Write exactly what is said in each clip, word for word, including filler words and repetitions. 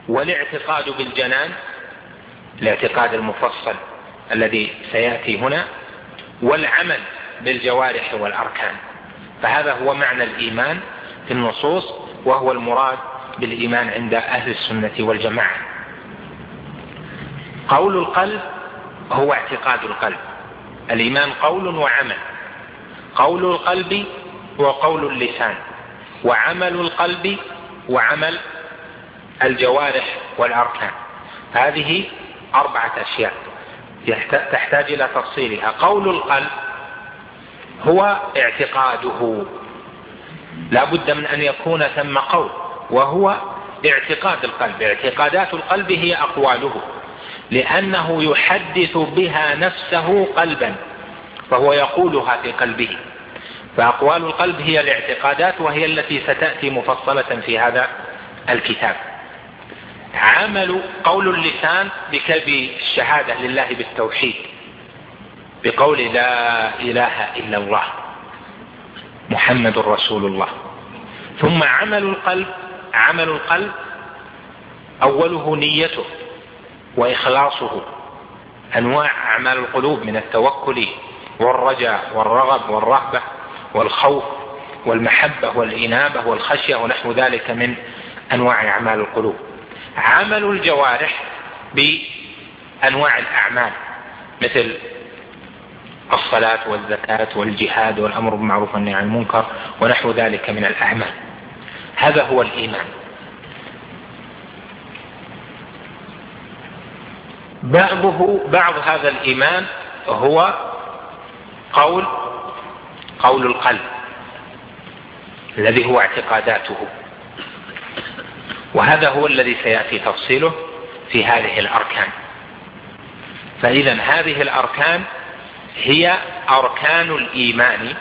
والاعتقاد بالجنان الاعتقاد المفصل الذي سيأتي هنا، والعمل بالجوارح والأركان. فهذا هو معنى الإيمان في النصوص، وهو المراد بالإيمان عند أهل السنة والجماعة. قول القلب هو اعتقاد القلب. الإيمان قول وعمل. قول القلب هو قول اللسان، وعمل القلب وعمل الجوارح والأركان. هذه أربعة أشياء تحتاج إلى تفصيلها. قول القلب هو اعتقاده، لا بد من أن يكون ثم قول، وهو اعتقاد القلب. اعتقادات القلب هي أقواله، لأنه يحدث بها نفسه قلبا، فهو يقولها في قلبه. فأقوال القلب هي الاعتقادات، وهي التي ستأتي مفصلة في هذا الكتاب. عمل قول اللسان بالشهادة لله بالتوحيد، بقول لا إله إلا الله محمد رسول الله. ثم عمل القلب، عمل القلب أوله نيته وإخلاصه، أنواع أعمال القلوب من التوكل والرجاء والرغب والرهبة والخوف والمحبة والإنابة والخشية ونحو ذلك من أنواع أعمال القلوب. عمل الجوارح بأنواع الأعمال مثل الصلاة والزكاة والجهاد والأمر بالمعروف والنهي عن المنكر ونحو ذلك من الأعمال. هذا هو الإيمان. بعضه بعض هذا الإيمان هو قول قول القلب الذي هو اعتقاداته، وهذا هو الذي سيأتي تفصيله في هذه الأركان. فإذا هذه الأركان هي أركان الإيمان،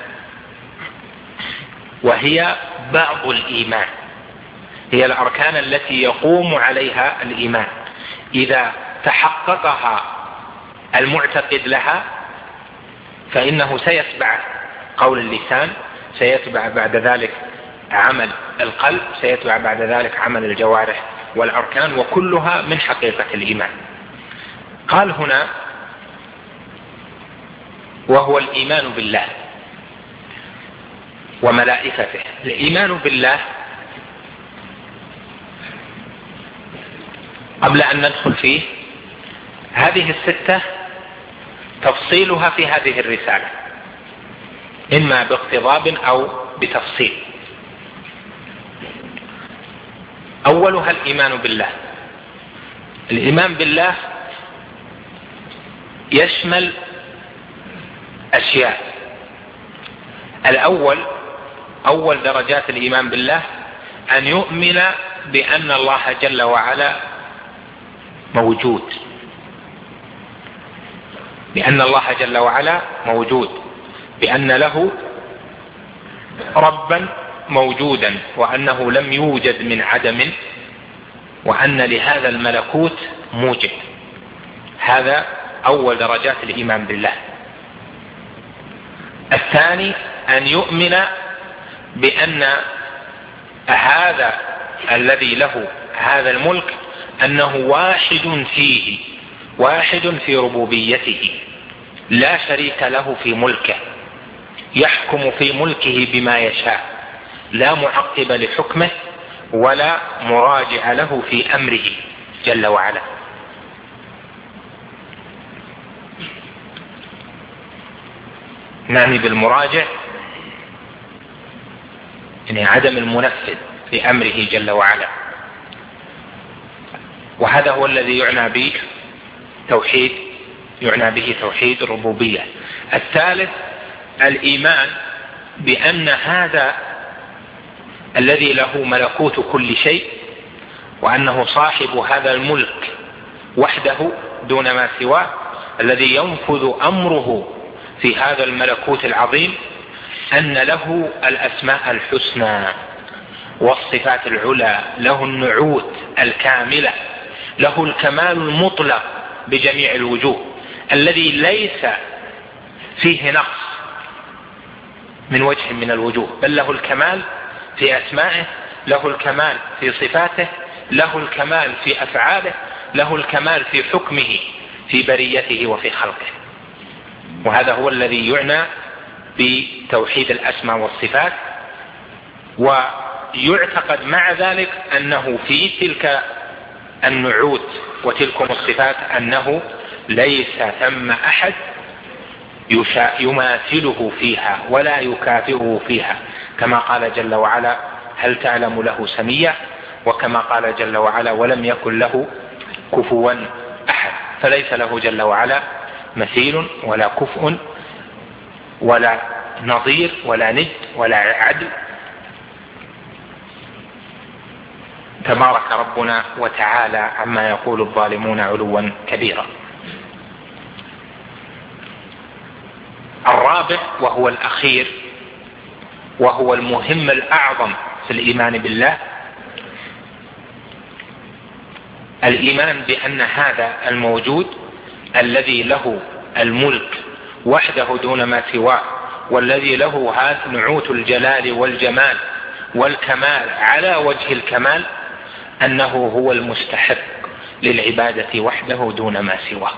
وهي بعض الإيمان، هي الأركان التي يقوم عليها الإيمان. إذا تحققها المعتقد لها فإنه سيتبع قول اللسان، سيتبع بعد ذلك عمل القلب، سيتبع بعد ذلك عمل الجوارح والأركان، وكلها من حقيقة الإيمان. قال هنا وهو الإيمان بالله وملائكته. الإيمان بالله قبل أن ندخل فيه، هذه الستة تفصيلها في هذه الرسالة إما باقتضاب أو بتفصيل. أولها الإيمان بالله. الإيمان بالله يشمل أشياء. الأول أول درجات الإيمان بالله أن يؤمن بأن الله جل وعلا موجود، بأن الله جل وعلا موجود، بأن له ربا موجودا، وأنه لم يوجد من عدم، وأن لهذا الملكوت موجد. هذا أول درجات الإيمان بالله. الثاني أن يؤمن بأن هذا الذي له هذا الملك أنه واحد فيه، واحد في ربوبيته، لا شريك له في ملكه، يحكم في ملكه بما يشاء، لا معقب لحكمه ولا مراجع له في أمره جل وعلا. نعني بالمراجع يعني عدم المنفذ في أمره جل وعلا، وهذا هو الذي يعنى به توحيد يعنى به توحيد الربوبية. الثالث الإيمان بأن هذا الذي له ملكوت كل شيء، وأنه صاحب هذا الملك وحده دون ما سواه، الذي ينفذ أمره في هذا الملكوت العظيم، أن له الأسماء الحسنى والصفات العلى، له النعوت الكاملة، له الكمال المطلق بجميع الوجوه، الذي ليس فيه نقص من وجه من الوجوه، بل له الكمال في أسمائه، له الكمال في صفاته، له الكمال في أفعاله، له الكمال في حكمه في بريته وفي خلقه. وهذا هو الذي يعنى بتوحيد الأسماء والصفات. ويعتقد مع ذلك أنه في تلك النعوت وتلكم الصفات أنه ليس ثم أحد يماثله فيها ولا يكافئه فيها، كما قال جل وعلا: هل تعلم له سميا؟ وكما قال جل وعلا: ولم يكن له كفوا أحد. فليس له جل وعلا مثيل ولا كفء ولا نظير ولا ند ولا عدل. تبارك ربنا وتعالى عما يقول الظالمون علوا كبيرا. الرابع وهو الأخير وهو المهم الأعظم في الإيمان بالله، الإيمان بأن هذا الموجود الذي له الملك وحده دون ما سواه، والذي له هذه نعوت الجلال والجمال والكمال على وجه الكمال، أنه هو المستحق للعبادة وحده دون ما سواه،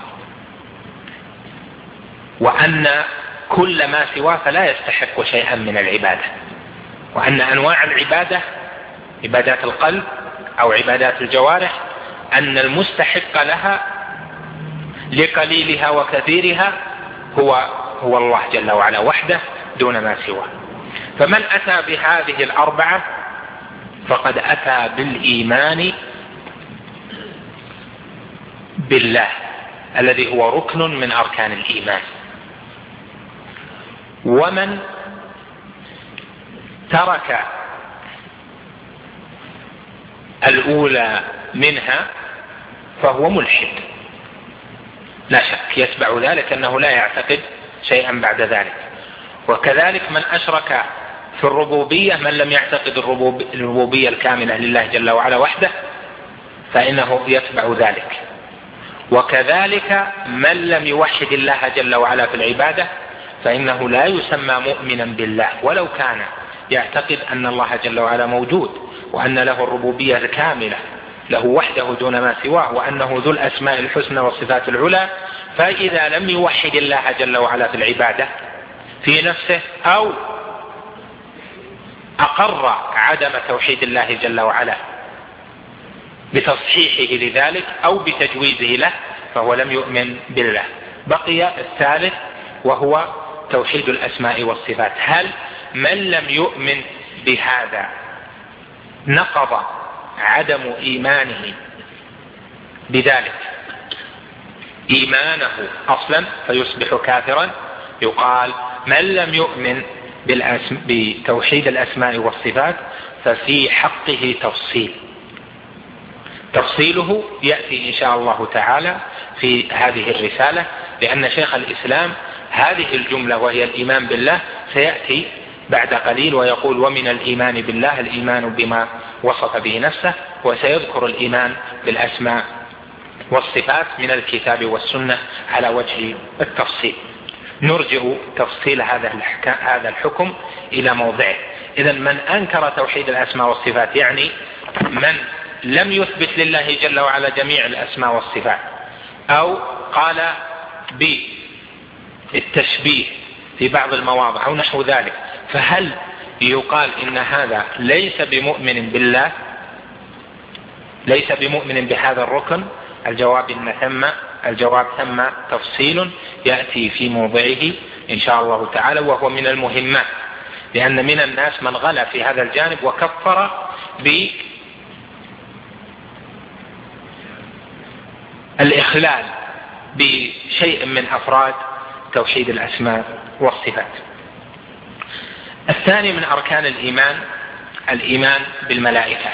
وأن كل ما سواه فلا يستحق شيئا من العبادة، وأن أنواع العبادة عبادات القلب أو عبادات الجوارح أن المستحق لها لقليلها وكثيرها هو هو الله جل وعلا وحده دون ما سواه. فمن أتى بهذه الأربعة فقد أتى بالإيمان بالله الذي هو ركن من أركان الإيمان. ومن ترك الأولى منها فهو ملحد لا شك، يتبع ذلك أنه لا يعتقد شيئا بعد ذلك. وكذلك من أشرك في الربوبية، من لم يعتقد الربوبية الكاملة لله جل وعلا وحده فإنه يتبع ذلك. وكذلك من لم يوحد الله جل وعلا في العبادة فإنه لا يسمى مؤمنا بالله ولو كان يعتقد أن الله جل وعلا موجود وأن له الربوبية الكاملة له وحده دون ما سواه وأنه ذو الأسماء الحسنى والصفات العلى. فإذا لم يوحد الله جل وعلا في العبادة في نفسه أو أقر عدم توحيد الله جل وعلا بتصحيحه لذلك أو بتجويزه له فهو لم يؤمن بالله. بقي الثالث وهو توحيد الأسماء والصفات. هل من لم يؤمن بهذا نقض عدم إيمانه بذلك إيمانه أصلا فيصبح كافرا؟ يقال من لم يؤمن بتوحيد الأسماء والصفات ففي حقه تفصيل، تفصيله يأتي إن شاء الله تعالى في هذه الرسالة، لأن شيخ الإسلام هذه الجملة وهي الإيمان بالله سيأتي بعد قليل ويقول: ومن الإيمان بالله الإيمان بما وصف به نفسه، وسيذكر الإيمان بالأسماء والصفات من الكتاب والسنة على وجه التفصيل. نرجع تفصيل هذا هذا الحكم إلى موضعه. إذن من أنكر توحيد الأسماء والصفات يعني من لم يثبت لله جل وعلا جميع الأسماء والصفات أو قال بالتشبيه في بعض المواضع أو نحو ذلك، فهل يقال إن هذا ليس بمؤمن بالله، ليس بمؤمن بهذا الركن؟ الجواب إن ثم الجواب ثم تفصيل يأتي في موضعه إن شاء الله تعالى، وهو من المهمات، لأن من الناس من غلا في هذا الجانب وكفر بالإخلال بشيء من أفراد توحيد الأسماء والصفات. الثاني من أركان الإيمان الإيمان بالملائكة.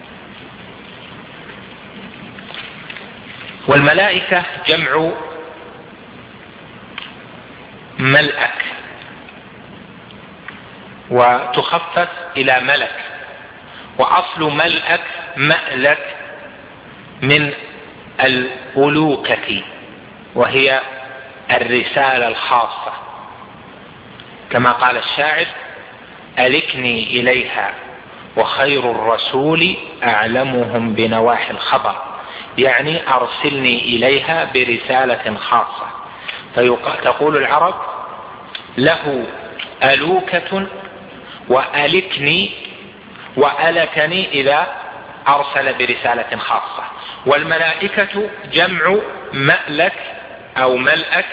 والملائكة جمع ملأك، وتخفف إلى ملك، وأصل ملأك مألك من الألوكة وهي الرسالة الخاصة، كما قال الشاعر: ألكني إليها وخير الرسول أعلمهم بنواحي الخبر، يعني أرسلني إليها برسالة خاصة. فتقول العرب له ألوكة وألكني وألكني إذا أرسل برسالة خاصة. والملائكة جمع مألك أو ملأك،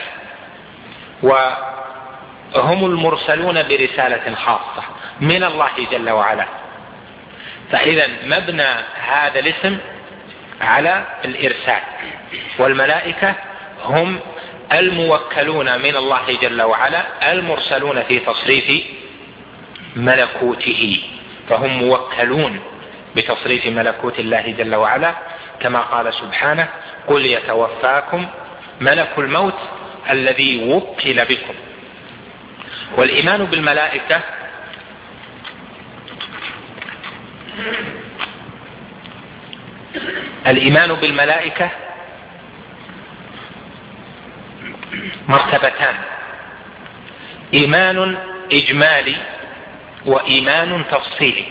وهم المرسلون برسالة خاصة من الله جل وعلا. فإذا مبنى هذا الاسم على الإرسال، والملائكة هم الموكلون من الله جل وعلا المرسلون في تصريف ملكوته، فهم موكلون بتصريف ملكوت الله جل وعلا، كما قال سبحانه: قل يتوفاكم ملك الموت الذي وكل بكم. والإيمان بالملائكة الإيمان بالملائكة مرتبتان: إيمان إجمالي وإيمان تفصيلي.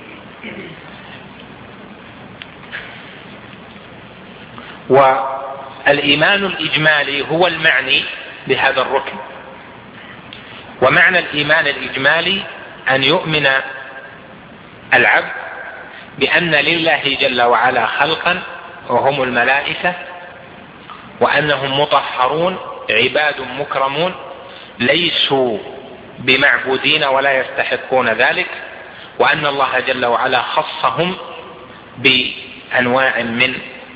والإيمان الإجمالي هو المعني بهذا الركن. ومعنى الإيمان الإجمالي أن يؤمن العبد بأن لله جل وعلا خلقا وهم الملائكة، وأنهم مطهرون عباد مكرمون ليسوا بمعبودين ولا يستحقون ذلك، وأن الله جل وعلا خصهم بأنواع من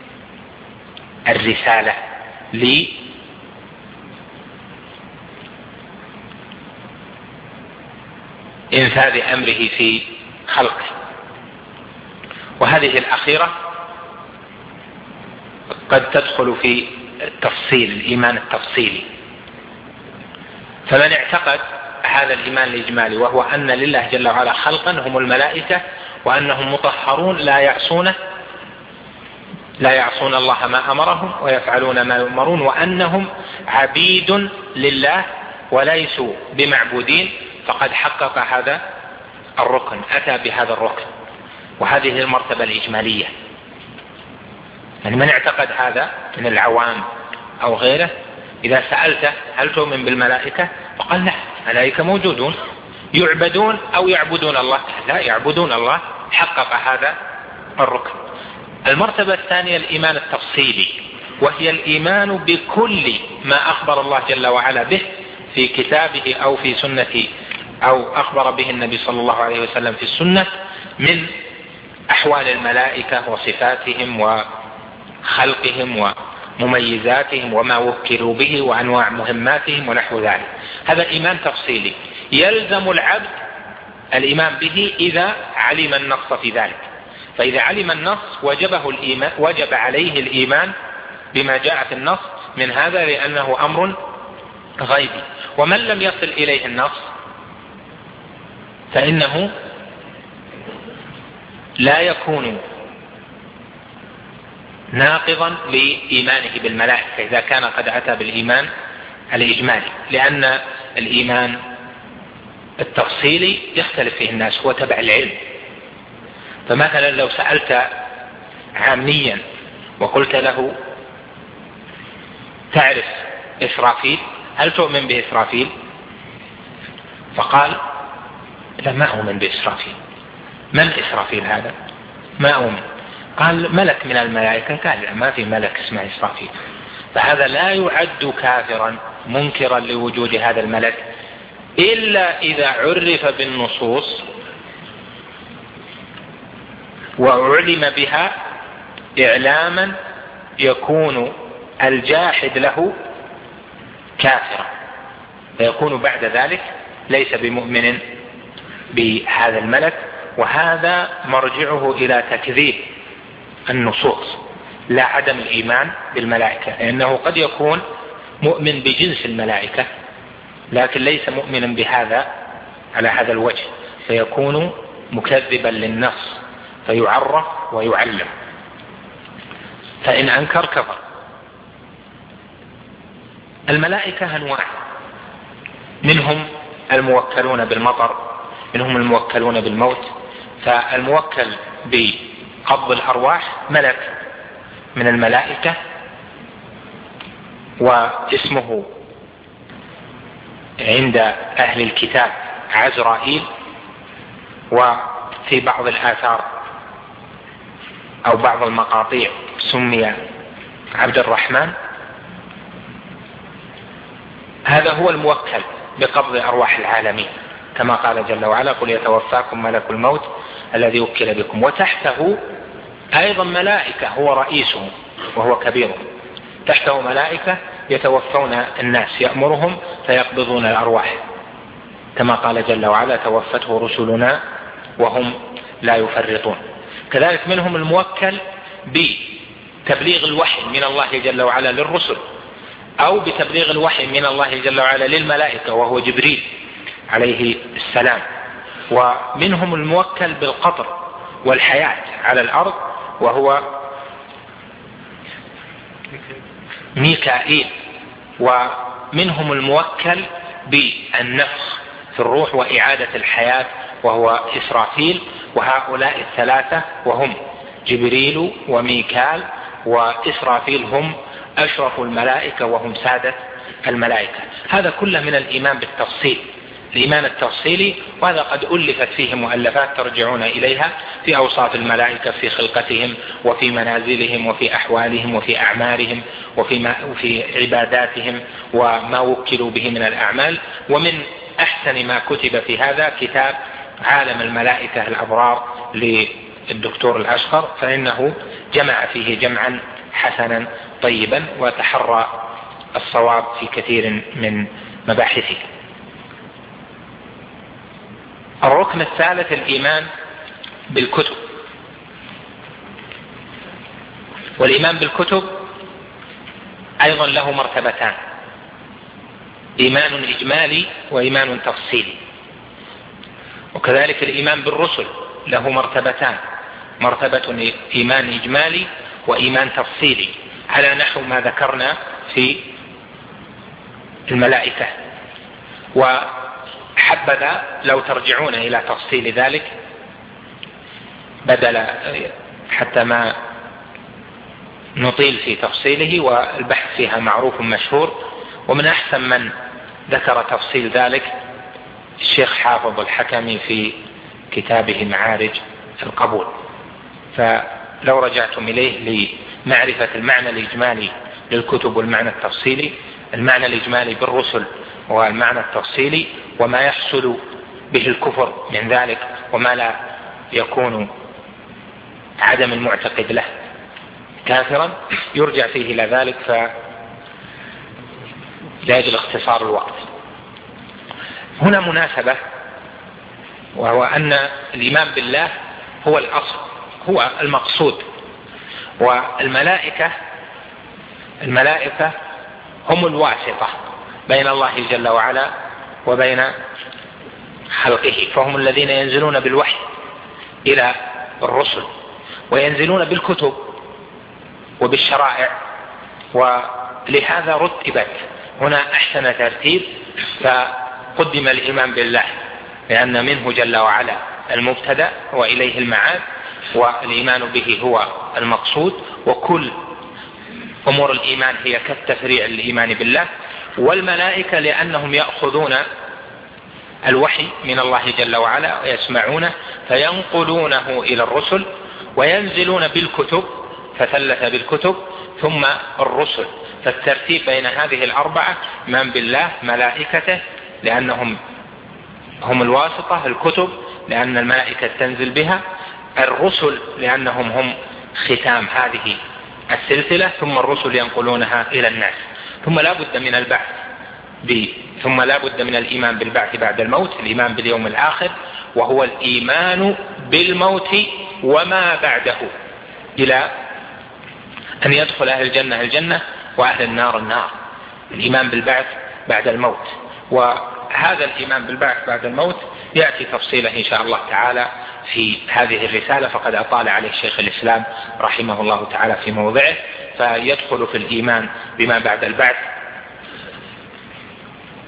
الرسالة لإنفاذ أمره في خلقه. وهذه الأخيرة قد تدخل في التفصيل، الإيمان التفصيلي. فمن اعتقد هذا الإيمان الإجمالي وهو أن لله جل وعلا خلقا هم الملائكة، وأنهم مطهرون لا يعصونه لا يعصون الله ما أمرهم ويفعلون ما يؤمرون، وأنهم عبيد لله وليسوا بمعبودين، فقد حقق هذا الركن، أتى بهذا الركن. وهذه المرتبة الإجمالية. يعني من اعتقد هذا من العوام أو غيره، إذا سألته هل تؤمن بالملائكة؟ فقال لا، الملائكة موجودون يعبدون أو يعبدون الله؟ لا، يعبدون الله، حقق هذا الركن. المرتبة الثانية الإيمان التفصيلي، وهي الإيمان بكل ما أخبر الله جل وعلا به في كتابه أو في سنة أو أخبر به النبي صلى الله عليه وسلم في السنة من أحوال الملائكة وصفاتهم وخلقهم ومميزاتهم وما وكلوا به وأنواع مهماتهم ونحو ذلك. هذا إيمان تفصيلي يلزم العبد الإيمان به إذا علم النص في ذلك. فإذا علم النص وجبه الإيمان، وجب عليه الإيمان بما جاء في النص من هذا، لأنه أمر غيبي. ومن لم يصل إليه النص فإنه لا يكون ناقضا لإيمانه بالملائكة إذا كان قد أتى بالإيمان الإجمالي، لأن الإيمان التفصيلي يختلف فيه الناس، هو تبع العلم. فمثلا لو سألت عاميا وقلت له تعرف إسرافيل؟ هل تؤمن بإسرافيل؟ فقال لا، ما أؤمن بإسرافيل. من إسرافيل هذا؟ ما أؤمن. قال ملك من الملائكة؟ قال لا، ما في ملك اسمه إسرافيل. فهذا لا يعد كافرا منكرا لوجود هذا الملك إلا إذا عرف بالنصوص وعلم بها إعلاما يكون الجاحد له كافرا، فيكون بعد ذلك ليس بمؤمن بهذا الملك. وهذا مرجعه إلى تكذيب النصوص لا عدم الإيمان بالملائكة، لأنه قد يكون مؤمن بجنس الملائكة لكن ليس مؤمنا بهذا على هذا الوجه، فيكون مكذبا للنص فيعرف ويعلم. فإن أنكر كفر. الملائكة أنواع، منهم الموكلون بالمطر، منهم الموكلون بالموت، فالموكل بقبض الأرواح ملك من الملائكة، واسمه عند أهل الكتاب عزرائيل، وفي بعض الآثار أو بعض المقاطيع سمي عبد الرحمن. هذا هو الموكل بقبض أرواح العالمين، كما قال جل وعلا: قل يتوفاكم ملك الموت الذي وكل بكم. وتحته أيضا ملائكة هو رئيسهم وهو كبيرهم، تحته ملائكة يتوفون الناس يأمرهم فيقبضون الأرواح، كما قال جل وعلا: توفته رسلنا وهم لا يفرطون. كذلك منهم الموكل بتبليغ الوحي من الله جل وعلا للرسل، أو بتبليغ الوحي من الله جل وعلا للملائكة وهو جبريل عليه السلام. ومنهم الموكل بالقطر والحياة على الأرض وهو ميكائيل. ومنهم الموكل بالنفخ في الروح وإعادة الحياة وهو إسرافيل. وهؤلاء الثلاثة وهم جبريل وميكال وإسرافيل هم أشرف الملائكة وهم سادة الملائكة. هذا كله من الإيمان بالتفصيل، الإيمان التفصيلي، وهذا قد ألفت فيه مؤلفات ترجعون إليها في أوصاف الملائكة في خلقتهم وفي منازلهم وفي أحوالهم وفي أعمارهم وفي, ما وفي عباداتهم وما وكلوا به من الأعمال. ومن أحسن ما كتب في هذا كتاب عالم الملائكة الأبرار للدكتور الأشقر، فإنه جمع فيه جمعا حسنا طيبا وتحرى الصواب في كثير من مباحثه. الركن الثالث الإيمان بالكتب. والإيمان بالكتب أيضا له مرتبتان: إيمان إجمالي وإيمان تفصيلي. وكذلك الإيمان بالرسل له مرتبتان: مرتبة إيمان إجمالي وإيمان تفصيلي، على نحو ما ذكرنا في الملائكة. وحبذا لو ترجعون إلى تفصيل ذلك بدل حتى ما نطيل في تفصيله، والبحث فيها معروف مشهور. ومن أحسن من ذكر تفصيل ذلك الشيخ حافظ الحكمي في كتابه معارج القبول. فلو رجعتم إليه لمعرفة المعنى الإجمالي للكتب والمعنى التفصيلي، المعنى الإجمالي بالرسل والمعنى التفصيلي وما يحصل به الكفر من ذلك وما لا يكون عدم المعتقد له كافرا، يرجع فيه إلى ذلك فلأجل اختصار الوقت. هنا مناسبة، وهو أن الإيمان بالله هو الأصل، هو المقصود. والملائكة الملائكة هم الواسطة بين الله جل وعلا وبين خلقه، فهم الذين ينزلون بالوحي إلى الرسل وينزلون بالكتب وبالشرائع. ولهذا رتبت هنا أحسن ترتيب، فقدم الإيمان بالله لأن منه جل وعلا المبتدأ وإليه المعاد، والإيمان به هو المقصود، وكل أمور الإيمان هي كالتفريع للإيمان بالله. والملائكة لأنهم يأخذون الوحي من الله جل وعلا ويسمعونه فينقلونه إلى الرسل، وينزلون بالكتب فثلث بالكتب ثم الرسل. فالترتيب بين هذه الأربعة: إيمان بالله، ملائكته لأنهم هم الواسطة، الكتب لأن الملائكة تنزل بها، الرسل لأنهم هم ختام هذه السلسلة، ثم الرسل ينقلونها إلى الناس. ثم لا بد من البعث ب... ثم لا بد من الإيمان بالبعث بعد الموت، الإيمان باليوم الآخر، وهو الإيمان بالموت وما بعده، إلى أن يدخل أهل الجنة الجنة وأهل النار النار. الإيمان بالبعث بعد الموت، وهذا الإيمان بالبعث بعد الموت يأتي تفصيله إن شاء الله تعالى في هذه الرسالة، فقد أطال عليه شيخ الإسلام رحمه الله تعالى في موضعه. فيدخل في الإيمان بما بعد البعث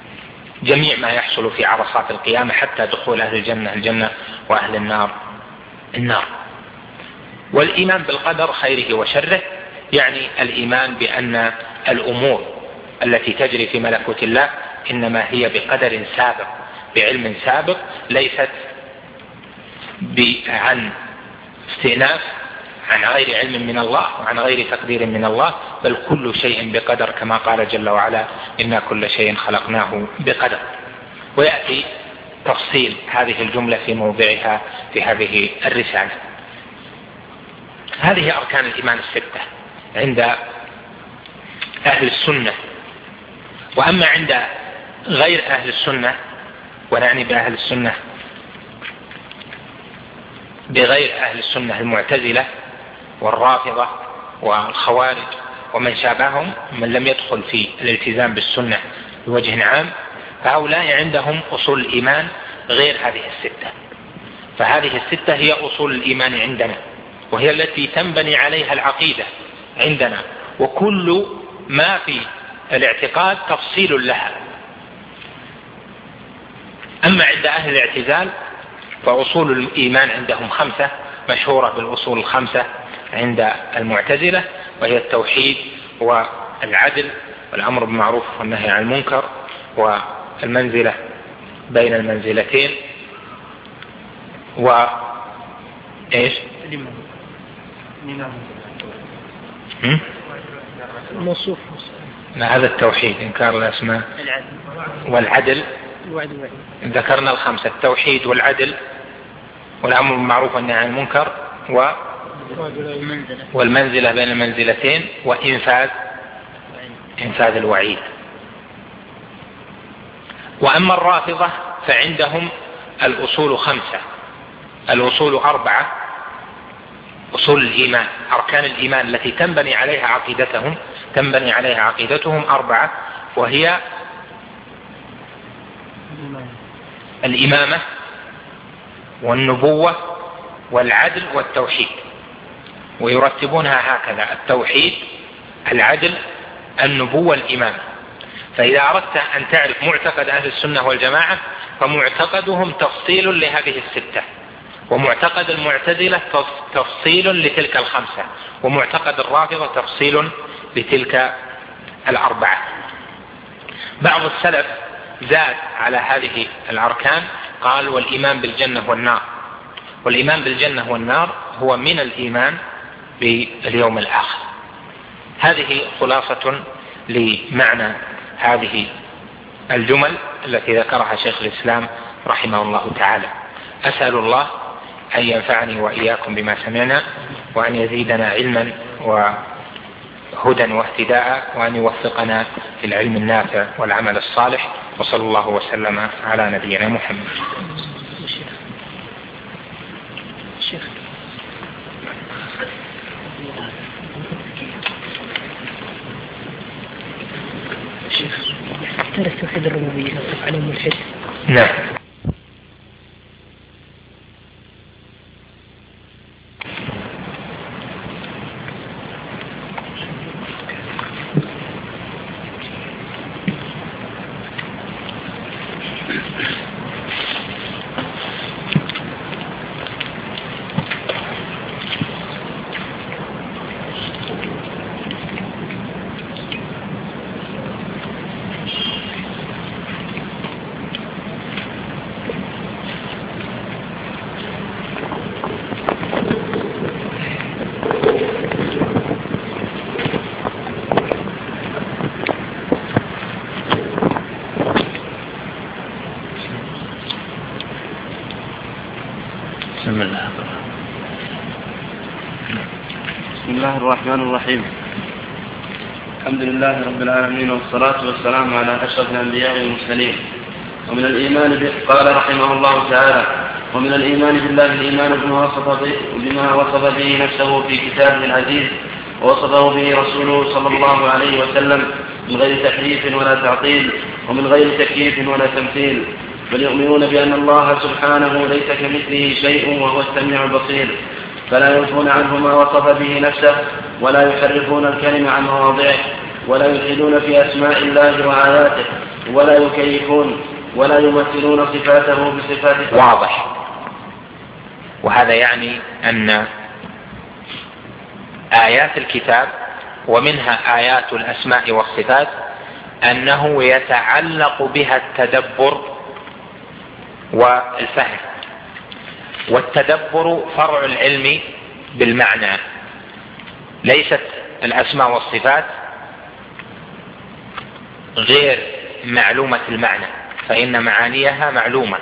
جميع ما يحصل في عرصات القيامة حتى دخول أهل الجنة الجنة وأهل النار النار. والإيمان بالقدر خيره وشره يعني الإيمان بأن الأمور التي تجري في ملكوت الله إنما هي بقدر سابق، بعلم سابق، ليست عن استئناف، عن غير علم من الله وعن غير تقدير من الله، بل كل شيء بقدر، كما قال جل وعلا: إنا كل شيء خلقناه بقدر. ويأتي تفصيل هذه الجملة في موضعها في هذه الرسالة. هذه أركان الإيمان الستة عند أهل السنة. وأما عند غير أهل السنة، ونعني بأهل السنة بغير أهل السنة المعتزلة والرافضة والخوارج ومن شابههم، من لم يدخل في الالتزام بالسنة بوجه عام، فهؤلاء عندهم أصول الإيمان غير هذه الستة. فهذه الستة هي أصول الإيمان عندنا، وهي التي تنبني عليها العقيدة عندنا، وكل ما في الاعتقاد تفصيل لها. أما عند أهل الاعتزال فأصول الإيمان عندهم خمسة، مشهورة بالأصول الخمسة عند المعتزلة، وهي التوحيد والعدل والأمر بالمعروف والنهي عن المنكر والمنزلة بين المنزلتين و إيش؟ موصوف. هذا التوحيد، إنكار الأسماء والعدل. ذكرنا الخمسة: التوحيد والعدل والأمر بالمعروف والنهي عن المنكر و والمنزلة بين المنزلتين وإنفاذ إنفاذ الوعيد. وأما الرافضة فعندهم الأصول خمسة، الأصول أربعة، أصول الإيمان، أركان الإيمان التي تنبني عليها عقيدتهم تنبني عليها عقيدتهم أربعة، وهي الإمامة والنبوة والعدل والتوحيد، ويرتبونها هكذا: التوحيد، العدل، النبوة، الإمامة. فإذا أردت أن تعرف معتقد أهل السنة والجماعة فمعتقدهم تفصيل لهذه الستة، ومعتقد المعتزلة تفصيل لتلك الخمسة، ومعتقد الرافضة تفصيل لتلك الأربعة. بعض السلف زاد على هذه الأركان، قال: والإيمان بالجنة والنار. والإيمان بالجنة والنار هو من الإيمان باليوم الآخر. هذه خلاصة لمعنى هذه الجمل التي ذكرها شيخ الإسلام رحمه الله تعالى. أسأل الله أن ينفعني وإياكم بما سمعنا، وأن يزيدنا علما وهدى واهتداء، وأن يوفقنا في العلم النافع والعمل الصالح، وصلى الله وسلم على نبينا محمد. ترى التوحيد الربوبية يصف عليه ملحد. نعم. بسم الله الرحمن الرحيم. الحمد لله رب العالمين، والصلاة والسلام على أشرف الأنبياء والمرسلين. ومن الإيمان به قال رحمه الله تعالى: ومن الإيمان بالله الإيمان بما وصف به, بما وصف به نفسه في كتابه العزيز، ووصفه به رسوله صلى الله عليه وسلم، من غير تحريف ولا تعطيل، ومن غير تكييف ولا تمثيل، بل يؤمنون بأن الله سبحانه ليس كمثله شيء وهو السميع البصير، فلا ينفون عنه ما وصف به نفسه، ولا يحرفون الكلم عن مواضعه، ولا يلحدون في أسماء الله وآياته، ولا يكيفون، ولا يمثلون صفاته بصفات. واضح. وهذا يعني أن آيات الكتاب ومنها آيات الأسماء والصفات أنه يتعلق بها التدبر والفهم، والتدبر فرع العلم بالمعنى. ليست الأسماء والصفات غير معلومة المعنى، فإن معانيها معلومة،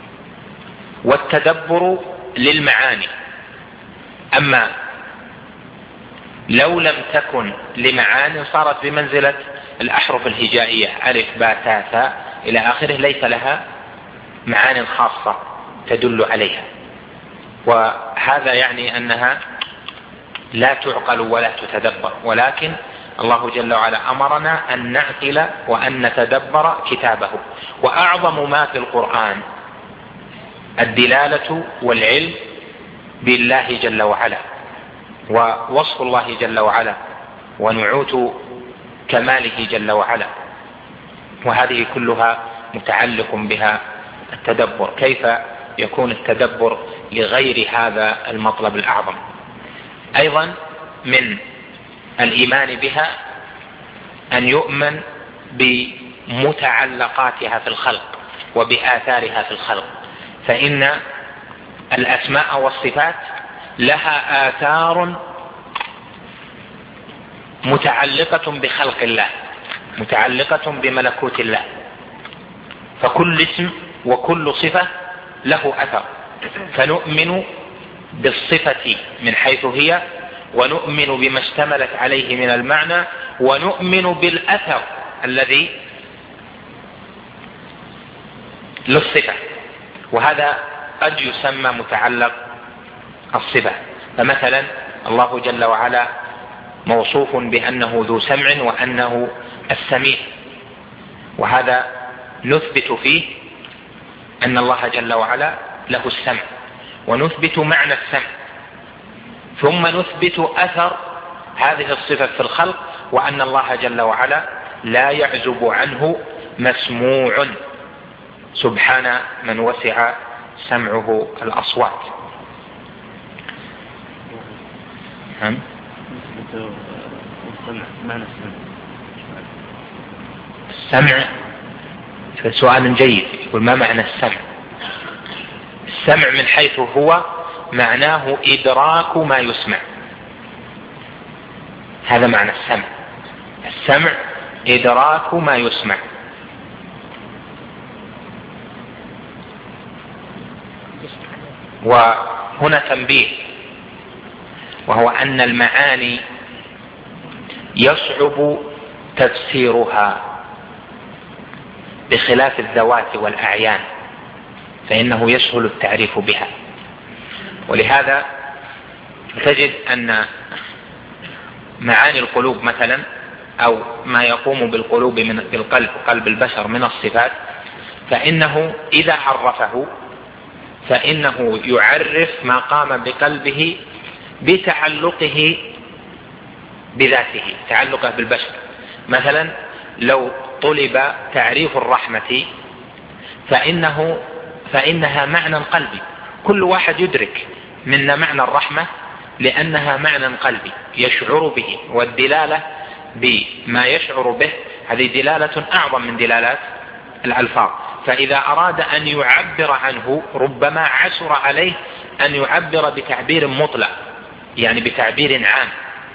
والتدبر للمعاني. أما لو لم تكن لمعاني صارت بمنزلة الأحرف الهجائية ألف باء تاء ثاء إلى آخره، ليس لها معاني خاصة تدل عليها، وهذا يعني أنها لا تعقل ولا تتدبر. ولكن الله جل وعلا أمرنا أن نعقل وأن نتدبر كتابه. وأعظم ما في القرآن الدلالة والعلم بالله جل وعلا، ووصف الله جل وعلا، ونعوت كماله جل وعلا، وهذه كلها متعلق بها التدبر. كيف يكون التدبر لغير هذا المطلب الأعظم؟ أيضا من الإيمان بها أن يؤمن بمتعلقاتها في الخلق وبآثارها في الخلق، فإن الأسماء والصفات لها آثار متعلقة بخلق الله، متعلقة بملكوت الله، فكل اسم وكل صفة له أثر، فنؤمن بالصفة من حيث هي، ونؤمن بما اشتملت عليه من المعنى، ونؤمن بالأثر الذي للصفة، وهذا قد يسمى متعلق الصفة. فمثلا الله جل وعلا موصوف بأنه ذو سمع وأنه السميع، وهذا نثبت فيه أن الله جل وعلا له السمع، ونثبت معنى السمع، ثم نثبت أثر هذه الصفة في الخلق، وأن الله جل وعلا لا يعزب عنه مسموع، سبحان من وسع سمعه الأصوات. هم؟ السمع سؤال جيد، يقول ما معنى السمع؟ السمع من حيث هو معناه إدراك ما يسمع، هذا معنى السمع. السمع إدراك ما يسمع. وهنا تنبيه، وهو أن المعاني يصعب تفسيرها بخلاف الذوات والأعيان، فإنه يسهل التعريف بها. ولهذا تجد أن معاني القلوب مثلا، أو ما يقوم بالقلوب من بالقلب قلب البشر من الصفات، فإنه إذا عرفه فإنه يعرف ما قام بقلبه بتعلقه بذاته، تعلقه بالبشر. مثلا لو طلب تعريف الرحمة فإنه فإنها معنى قلبي، كل واحد يدرك منا معنى الرحمة لأنها معنى قلبي يشعر به، والدلالة بما يشعر به هذه دلالة أعظم من دلالات الألفاظ. فإذا أراد أن يعبر عنه ربما عسر عليه أن يعبر بتعبير مطلق، يعني بتعبير عام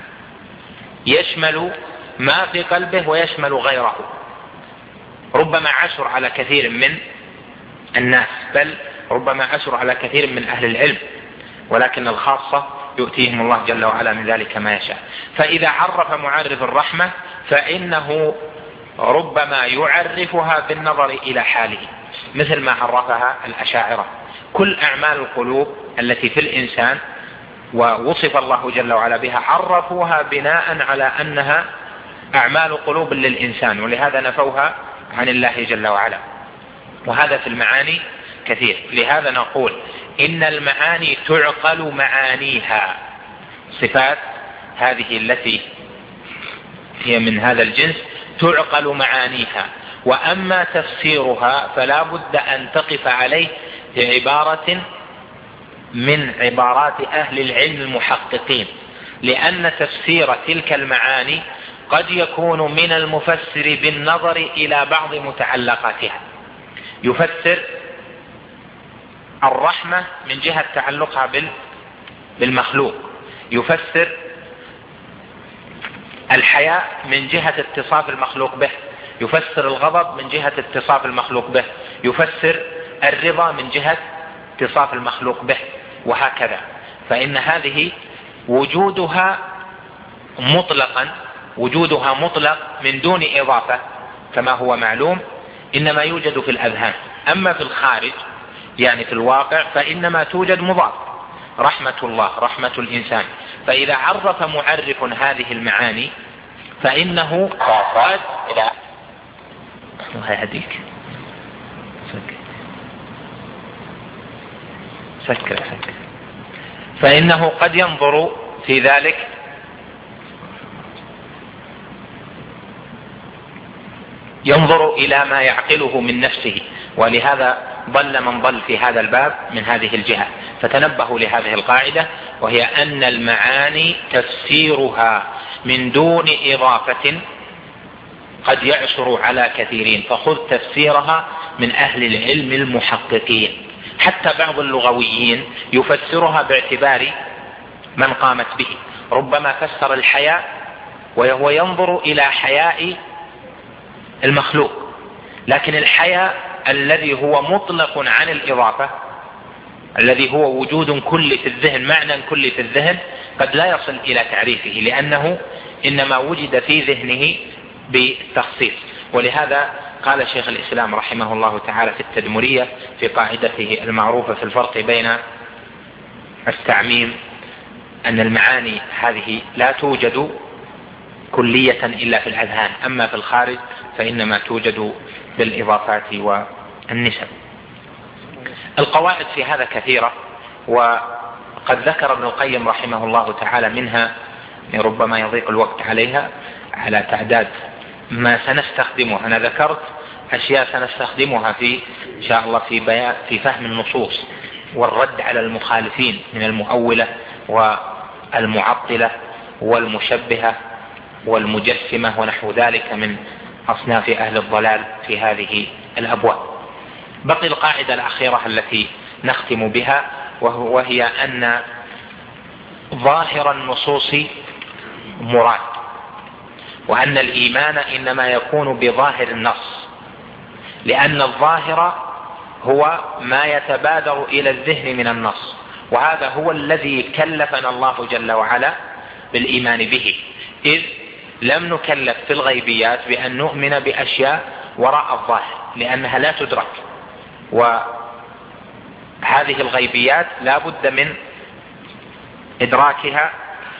يشمل ما في قلبه ويشمل غيره، ربما عسر على كثير من الناس، بل ربما عسر على كثير من أهل العلم، ولكن الخاصة يؤتيهم الله جل وعلا من ذلك ما يشاء. فإذا عرف معرف الرحمة فإنه ربما يعرفها بالنظر إلى حاله، مثل ما عرفها الأشاعرة. كل أعمال القلوب التي في الإنسان ووصف الله جل وعلا بها عرفوها بناء على أنها أعمال قلوب للإنسان، ولهذا نفوها عن الله جل وعلا. وهذا في المعاني كثير. لهذا نقول إن المعاني تعقل معانيها، صفات هذه التي هي من هذا الجنس تعقل معانيها، وأما تفسيرها فلا بد أن تقف عليه بعبارة من عبارات أهل العلم المحققين، لأن تفسير تلك المعاني قد يكون من المفسر بالنظر إلى بعض متعلقاتها. يفسر الرحمة من جهة تعلقها بالمخلوق، يفسر الحياء من جهة اتصاف المخلوق به، يفسر الغضب من جهة اتصاف المخلوق به، يفسر الرضا من جهة اتصاف المخلوق به، وهكذا. فإن هذه وجودها مطلقا وجودها مطلق من دون إضافة كما هو معلوم إنما يوجد في الأذهان. أما في الخارج يعني في الواقع فإنما توجد مضاف، رحمة الله، رحمة الإنسان. فإذا عرف معرف هذه المعاني فإنه قد إلى الله يهديك سكر سكر فإنه قد ينظر في ذلك ينظر إلى ما يعقله من نفسه، ولهذا ضل من ضل في هذا الباب من هذه الجهة. فتنبهوا لهذه القاعدة، وهي أن المعاني تفسيرها من دون إضافة قد يعسر على كثيرين، فخذ تفسيرها من أهل العلم المحققين. حتى بعض اللغويين يفسرها باعتبار من قامت به، ربما فسر الحياء وهو ينظر إلى حياء المخلوق، لكن الحياء الذي هو مطلق عن الإضافة، الذي هو وجود كلي في الذهن، معنى كلي في الذهن، قد لا يصل إلى تعريفه لأنه إنما وجد في ذهنه بالتخصيص. ولهذا قال شيخ الإسلام رحمه الله تعالى في التدمرية في قاعدته المعروفة في الفرق بين التعميم أن المعاني هذه لا توجد كلية إلا في الأذهان، أما في الخارج فإنما توجد بالإضافات والنسب. القواعد في هذا كثيرة، وقد ذكر ابن القيم رحمه الله تعالى منها ربما يضيق الوقت عليها على تعداد ما سنستخدمه. أنا ذكرت أشياء سنستخدمها في إن شاء الله في بيان في فهم النصوص والرد على المخالفين من المؤولة والمعطلة والمشبهة والمجسمة ونحو ذلك من أصناف أهل الضلال في هذه الأبواب. بقي القاعدة الأخيرة التي نختم بها، وهي أن ظاهر النصوص مراد، وأن الإيمان إنما يكون بظاهر النص، لأن الظاهر هو ما يتبادر إلى الذهن من النص، وهذا هو الذي كلفنا الله جل وعلا بالإيمان به، إذ لم نكلف في الغيبيات بأن نؤمن بأشياء وراء الظاهر لأنها لا تدرك، وهذه الغيبيات لا بد من إدراكها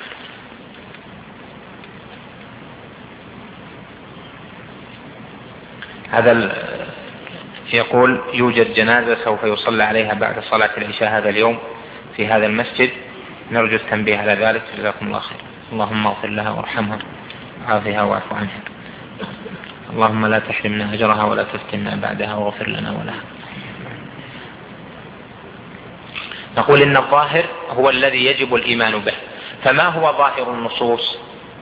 هذا يقول يوجد جنازة سوف يصلى عليها بعد صلاة العشاء هذا اليوم في هذا المسجد، نرجو التنبيه على ذلك، جزاكم الله خير. اللهم اغفر لها وارحمها وعافها واعف عنها، اللهم لا تحرمنا أجرها ولا تفتنا بعدها واغفر لنا ولها. نقول إن الظاهر هو الذي يجب الإيمان به. فما هو ظاهر النصوص؟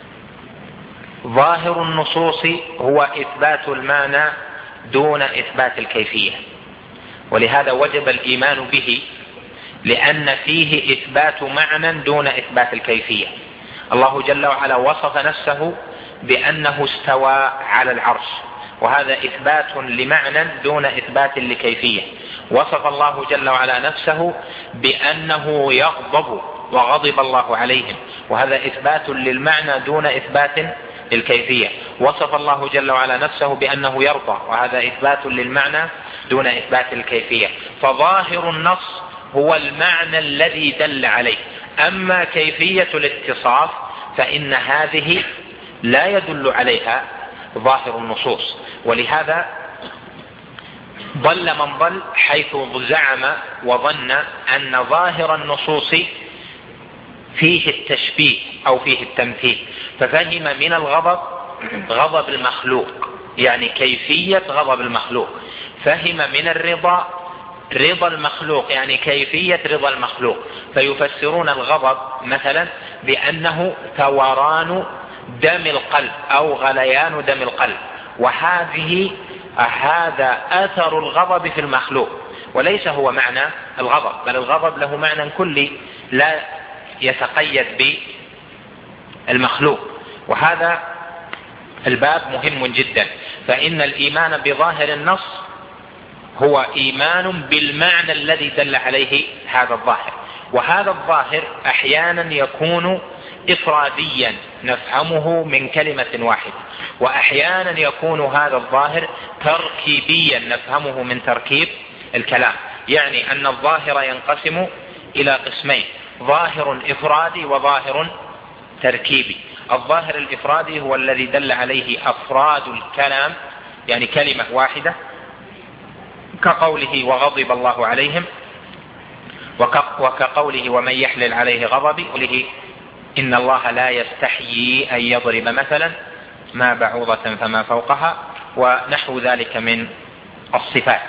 ظاهر النصوص هو إثبات المعنى دون إثبات الكيفية، ولهذا وجب الإيمان به لأن فيه إثبات معنى دون إثبات الكيفية. الله جل وعلا وصف نفسه بأنه استوى على العرش، وهذا إثبات لمعنى دون إثبات لكيفية. وصف الله جل وعلا نفسه بأنه يغضب وغضب الله عليهم، وهذا إثبات للمعنى دون إثبات الكيفية. وصف الله جل وعلا نفسه بأنه يرضى، وهذا إثبات للمعنى دون إثبات الكيفية. فظاهر النص هو المعنى الذي دل عليه، أما كيفية الاتصاف فإن هذه لا يدل عليها ظاهر النصوص. ولهذا ضل من ضل حيث زعم وظن أن ظاهر النصوص فيه التشبيه أو فيه التمثيل، ففهم من الغضب غضب المخلوق، يعني كيفية غضب المخلوق. فهم من الرضا رضا المخلوق، يعني كيفية رضا المخلوق، فيفسرون الغضب مثلا بأنه ثوران دم القلب أو غليان دم القلب، وهذه هذا أثر الغضب في المخلوق، وليس هو معنى الغضب، بل الغضب له معنى كلي لا يتقيد بالمخلوق. وهذا الباب مهم جدا، فإن الإيمان بظاهر النص هو إيمان بالمعنى الذي دل عليه هذا الظاهر، وهذا الظاهر أحيانا يكون إفراديا نفهمه من كلمة واحدة، وأحيانا يكون هذا الظاهر تركيبيا نفهمه من تركيب الكلام، يعني أن الظاهر ينقسم إلى قسمين: ظاهر إفرادي وظاهر تركيبي. الظاهر الإفرادي هو الذي دل عليه أفراد الكلام، يعني كلمة واحدة، كقوله وغضب الله عليهم، وكقوله ومن يحلل عليه غضبي، قوله إن الله لا يستحيي أن يضرب مثلا ما بعوضة فما فوقها، ونحو ذلك من الصفات.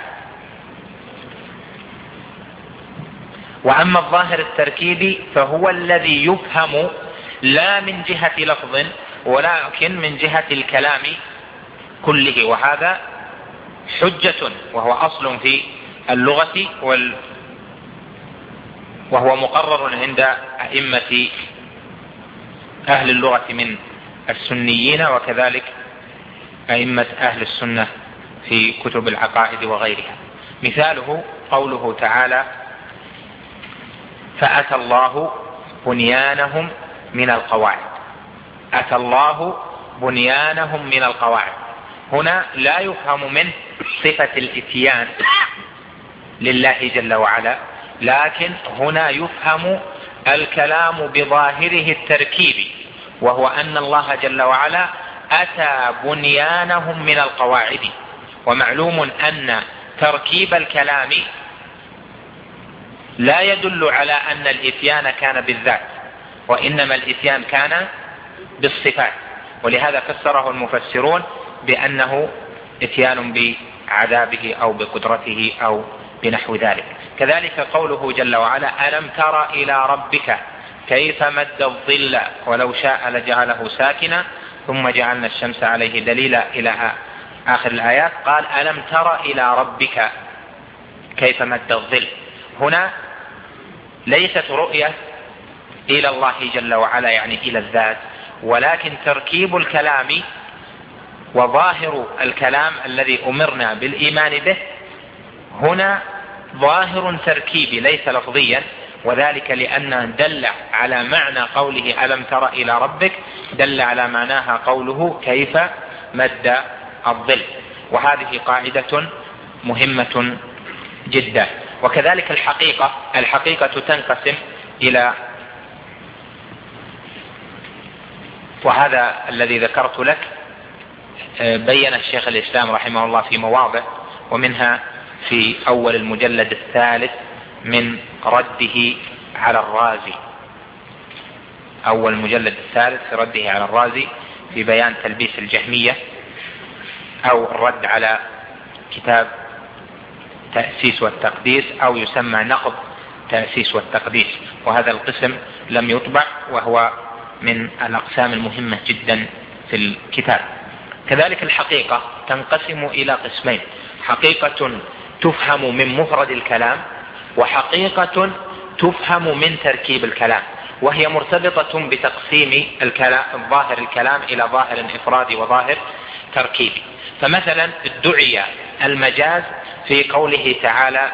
وأما الظاهر التركيبي فهو الذي يفهم لا من جهة لفظ ولكن من جهة الكلام كله، وهذا حجة وهو أصل في اللغة وال وهو مقرر عند أئمة أهل اللغة من السنيين، وكذلك أئمة أهل السنة في كتب العقائد وغيرها. مثاله قوله تعالى فأتى الله بنيانهم من القواعد. أتى الله بنيانهم من القواعد، هنا لا يفهم منه صفة الإتيان لله جل وعلا، لكن هنا يفهم الكلام بظاهره التركيبي، وهو أن الله جل وعلا أتى بنيانهم من القواعد. ومعلوم أن تركيب الكلام لا يدل على أن الإتيان كان بالذات، وإنما الإتيان كان بالصفات، ولهذا فسره المفسرون بأنه إتيان بعذابه أو بقدرته أو بنحو ذلك. كذلك قوله جل وعلا ألم تر إلى ربك كيف مد الظل ولو شاء لجعله ساكنا ثم جعلنا الشمس عليه دليلا إلى آخر الآيات. قال ألم تر إلى ربك كيف مد الظل، هنا ليست رؤية إلى الله جل وعلا يعني إلى الذات، ولكن تركيب الكلام وظاهر الكلام الذي أمرنا بالإيمان به هنا ظاهر تركيبي ليس لفظيا، وذلك لأنه دل على معنى قوله ألم تر إلى ربك، دل على معناها قوله كيف مد الظل. وهذه قاعدة مهمة جدا. وكذلك الحقيقة الحقيقة تنقسم إلى، وهذا الذي ذكرت لك بين الشيخ الإسلام رحمه الله في مواضع، ومنها في أول المجلد الثالث من رده على الرازي، أول المجلد الثالث في رده على الرازي في بيان تلبيس الجهمية، أو الرد على كتاب تأسيس والتقديس، أو يسمى نقض تأسيس والتقديس، وهذا القسم لم يطبع وهو من الأقسام المهمة جدا في الكتاب. كذلك الحقيقة تنقسم إلى قسمين: حقيقة تفهم من مفرد الكلام، وحقيقة تفهم من تركيب الكلام، وهي مرتبطة بتقسيم الكلام ظاهر الكلام إلى ظاهر إفرادي وظاهر تركيبي. فمثلا ادعي المجاز في قوله تعالى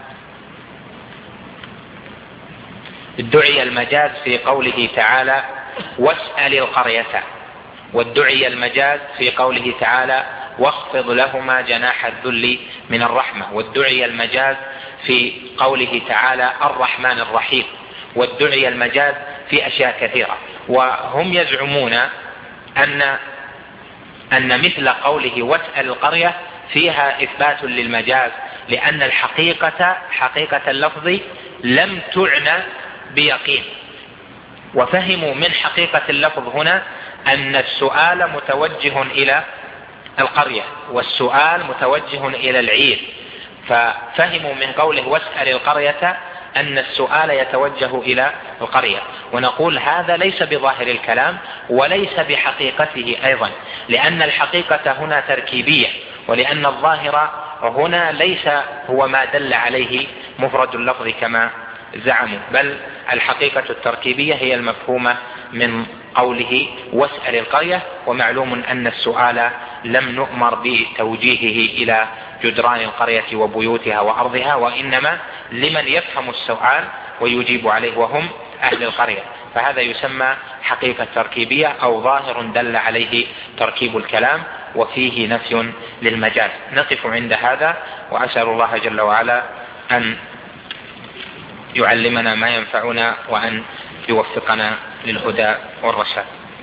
ادعي المجاز في قوله تعالى واسأل القرية، وادعي المجاز في قوله تعالى واخفض لهما جناح الذل من الرحمة، وادعي المجاز في قوله تعالى الرحمن الرحيم، وادعي المجاز في أشياء كثيرة. وهم يزعمون أن أن مثل قوله واسأل القرية فيها إثبات للمجاز، لأن الحقيقة حقيقة اللفظ لم تعنى بيقين، وفهموا من حقيقة اللفظ هنا أن السؤال متوجه إلى القرية والسؤال متوجه إلى العير، ففهموا من قوله واسأل القرية أن السؤال يتوجه إلى القرية، ونقول هذا ليس بظاهر الكلام وليس بحقيقته أيضا، لأن الحقيقة هنا تركيبية، ولأن الظاهر هنا ليس هو ما دل عليه مفرد اللفظ كما زعموا، بل الحقيقة التركيبية هي المفهومة من قوله واسأل القرية. ومعلوم أن السؤال لم نؤمر بتوجيهه إلى جدران القرية وبيوتها وأرضها، وإنما لمن يفهم السؤال ويجيب عليه وهم أهل القرية، فهذا يسمى حقيقة تركيبية أو ظاهر دل عليه تركيب الكلام وفيه نفي للمجاز. نقف عند هذا، وأسأل الله جل وعلا أن يعلمنا ما ينفعنا وأن يوفقنا للهدى والرشاد.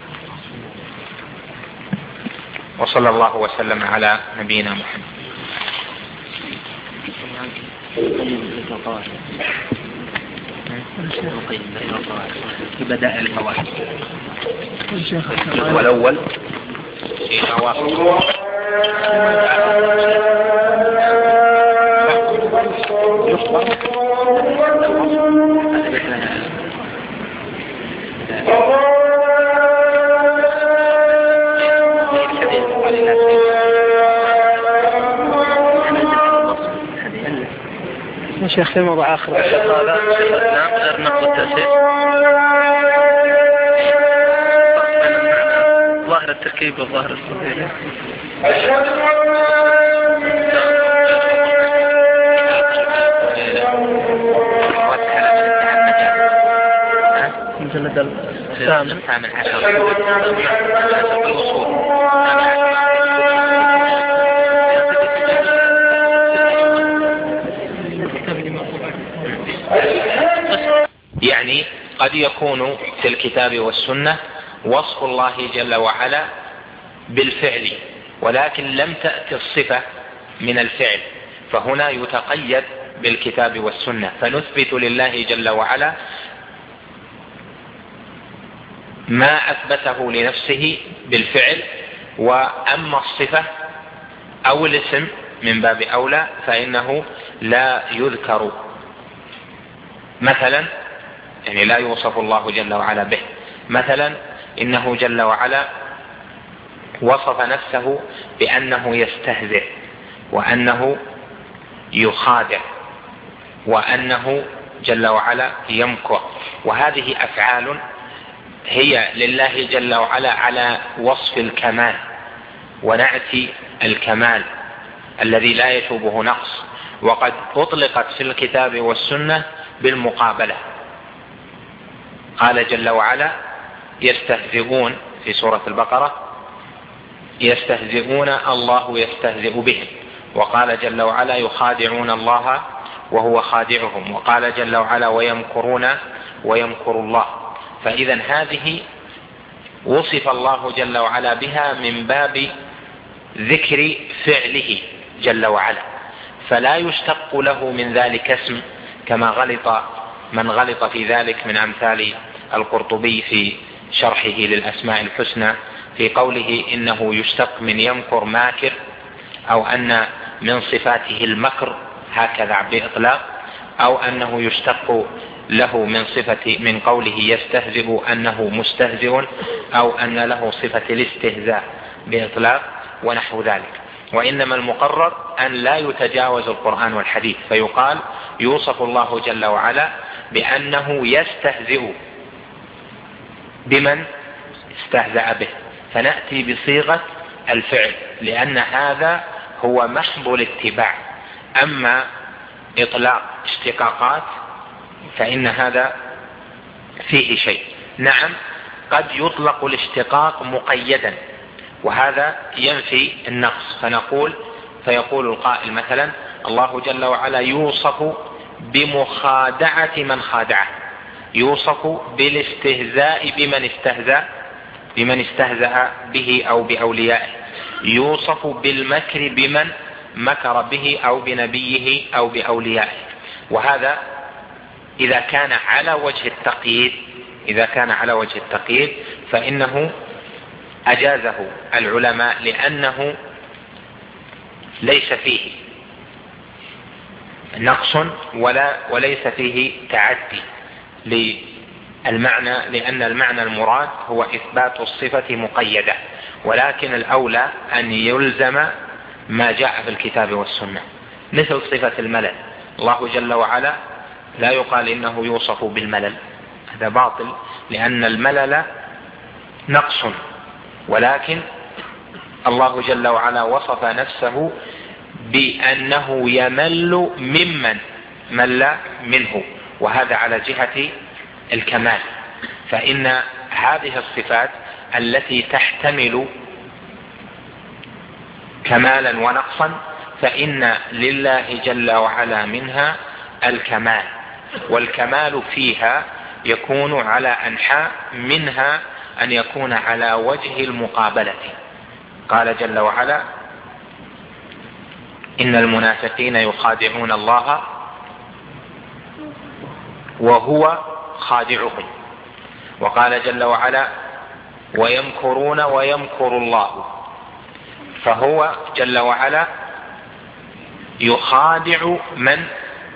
وصلى الله وسلم على نبينا محمد. في بدائع الفوائد والأول في أواخر يا شيخ في موضوع آخر غير نقل التأسيس ظاهر التركيب والظاهر الصحيح. مجلد الثامن عشر الوصول يعني قد يكون في الكتاب والسنة وصف الله جل وعلا بالفعل، ولكن لم تأتي الصفة من الفعل، فهنا يتقيد بالكتاب والسنة، فنثبت لله جل وعلا ما أثبته لنفسه بالفعل. وأما الصفة أو الاسم من باب أولى فإنه لا يذكر، مثلا يعني لا يوصف الله جل وعلا به. مثلا إنه جل وعلا وصف نفسه بأنه يستهزئ، وأنه يخادع، وأنه جل وعلا يمكر، وهذه أفعال هي لله جل وعلا على وصف الكمال ونعتي الكمال الذي لا يشوبه نقص، وقد أطلقت في الكتاب والسنة بالمقابلة. قال جل وعلا يستهزئون في سورة البقرة يستهزئون الله يستهزئ بهم، وقال جل وعلا يخادعون الله وهو خادعهم، وقال جل وعلا ويمكرون ويمكر الله. فإذا هذه وصف الله جل وعلا بها من باب ذكر فعله جل وعلا، فلا يشتق له من ذلك اسم كما غلط من غلط في ذلك من أمثال القرطبي في شرحه للأسماء الحسنى في قوله إنه يشتق من يمكر ماكر، أو أن من صفاته المكر هكذا بإطلاق، أو أنه يشتق له من صفة من قوله يستهزئ أنه مستهزئ، أو أن له صفة الاستهزاء بإطلاق ونحو ذلك. وإنما المقرر أن لا يتجاوز القرآن والحديث، فيقال يوصف الله جل وعلا بأنه يستهزئ بمن استهزأ به، فنأتي بصيغة الفعل لأن هذا هو محض الاتباع. أما إطلاق اشتقاقات فإن هذا فيه شيء. نعم قد يطلق الاشتقاق مقيدا، وهذا ينفي النقص، فنقول فيقول القائل مثلا الله جل وعلا يوصف بمخادعة من خادعه، يوصف بالاستهزاء بمن استهزأ بمن استهزأ به أو بأوليائه، يوصف بالمكر بمن مكر به أو بنبيه أو بأوليائه. وهذا إذا كان على وجه التقييد إذا كان على وجه التقييد فإنه أجازه العلماء، لأنه ليس فيه نقص ولا وليس فيه تعدي للمعنى، لأن المعنى المراد هو إثبات الصفة مقيدة، ولكن الأولى أن يلزم ما جاء في الكتاب والسنة، مثل صفة الملل. الله جل وعلا لا يقال إنه يوصف بالملل، هذا باطل، لأن الملل نقص، ولكن الله جل وعلا وصف نفسه بأنه يمل ممن مل منه، وهذا على جهة الكمال. فإن هذه الصفات التي تحتمل كمالا ونقصا فإن لله جل وعلا منها الكمال، والكمال فيها يكون على أنحاء، منها أن يكون على وجه المقابلة. قال جل وعلا: إن المنافقين يخادعون الله وهو خادعهم. وقال جل وعلا: ويمكرون ويمكر الله. فهو جل وعلا يخادع من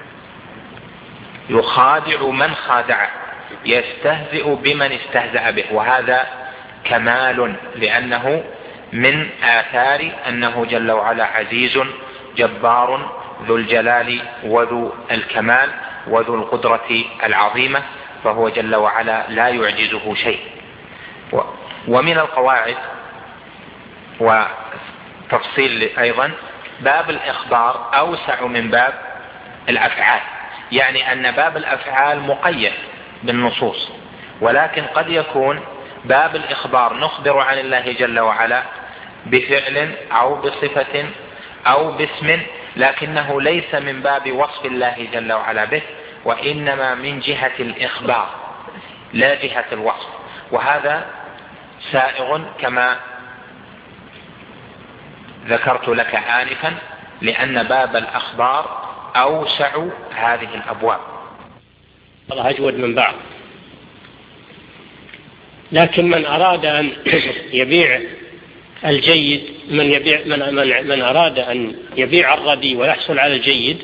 يخادع من خادع، يستهزئ بمن استهزأ به، وهذا كمال، لأنه من آثار أنه جل وعلا عزيز جبار ذو الجلال وذو الكمال وذو القدرة العظيمة، فهو جل وعلا لا يعجزه شيء. ومن القواعد وتفصيل أيضا باب الإخبار أوسع من باب الأفعال، يعني أن باب الأفعال مقيد بالنصوص، ولكن قد يكون باب الإخبار نخبر عن الله جل وعلا بفعل أو بصفة أو باسم، لكنه ليس من باب وصف الله جل وعلا به، وإنما من جهة الإخبار لا جهة الوصف، وهذا سائغ كما ذكرت لك آنفا، لأن باب الأخبار أوسع هذه الأبواب. الله أجود من بعض، لكن من أراد أن يبيع الجيد، من يبيع من, من, من أراد أن يبيع الردي ويحصل على الجيد،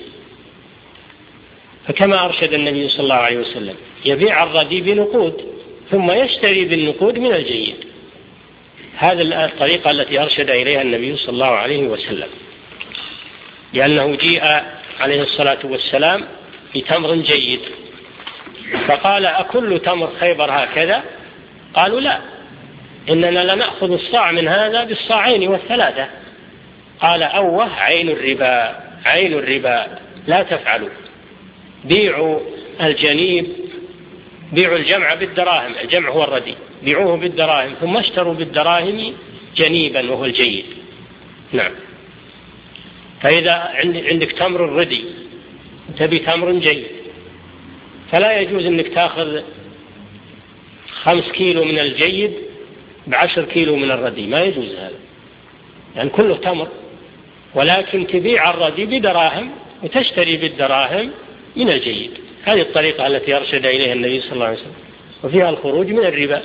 فكما أرشد النبي صلى الله عليه وسلم يبيع الردي بنقود ثم يشتري بالنقود من الجيد. هذا الطريقة التي أرشد إليها النبي صلى الله عليه وسلم، لأنه جيء عليه الصلاة والسلام بتمر جيد فقال: أكل تمر خيبر هكذا؟ قالوا: لا، إننا لنأخذ الصاع من هذا بالصاعين والثلاثة. قال: أوه عين الربا، عين الربا، لا تفعلوا، بيعوا الجنيب، بيعوا الجمع بالدراهم، الجمع هو الردي، بيعوه بالدراهم ثم اشتروا بالدراهم جنيبا وهو الجيد. نعم. فإذا عندك تمر الردي تبي تمر جيد، فلا يجوز أنك تأخذ خمس كيلو من الجيد بعشر كيلو من الردي، ما يجوز هذا، يعني كله تمر، ولكن تبيع الردي بدراهم وتشتري بالدراهم من الجيد. هذه الطريقة التي أرشد إليها النبي صلى الله عليه وسلم، وفيها الخروج من الربا.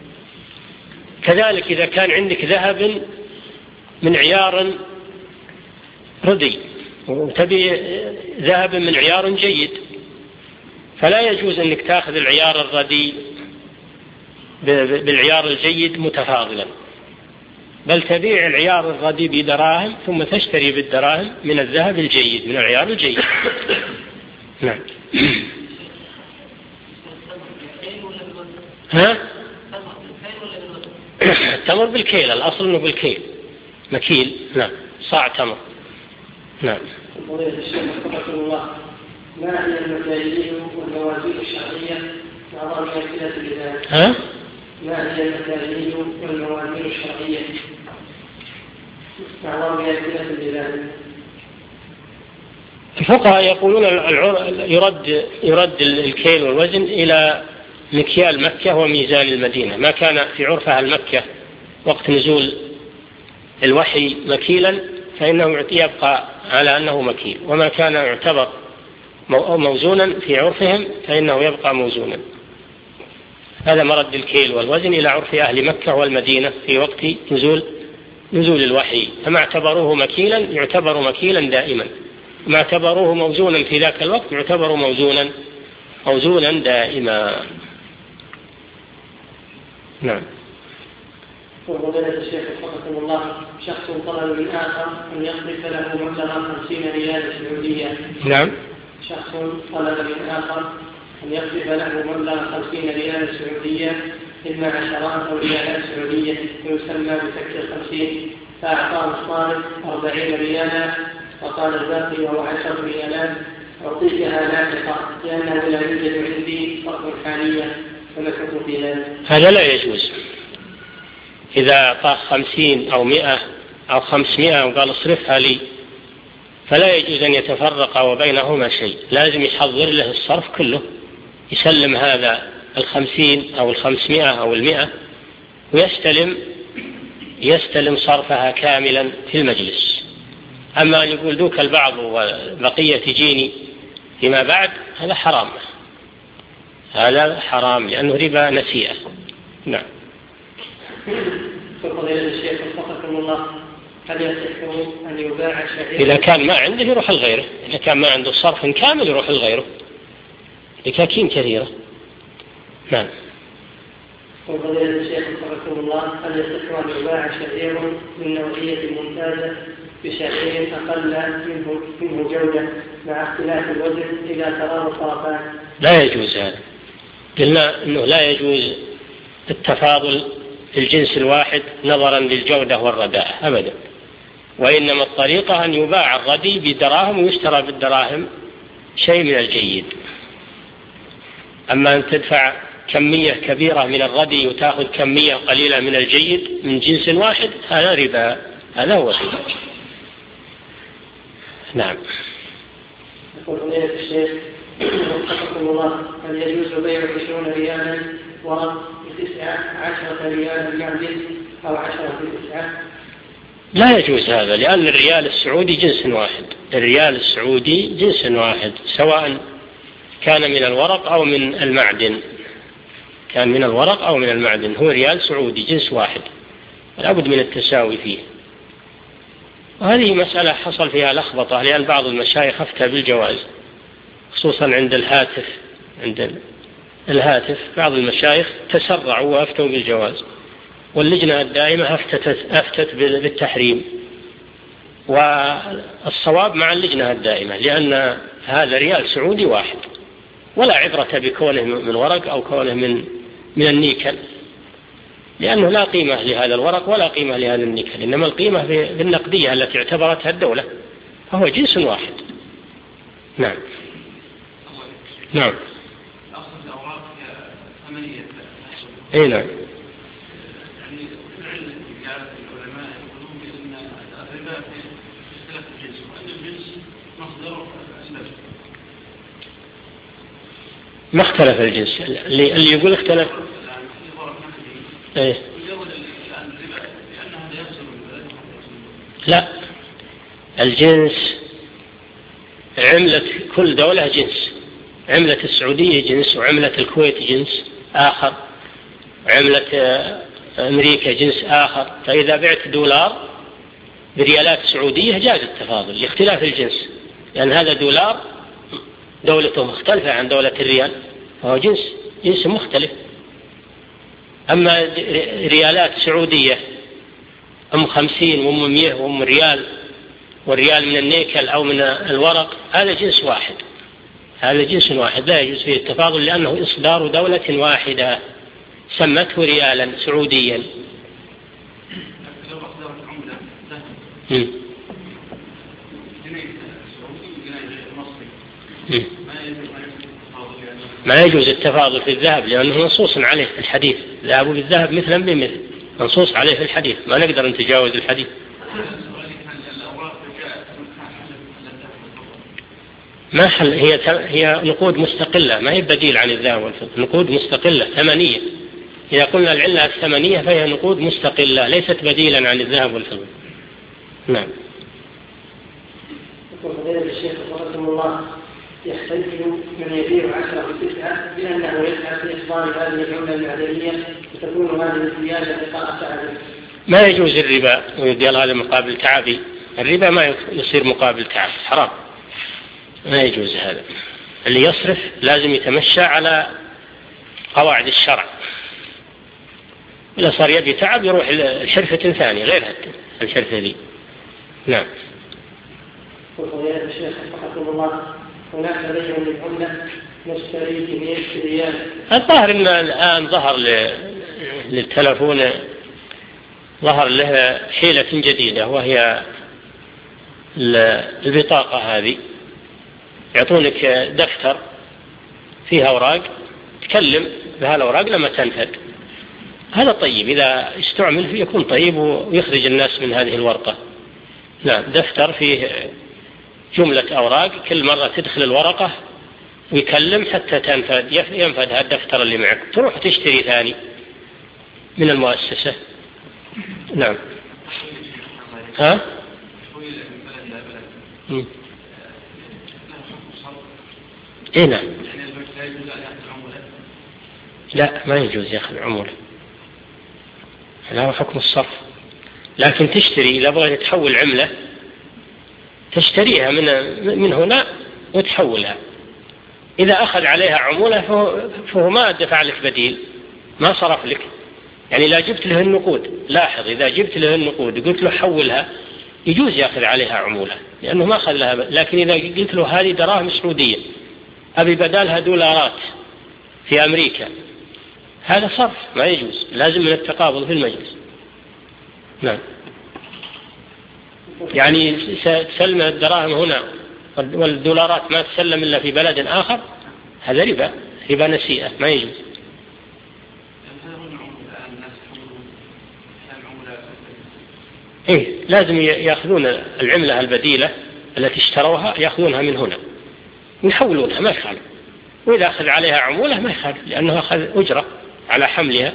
كذلك إذا كان عندك ذهب من عيار ردي وتبي ذهب من عيار جيد، فلا يجوز أنك تأخذ العيار الردي بالعيار الجيد متفاضلا، بل تبيع العيار الردي بدراهم ثم تشتري بالدراهم من الذهب الجيد، من العيار الجيد. نعم. ها؟ التمر بالكيل، الأصل أنه بالكيل، مكيل. نعم، صاع تمر. نعم. ما هي المكاييل والموازين الشرعية وأعضاء أمثلة لذلك؟ ها؟ ما هي المكاييل والموازين الشرعية وأعضاء أمثلة لذلك؟ الفقهاء يقولون يرد يرد الكيل والوزن إلى مكيال مكة وميزان المدينة. ما كان في عرفها المكة وقت نزول الوحي مكيلا فإنه يبقى على أنه مكيل، وما كان يعتبر موزونا في عرفهم فإنه يبقى موزونا. هذا مرد الكيل والوزن إلى عرف أهل مكة والمدينة في وقت نزول نزول الوحي، فما اعتبروه مكيلا يعتبر مكيلا دائما. ما اعتبروه موزونا في ذاك الوقت يعتبر موزونا موزونا دائما. نعم. وفضيلة الشيخ وفقكم الله، شخص طلب من آخر أن يصرف له مبلغ خمسين ريال سعودية. نعم. شخص طلب من آخر أن يصرف له مبلغ خمسين ريال سعودية، إما عشرات أو ريالات سعودية ويسمى بفك الخمسين، فأعطاه الصارف أربعين ريالا وقال الباقي وهو عشر ريالات أعطيتها لاحقا لأنه لا يوجد عندي فرق حالية، فما الحكم في ذلك؟ هذا لا يجوز. إذا أعطاه خمسين أو مئة أو خمسمائة وقال اصرفها لي فلا يجوز أن يتفرق وبينهما شيء، لازم يحضر له الصرف كله، يسلم هذا الخمسين أو الخمسمائة أو المئة ويستلم يستلم صرفها كاملا في المجلس. أما أن يقول دوك البعض وبقية تجيني فيما بعد، هذا حرام، هذا حرام لأنه ربا نسيئة. نعم. فضيلة الشيخ وفقكم الله، هل يصح أن يباع الشعير؟ إذا كان ما عنده يروح لغيره، إذا كان ما عنده صرف كامل يروح لغيره، لكاكين كثيرة. نعم. وفضيلة الشيخ وفقكم الله، هل يصح أن يباع شعير من نوعية ممتازة بشعير أقل منه, منه جودة مع اختلاف الوزن إذا تراه الطرفان؟ لا يجوز هذا، قلنا أنه لا يجوز التفاضل في الجنس الواحد نظرا للجودة والرداء أبدا، وإنما الطريقة أن يباع الردي بدراهم ويشترى بالدراهم شيء من الجيد. أما أن تدفع كمية كبيرة من الردي وتأخذ كمية قليلة من الجيد من جنس واحد، هذا ربا، هذا هو الربا. نعم. يقول فضيلة الشيخ وفقكم الله، هل يجوز بيع عشرون ريالا ورق بتسعة عشرة ريالا معدن أو عشرة بتسعة؟ لا يجوز هذا، لأن الريال السعودي جنس واحد، الريال السعودي جنس واحد سواء كان من الورق أو من المعدن، كان من الورق أو من المعدن، هو ريال سعودي جنس واحد، لابد من التساوي فيه. وهذه مسألة حصل فيها لخبطة، لأن بعض المشايخ أفتى بالجواز، خصوصا عند الهاتف، عند الهاتف بعض المشايخ تسرعوا وأفتوا بالجواز، واللجنة الدائمة أفتت, أفتت بالتحريم، والصواب مع اللجنة الدائمة، لأن هذا ريال سعودي واحد، ولا عبرة بكونه من ورق أو كونه من من النيكل، لأنه لا قيمة لهذا الورق ولا قيمة لهذا النيكل، إنما القيمة في النقدية التي اعتبرتها الدولة، فهو جنس واحد. نعم. نعم. اي نعم. ما اختلف الجنس، اللي, اللي يقول اختلف ايه؟ لا، الجنس عملة كل دولة جنس، عملة السعودية جنس، وعملة الكويت جنس آخر، عملة أمريكا جنس آخر، فإذا بعت دولار بريالات سعودية جاز التفاضل لاختلاف الجنس، لأن هذا دولار دولته مختلفة عن دولة الريال، فهو جنس جنس مختلف. أما ريالات سعودية أم خمسين وأم مئة وأم ريال، والريال من النيكل أو من الورق، هذا جنس واحد، هذا جنس واحد لا يجوز فيه التفاضل، لأنه إصدار دولة واحدة سمته ريالا سعوديا. م. م. ما يجوز التفاضل في الذهب، لأنه منصوص عليه في الحديث، ذهب بالذهب مثلا بمثل، منصوص عليه في الحديث، ما نقدر نتجاوز الحديث. ما حل، هي هي نقود مستقلة، ما هي بديل عن الذهب والفضة، نقود مستقلة ثمنية. إذا قلنا العلة الثمنية فهي نقود مستقلة ليست بديلا عن الذهب والفضة. نعم. يقول فضيلة الشيخ رحمه الله، يحتج من يبيع عشرة بتسعة بأنه يسعى في إصدار هذه العملة المعدنية وتكون هذه الزيادة لقاء تعبه. ما يجوز الربا ويدير هذا مقابل تعبي، الربا ما يصير مقابل تعب، حرام. ما يجوز هذا. اللي يصرف لازم يتمشى على قواعد الشرع، إذا صار يبي تعب يروح الحرفة ثانية غير الحرفة دي. نعم. وقال الشيخ رحمه الله هناك بيع للعملة نشتري بمئة ريال. الظاهر ان الآن ظهر للتلفون ظهر له حيلة جديدة، وهي البطاقة هذه، يعطونك دفتر فيها أوراق تكلم بهالأوراق لما تنفد. هذا طيب، إذا استعمل فيه يكون طيب ويخرج الناس من هذه الورقة. نعم، دفتر فيه جملة أوراق، كل مرة تدخل الورقة ويكلم حتى تنفد، ينفد هذا الدفتر اللي معك، تروح تشتري ثاني من المؤسسة. نعم. ها؟ إيه نعم. لا، ما يجوز يأخذ عمولة، لا حكم الصرف. لكن تشتري، إذا بغيت تحول عملة تشتريها من من هنا وتحولها. إذا أخذ عليها عمولة فهو, فهو ما دفع لك بديل، ما صرف لك. يعني لا جبت له النقود، لاحظ إذا جبت له النقود قلت له حولها يجوز يأخذ عليها عمولة لأنه ما أخذ لها. لكن إذا قلت له هذه دراهم سعودية أبي بدالها دولارات في أمريكا، هذا صرف ما يجوز، لازم من التقابض في المجلس. نعم. يعني تسلم الدراهم هنا والدولارات ما تسلم إلا في بلد آخر، هذا ربا، ربا نسيئة ما يجوز. إيه، لازم يأخذون العملة البديلة التي اشتروها يأخذونها من هنا يحولونها، ما يخالف. وإذا أخذ عليها عمولة ما يخالف لأنه أخذ أجرة على حملها.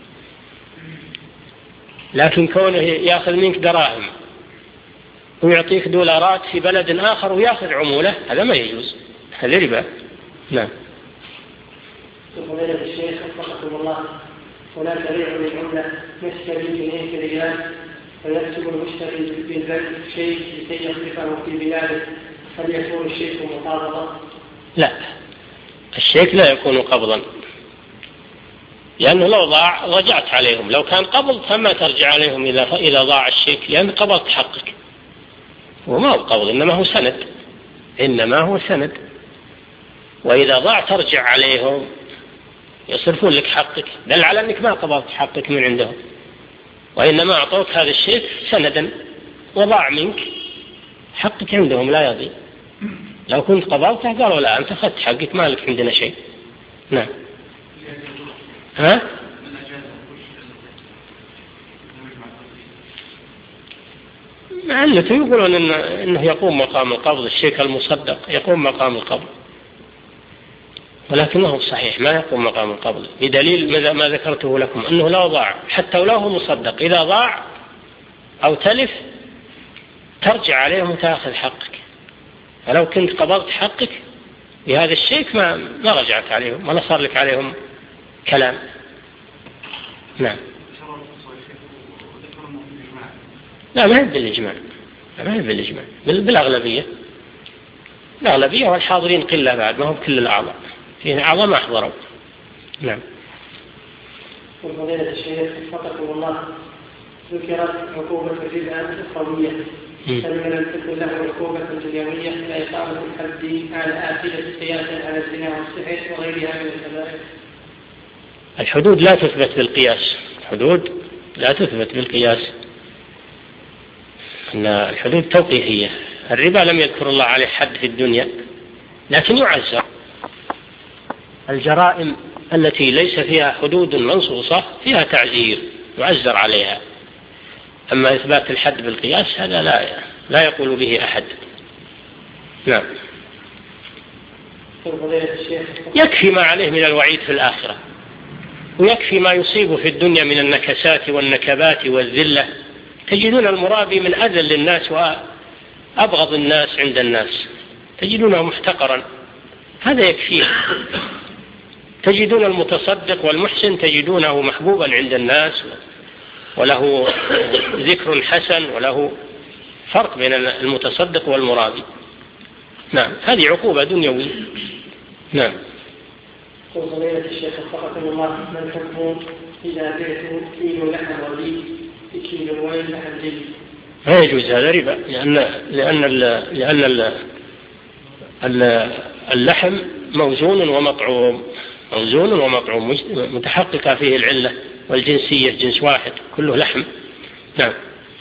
لكن كونه يأخذ منك دراهم ويعطيك دولارات في بلد آخر ويأخذ عمولة، هذا ما يجوز، هذا ربا. نعم. فضيلة الشيخ وفقكم الله، هناك بيع للعملة نشتري بمئة ريال فيكتب المشتري بالبنك شيء لكي يصرفه في بلاده، هل يكون الشيك مقابضا؟ لا، الشيك لا يكون قبضا، لأنه لو ضاع رجعت عليهم. لو كان قبض فما ترجع عليهم إذا إذا ضاع الشيك، لأن قبضت حقك. وما هو قبض، إنما هو سند، إنما هو سند. وإذا ضاع ترجع عليهم يصرفون لك حقك، دل على أنك ما قبضت حقك من عندهم، وإنما أعطوك هذا الشيك سندا وضاع منك، حقك عندهم لا يضيع. لو كنت قبضته قالوا لا، أنت أخذت حقك، ما لك عندنا شيء. نعم. ها؟ معلته يقولون إنه, إنه يقوم مقام القبض، الشيك المصدق يقوم مقام القبض، ولكنه صحيح ما يقوم مقام القبض، بدليل ما ذكرته لكم أنه لا ضاع، حتى ولو هو مصدق إذا ضاع أو تلف ترجع عليهم وتأخذ حقك. فلو كنت قبضت حقك بهذا الشيك ما ما رجعت عليهم ولا صار لك عليهم كلام. نعم. لا، ما هي بالإجماع، ما هي بالإجماع، بالأغلبية. الأغلبية والحاضرين قلة بعد، ما هم كل الأعضاء، فيه أعضاء ما أحضروا. نعم. وفضيلة الشيخ وفقكم الله، ذكرت عقوبة الربا الأخروية، فلمن لم تكن له عقوبة دنيوية كإقامة الحد على آخرة قياسا على الزنا والسحر وغيرها من الكبائر. الحدود لا تثبت بالقياس، الحدود لا تثبت بالقياس، أن الحدود توقيفية. الربا لم يذكر الله عليه حد في الدنيا، لكن يعزر. الجرائم التي ليس فيها حدود منصوصة فيها تعزير يعزر عليها. أما إثبات الحد بالقياس هذا لا لا يقول به أحد. نعم. يكفي ما عليه من الوعيد في الآخرة، ويكفي ما يصيب في الدنيا من النكسات والنكبات والذلة. تجدون المرابي من أذل الناس وأبغض الناس عند الناس، تجدونه محتقرا، هذا يكفيه. تجدون المتصدق والمحسن تجدونه محبوبا عند الناس وله ذكر حسن، وله فرق بين المتصدق والمرابي. نعم، هذه عقوبة دنيوية. نعم. وفضيلة الشيخ وفقكم الله، ما الحكم إذا بعت كيلو لحم رديء بكيلوين لحم جديد؟ لا يجوز هذا ربا، لأن لأن ال لأن ال ال اللحم موزون ومطعوم، موزون ومطعوم متحققة فيه العلة والجنسية، جنس واحد كله لحم. نعم.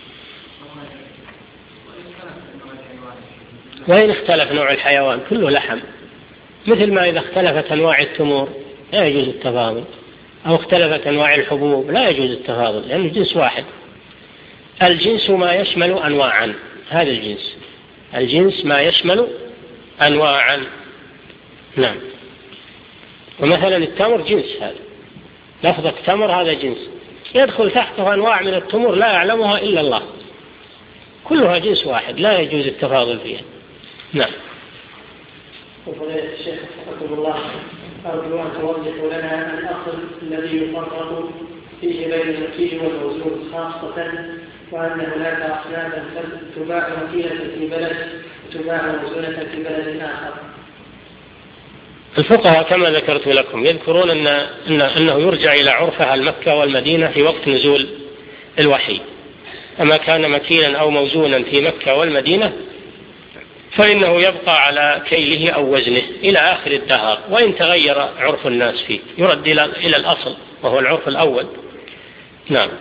وإن اختلف نوع الحيوان كله لحم، مثل ما إذا اختلفت أنواع التمور لا يجوز التفاضل، أو اختلفت أنواع الحبوب لا يجوز التفاضل، لأنه جنس واحد. الجنس ما يشمل أنواعا، هذا الجنس، الجنس ما يشمل أنواعا. نعم. ومثلا التمر جنس، هذا لفظة تمر هذا جنس، يدخل تحته أنواع من التمور لا يعلمها إلا الله، كلها جنس واحد لا يجوز التفاضل فيها. نعم. وفضيلة الشيخ وفقكم الله، أرجو أن توضحوا لنا الأصل الذي يفرق فيه بين المكيل والموزون خاصة، وأن هناك أصنافا تباع مكيلة في بلد وتباع موزونة في بلد آخر. الفقهاء كما ذكرت لكم يذكرون أن إن أنه يرجع إلى عرف أهل مكة والمدينة في وقت نزول الوحي، أما كان مكيلا أو موزونا في مكة والمدينة فإنه يبقى على كيله أو وزنه إلى آخر الدهر، وإن تغير عرف الناس فيه يرد إلى الأصل وهو العرف الأول. نعم.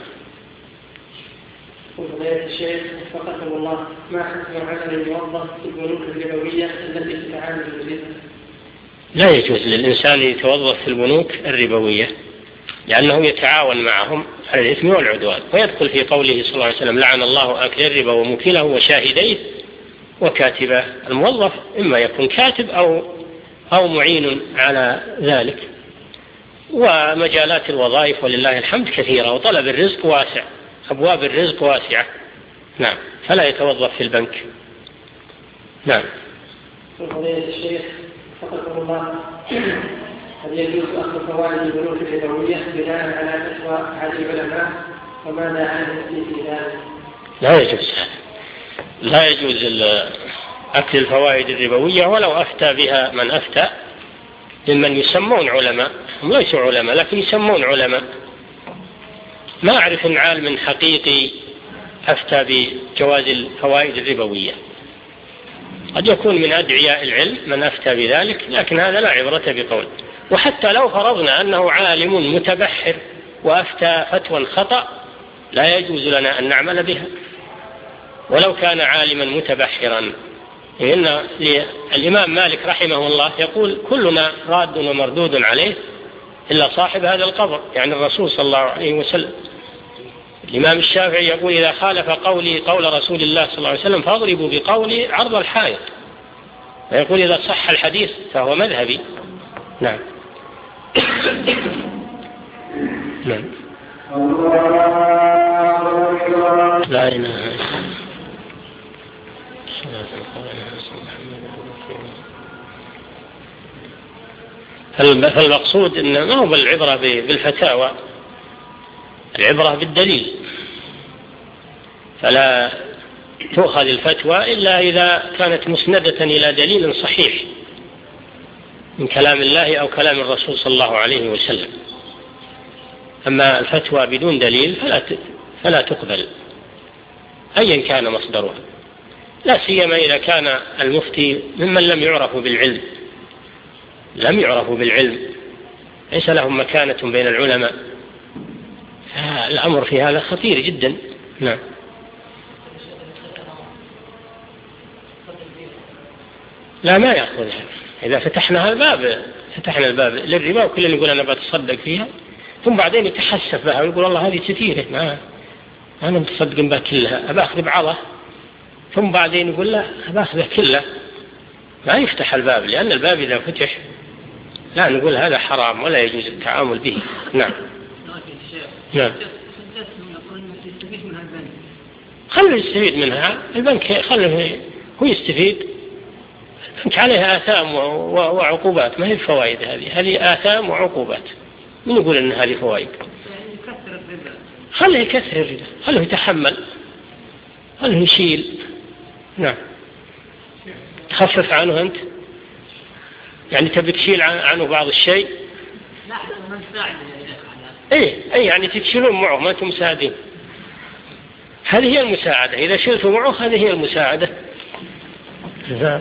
وفضيلة الشيخ وفقكم الله، ما حكم عمل الموظف في البنوك الربوية التي تتعامل بالربا؟ لا يجوز للإنسان يتوظف في البنوك الربوية، لأنه يتعاون معهم على الإثم والعدوان، ويدخل في قوله صلى الله عليه وسلم: لعن الله آكل الربا وموكله وشاهديه وكاتبه. الموظف إما يكون كاتب أو أو معين على ذلك. ومجالات الوظائف ولله الحمد كثيرة، وطلب الرزق واسع، أبواب الرزق واسعة. نعم. فلا يتوظف في البنك. نعم. فضيلة الشيخ حفظكم الله، هل يجوز أخذ فوائد البنوك الربوية بناء على فتوى أحد العلماء؟ وماذا عن المفتي في ذلك؟ لا يجوز هذا، لا يجوز أكل الفوائد الربوية ولو أفتى بها من أفتى ممن يسمون علماء، هم ليسوا علماء لكن يسمون علماء. ما أعرف إن عالم حقيقي أفتى بجواز الفوائد الربوية، قد يكون من أدعياء العلم من أفتى بذلك، لكن هذا لا عبرة بقول. وحتى لو فرضنا أنه عالم متبحر وأفتى فتوى خطأ لا يجوز لنا أن نعمل بها ولو كان عالما متبحرا. إن الإمام مالك رحمه الله يقول: كلنا راد ومردود عليه إلا صاحب هذا القبر، يعني الرسول صلى الله عليه وسلم. الإمام الشافعي يقول: إذا خالف قولي قول رسول الله صلى الله عليه وسلم فاضربوا بقولي عرض الحائط. ويقول: إذا صح الحديث فهو مذهبي. نعم. نعم. لا إله إلا الله. فالمقصود إن ما هو بالعبرة بالفتاوى، العبرة بالدليل، فلا تؤخذ الفتوى إلا إذا كانت مسندة إلى دليل صحيح من كلام الله أو كلام الرسول صلى الله عليه وسلم. أما الفتوى بدون دليل فلا فلا تقبل أيا كان مصدرها، لا سيما إذا كان المفتي ممن لم يعرفوا بالعلم، لم يعرفوا بالعلم، ليس لهم مكانة بين العلماء. الأمر في هذا خطير جدا. نعم. لا ما يأخذها. إذا فتحنا الباب فتحنا الباب للربا وكلنا يقول أنا بتصدق فيها، ثم بعدين يتحسف بها ويقول والله هذه كثيرة ما أنا متصدق بها كلها، أبأخذ بعضها، ثم بعدين يقول لا أبأخذها كلها. ما يفتح الباب، لأن الباب إذا فتح لا نقول هذا حرام ولا يجوز التعامل به. نعم. نعم. خلوا يستفيد منها البنك، خلوا هو يستفيد. البنك عليها آثام وعقوبات، ما هي الفوائد هذه، هذه آثام وعقوبات. من يقول أن هذه فوائد؟ خليه يكثر الربا، خليه يتحمل، خليه يشيل. نعم. تخفف عنه أنت؟ يعني تبي تشيل عنه بعض الشيء؟ لا من ساعد ايه ايه يعني تشيلون معه ما انتم مساعدين. هذه هي المساعدة، إذا شلتوا معه هذه هي المساعدة. نعم.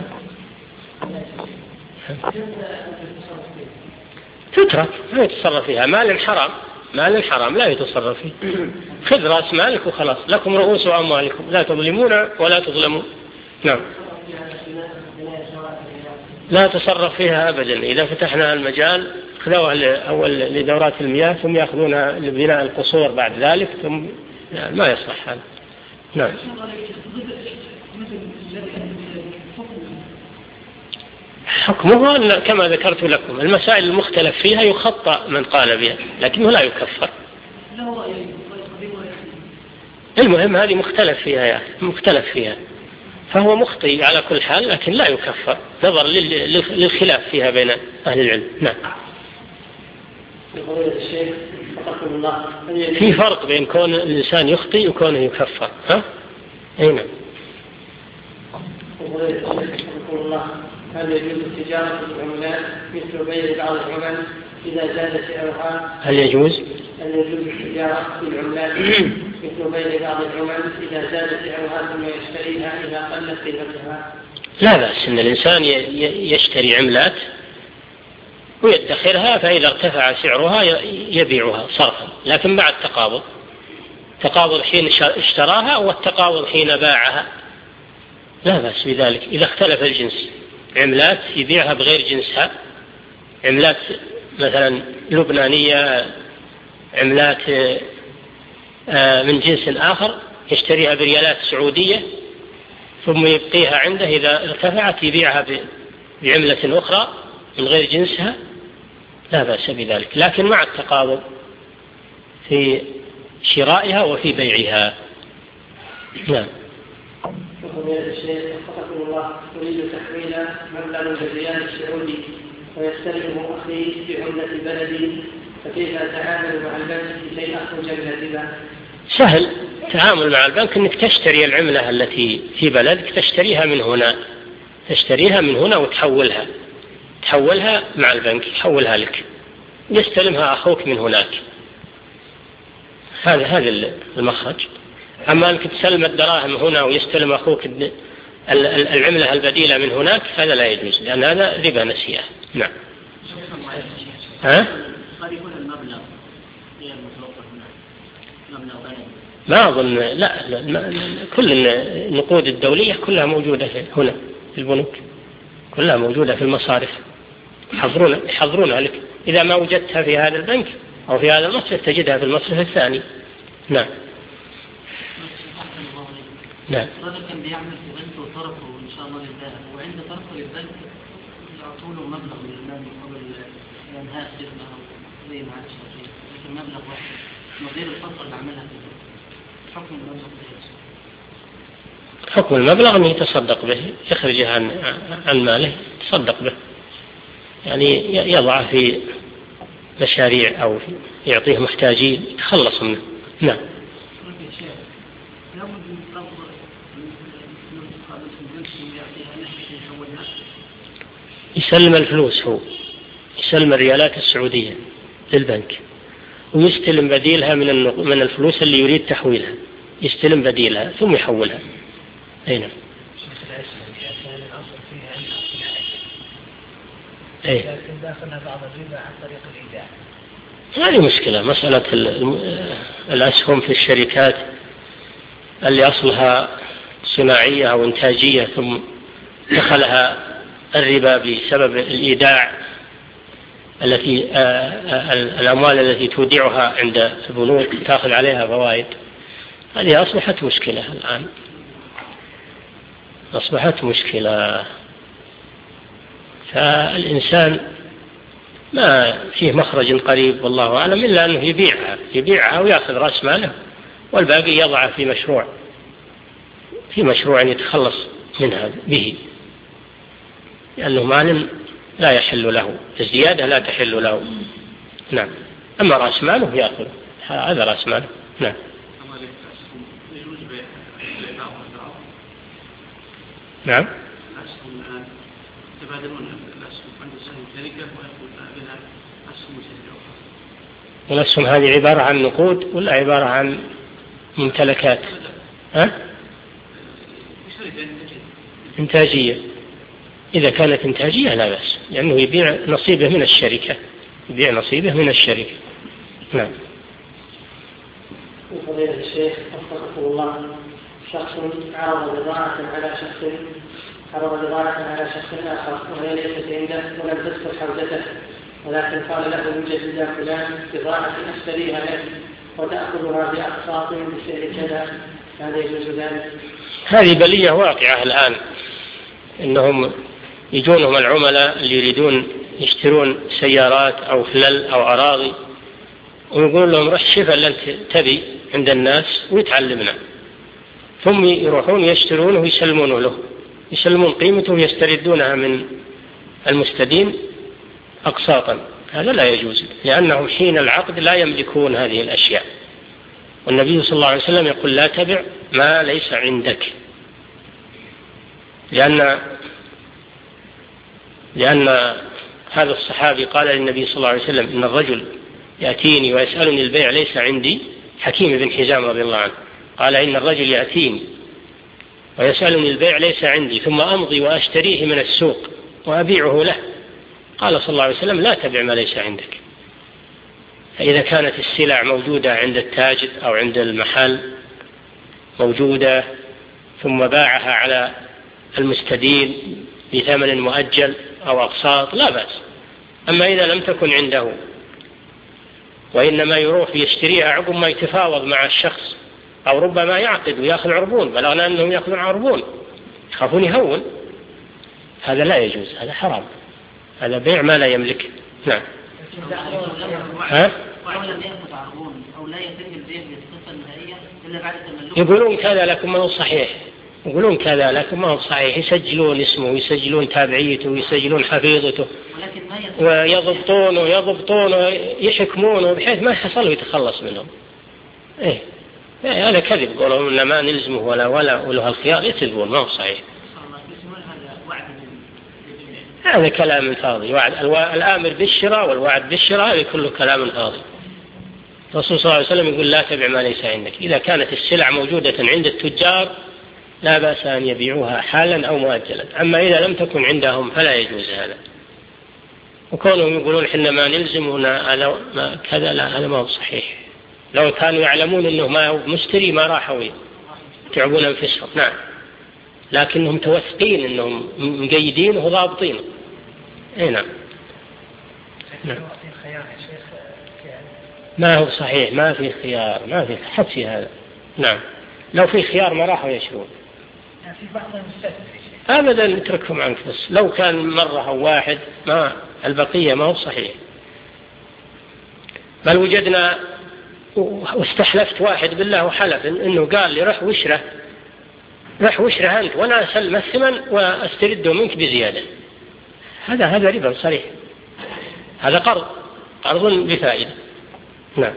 تترك لا يتصرف فيها، مال حرام، مال حرام لا يتصرف فيه. خذ رأس مالك وخلاص، لكم رؤوس أموالكم لا تظلمون ولا تظلمون. نعم. لا تصرف فيها أبدا. إذا فتحنا المجال خذوها أول لدورات المياه ثم يأخذونها لبناء القصور بعد ذلك، ثم يعني ما يصلح هذا. نعم. حكمه أن كما ذكرت لكم المسائل المختلف فيها يخطأ من قال بها لكنه لا يكفر. المهم هذه مختلف فيها يا أخي، مختلف فيها، فهو مخطئ على كل حال لكن لا يكفر نظر للخلاف فيها بين أهل العلم. نعم. في فرق بين كون الإنسان يخطئ وكونه يكفر. ها؟ أي نعم. هل يجوز التجارة بالعملات مثل بيع بعض العمل إذا زاد سعرها؟ هل يجوز؟ هل يجوز التجارة بالعملات مثل بيع بعض العمل إذا زاد سعرها ثم يشتريها إذا قلت قيمتها؟ لا بأس إن الإنسان يشتري عملات ويدخرها، فإذا ارتفع سعرها يبيعها صرفا، لكن مع التقابض، تقابض حين اشتراها والتقابض حين باعها لا بأس بذلك. إذا اختلف الجنس، عملات يبيعها بغير جنسها، عملات مثلا لبنانية، عملات من جنس آخر يشتريها بريالات سعودية ثم يبقيها عنده، إذا ارتفعت يبيعها بعملة أخرى من غير جنسها لا بأس بذلك، لكن مع التقابض في شرائها وفي بيعها. نعم. فضيلة الشيخ وفقكم الله، أريد تحويل مبلغ الريال السعودي ويستلمه أخي بعملة بلدي، فكيف أتعامل مع البنك لكي أخرج من الربا؟ سهل التعامل مع البنك، أنك تشتري العملة التي في بلدك تشتريها من هنا، تشتريها من هنا وتحولها، تحولها مع البنك يحولها لك، يستلمها أخوك من هناك. هذا هذا المخرج. أما أنك تسلم الدراهم هنا ويستلم أخوك العملة البديلة من هناك هذا لا يجوز، لأن هذا ربا نسيئة. نعم. ها؟ ما أظن، لا, لا كل النقود الدولية كلها موجودة هنا في البنوك، كلها موجودة في المصارف، يحضرون يحضرونها لك. إذا ما وجدتها في هذا البنك أو في هذا المصرف تجدها في المصرف الثاني. نعم. نعم. الراجل كان بيعمل في بنك وطرفه إن شاء الله للذهب، وعند طرفه للبنك يعطوا له مبلغ من المال قبل إنهاء خدمة أو زي ما عادش شيء، لكن مبلغ واحد نظير الفترة اللي عملها في البنك. حكم المبلغ ده؟ حكم المبلغ أنه يتصدق به، يخرجه عن عن ماله يتصدق به، يعني يضع في مشاريع أو يعطيه محتاجين يتخلص منه. نعم. يسلم الفلوس، هو يسلم الريالات السعودية للبنك ويستلم بديلها من من الفلوس اللي يريد تحويلها، يستلم بديلها ثم يحولها. أي نعم. أي. هذه مشكلة، مسألة الأسهم في الشركات اللي أصلها صناعية أو إنتاجية ثم دخلها الربا بسبب الإيداع التي الأموال التي تودعها عند البنوك تأخذ عليها فوائد، هذه أصبحت مشكلة الآن، أصبحت مشكلة. فالإنسان ما فيه مخرج قريب والله أعلم إلا أنه يبيعها يبيعها ويأخذ رأس ماله والباقي يضعه في مشروع في مشروع يتخلص منها به، لأنه مال لا يحل له، الزيادة لا تحل له. نعم. أما رأس ماله يأخذ، هذا رأس ماله. نعم. نعم. الأسهم الآن يتبادلون الأسهم عند سهم شركة ويأخذ بها أسهم شركة أخرى. والأسهم هذه عبارة عن نقود ولا عبارة عن ممتلكات؟ ها؟ إنتاجية. إذا كانت إنتاجية لا بأس، لأنه يبيع نصيبه من الشركة، يبيع نصيبه من الشركة. نعم. فضيلة الشيخ وفقكم الله، شخص عرض بضاعة على شخص عرض بضاعة على شخص آخر وهي ليست عنده ولم تذكر حوزته، ولكن قال له يوجد لدى فلان بضاعة أشتريها لك وتأخذها بأقساط بسعر كذا، هذا يجوز ذلك؟ هذه بلية واقعة الآن، إنهم يجونهم العملاء اللي يريدون يشترون سيارات أو فلل أو أراضي ويقول لهم رح شوف اللي أنت تبي عند الناس ويتعلمنا، ثم يروحون يشترونه ويسلمونه له، يسلمون قيمته ويستردونها من المستدين أقساطا. هذا لا يجوز، لأنهم حين العقد لا يملكون هذه الأشياء، والنبي صلى الله عليه وسلم يقول لا تبع ما ليس عندك، لأن لأن هذا الصحابي قال للنبي صلى الله عليه وسلم إن الرجل يأتيني ويسألني البيع ليس عندي، حكيم بن حزام رضي الله عنه قال إن الرجل يأتيني ويسألني البيع ليس عندي ثم أمضي وأشتريه من السوق وأبيعه له، قال صلى الله عليه وسلم لا تبع ما ليس عندك. فإذا كانت السلع موجودة عند التاجر أو عند المحل موجودة ثم باعها على المستدين بثمن مؤجل أو أقساط لا بأس. أما إذا لم تكن عنده وإنما يروح يشتريها عقب ما يتفاوض مع الشخص أو ربما يعقد ويأخذ عربون، بلغنا أنهم يأخذون عربون يخافون يهون، هذا لا يجوز، هذا حرام، هذا بيع ما لا يملك. نعم. ها؟ يقولون كذا لكن ما هو صحيح، يقولون كذا لكن ما هو صحيح، يسجلون اسمه ويسجلون تابعيته ويسجلون حفيظته ويضبطونه ويضبطونه ويحكمونه بحيث ما يحصل ويتخلص منهم. إيه هذا كذب، قولوا إن ما نلزمه ولا ولا وله الخيار يكذبون، ما هو صحيح. هذا كلام فاضي، وعد الآمر بالشراء والوعد بالشراء هذا كله كلام فاضي. الرسول صلى الله عليه وسلم يقول لا تبع ما ليس عندك. إذا كانت السلع موجودة عند التجار لا بأس أن يبيعوها حالا أو مؤجلا، أما إذا لم تكن عندهم فلا يجوز هذا. وكونهم يقولون حنا ما نلزمنا ما كذا، لا هذا ما هو صحيح. لو كانوا يعلمون أنه ما هو مشتري ما راحوا يتعبون أنفسهم. نعم، لكنهم توثقين أنهم مقيدين وضابطين. اي نعم. نعم. ما هو صحيح، ما في خيار، ما في حد في هذا. نعم، لو في خيار ما راحوا يشترون. في بعضهم أبدا نتركهم عنك، بس لو كان مرة أو واحد ما البقية ما هو صحيح. بل وجدنا واستحلفت واحد بالله وحلف إنه قال لي رح وشره رح وشره أنت وأنا أسلم الثمن وأسترده منك بزيادة. هذا هذا ربا صريح، هذا قرض قرض بفائدة. نعم.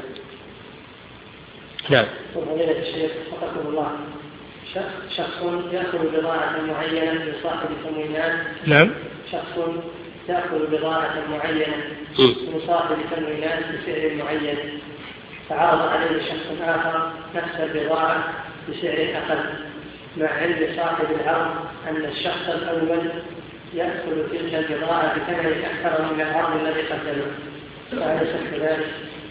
نعم. فضيلة الشيخ وفقكم الله، شخص يأخذ بضاعة معينة من صاحب تموينات. نعم. شخص يأخذ بضاعة معينة من صاحب تموينات بسعر معين، فعرض عليه شخص آخر نفس البضاعة بسعر أقل، مع علم صاحب العرض أن الشخص الأول يأخذ تلك البضاعة بثمن أكثر من العرض الذي قدمه، فأليس كذلك؟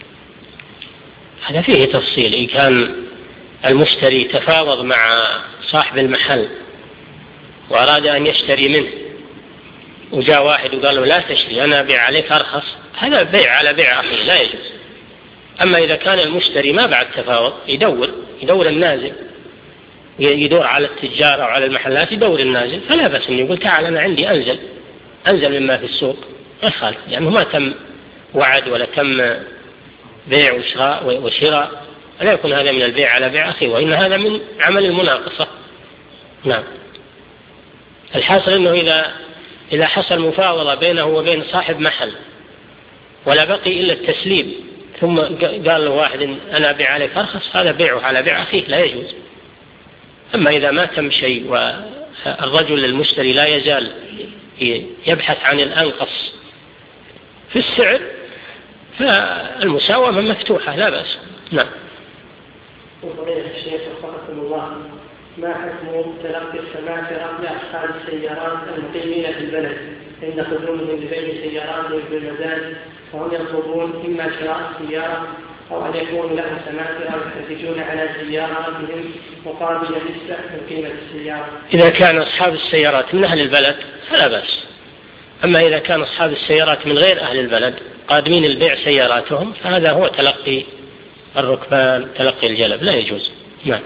هذا فيه تفصيل. إن كان المشتري تفاوض مع صاحب المحل وأراد أن يشتري منه وجاء واحد وقال له لا تشتري أنا أبيع عليك أرخص، هذا بيع على بيع أخي لا يجوز. أما إذا كان المشتري ما بعد تفاوض يدور يدور النازل، يدور على التجار أو على المحلات يدور النازل، فلا بأس أن يقول تعال أنا عندي أنزل أنزل مما في السوق، ما يخالف، يعني ما تم وعد ولا تم بيع وشراء وشراء، لا يكون هذا من البيع على بيع أخي، وإن هذا من عمل المناقصة. نعم. الحاصل أنه إذا إذا حصل مفاوضة بينه وبين صاحب محل ولا بقي إلا التسليم ثم قال له واحد أنا أبيع عليك أرخص، هذا بيعه على بيع أخيه لا يجوز. أما إذا ما تم شيء الرجل المشتري لا يزال يبحث عن الأنقص في السعر فالمساومة مفتوحة لا بأس. نعم. وفضيلة الشيخ وفقكم الله، ما حكم تلقي السماسرة لأصحاب السيارات المقيمين في البلد عند قدومهم لبيع سياراتهم في المزاد، فهم يطلبون إما شراء السيارة أو أن يكون لهم سماسرة يحتجون على سياراتهم مقابل نسبة من قيمة السيارة؟ إذا كان أصحاب السيارات من أهل البلد فلا بأس، أما إذا كان أصحاب السيارات من غير أهل البلد قادمين البيع سياراتهم فهذا هو تلقي الركبان، تلقي الجلب، لا يجوز. نعم.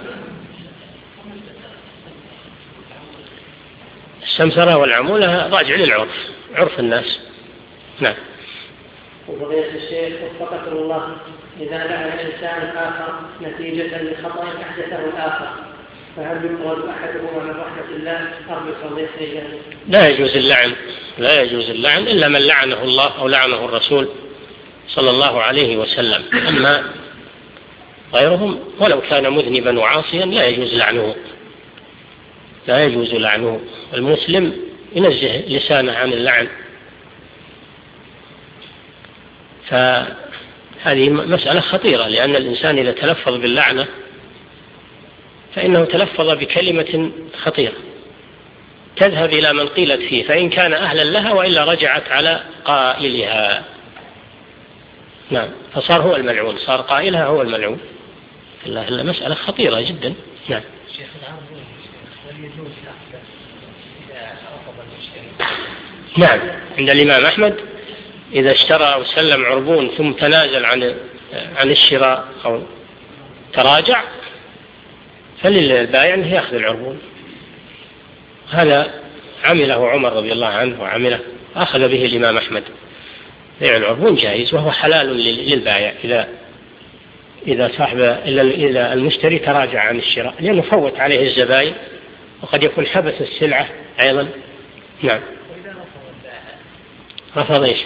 السمسرة والعمولة راجع للعرف، عرف الناس. نعم. وفضيلة الشيخ وفقكم الله، إذا لعن إنسان آخر نتيجة لخطأ أحدثه الآخر فهل يقول أحدهما من رحمة الله أم يصلي سيئا؟ لا يجوز اللعن، لا يجوز اللعن إلا من لعنه الله أو لعنه الرسول صلى الله عليه وسلم، أما غيرهم ولو كان مذنبا وعاصيا لا يجوز لعنه، لا يجوز لعنه. المسلم ينزه لسانه عن اللعن، فهذه مسألة خطيرة، لأن الإنسان إذا تلفظ باللعنة فإنه تلفظ بكلمة خطيرة تذهب إلى من قيلت فيه، فإن كان أهلا لها وإلا رجعت على قائلها. نعم. فصار هو الملعون، صار قائلها هو الملعون. الله، مسألة خطيرة جدا. نعم. نعم. عند الإمام أحمد إذا اشترى أو سلم عربون ثم تنازل عن عن الشراء أو تراجع فللبائع أنه يأخذ العربون. هذا عمله عمر رضي الله عنه وعمله أخذ به الإمام أحمد. بيع العربون جائز وهو حلال للبائع إذا إذا صاحب إذا المشتري تراجع عن الشراء، لأنه فوت عليه الزبائن وقد يكون حبس السلعة أيضا. نعم. رفض إيش؟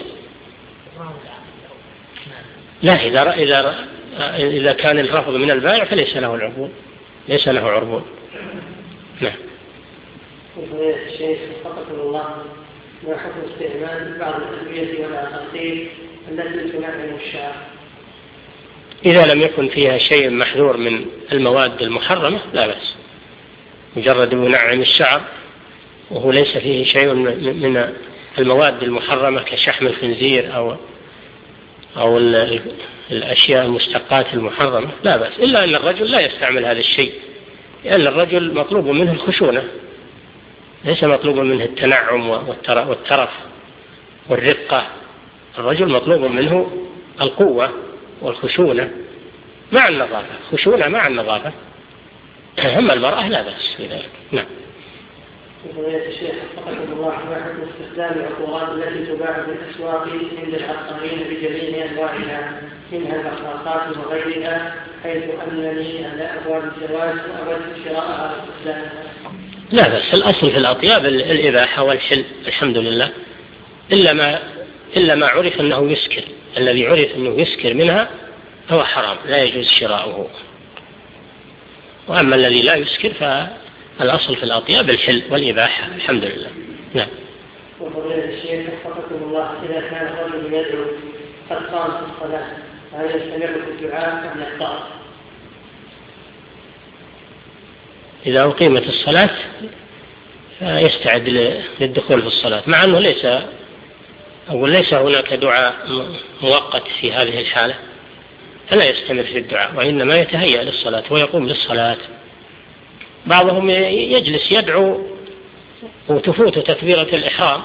لا، إذا إذا إذا كان الرفض من البائع فليس له العربون، ليس له عربون. نعم. الشيخ وفقكم الله، ما حكم استعمال بعض الأدوية والعقاقير التي تنعم الشعر؟ إذا لم يكن فيها شيء محذور من المواد المحرمة لا بأس، مجرد منعم الشعر وهو ليس فيه شيء من المواد المحرمة كشحم الخنزير أو أو الأشياء المشتقات المحرمة لا بأس، إلا أن الرجل لا يستعمل هذا الشيء، لأن الرجل مطلوب منه الخشونة، ليس مطلوب منه التنعم والترف والرقة. الرجل مطلوب منه القوة والخشونة مع النظافة، خشونة مع النظافة. أما المرأة لا بأس بذلك. نعم. فضيلة الشيخ وفقكم الله، ما حكم استخدام العطورات التي تباع في الأسواق عند العطارين بجميع أنواعها منها الأخلاقات وغيرها، حيث أنني على أبواب الزواج وأود شراءها واستخدامها؟ لا بأس، الأصل في الأطياب الإباحة والحل الحمد لله، إلا ما إلا ما عرف أنه يسكر، الذي عرف أنه يسكر منها هو حرام لا يجوز شراؤه، وأما الذي لا يسكر فالأصل في الأطياب الحل والإباحة الحمد لله. نعم. وفضيلة الشيخ وفقكم الله، إذا كان الرجل يدعو قد قام في الصلاة هل يستمر في الدعاء أم يقطع؟ إذا أقيمت الصلاة فيستعد للدخول في الصلاة، مع أنه ليس أقول ليس هناك دعاء مؤقت في هذه الحالة، فلا يستمر في الدعاء وإنما يتهيأ للصلاة ويقوم للصلاة. بعضهم يجلس يدعو وتفوت تكبيرة الإحرام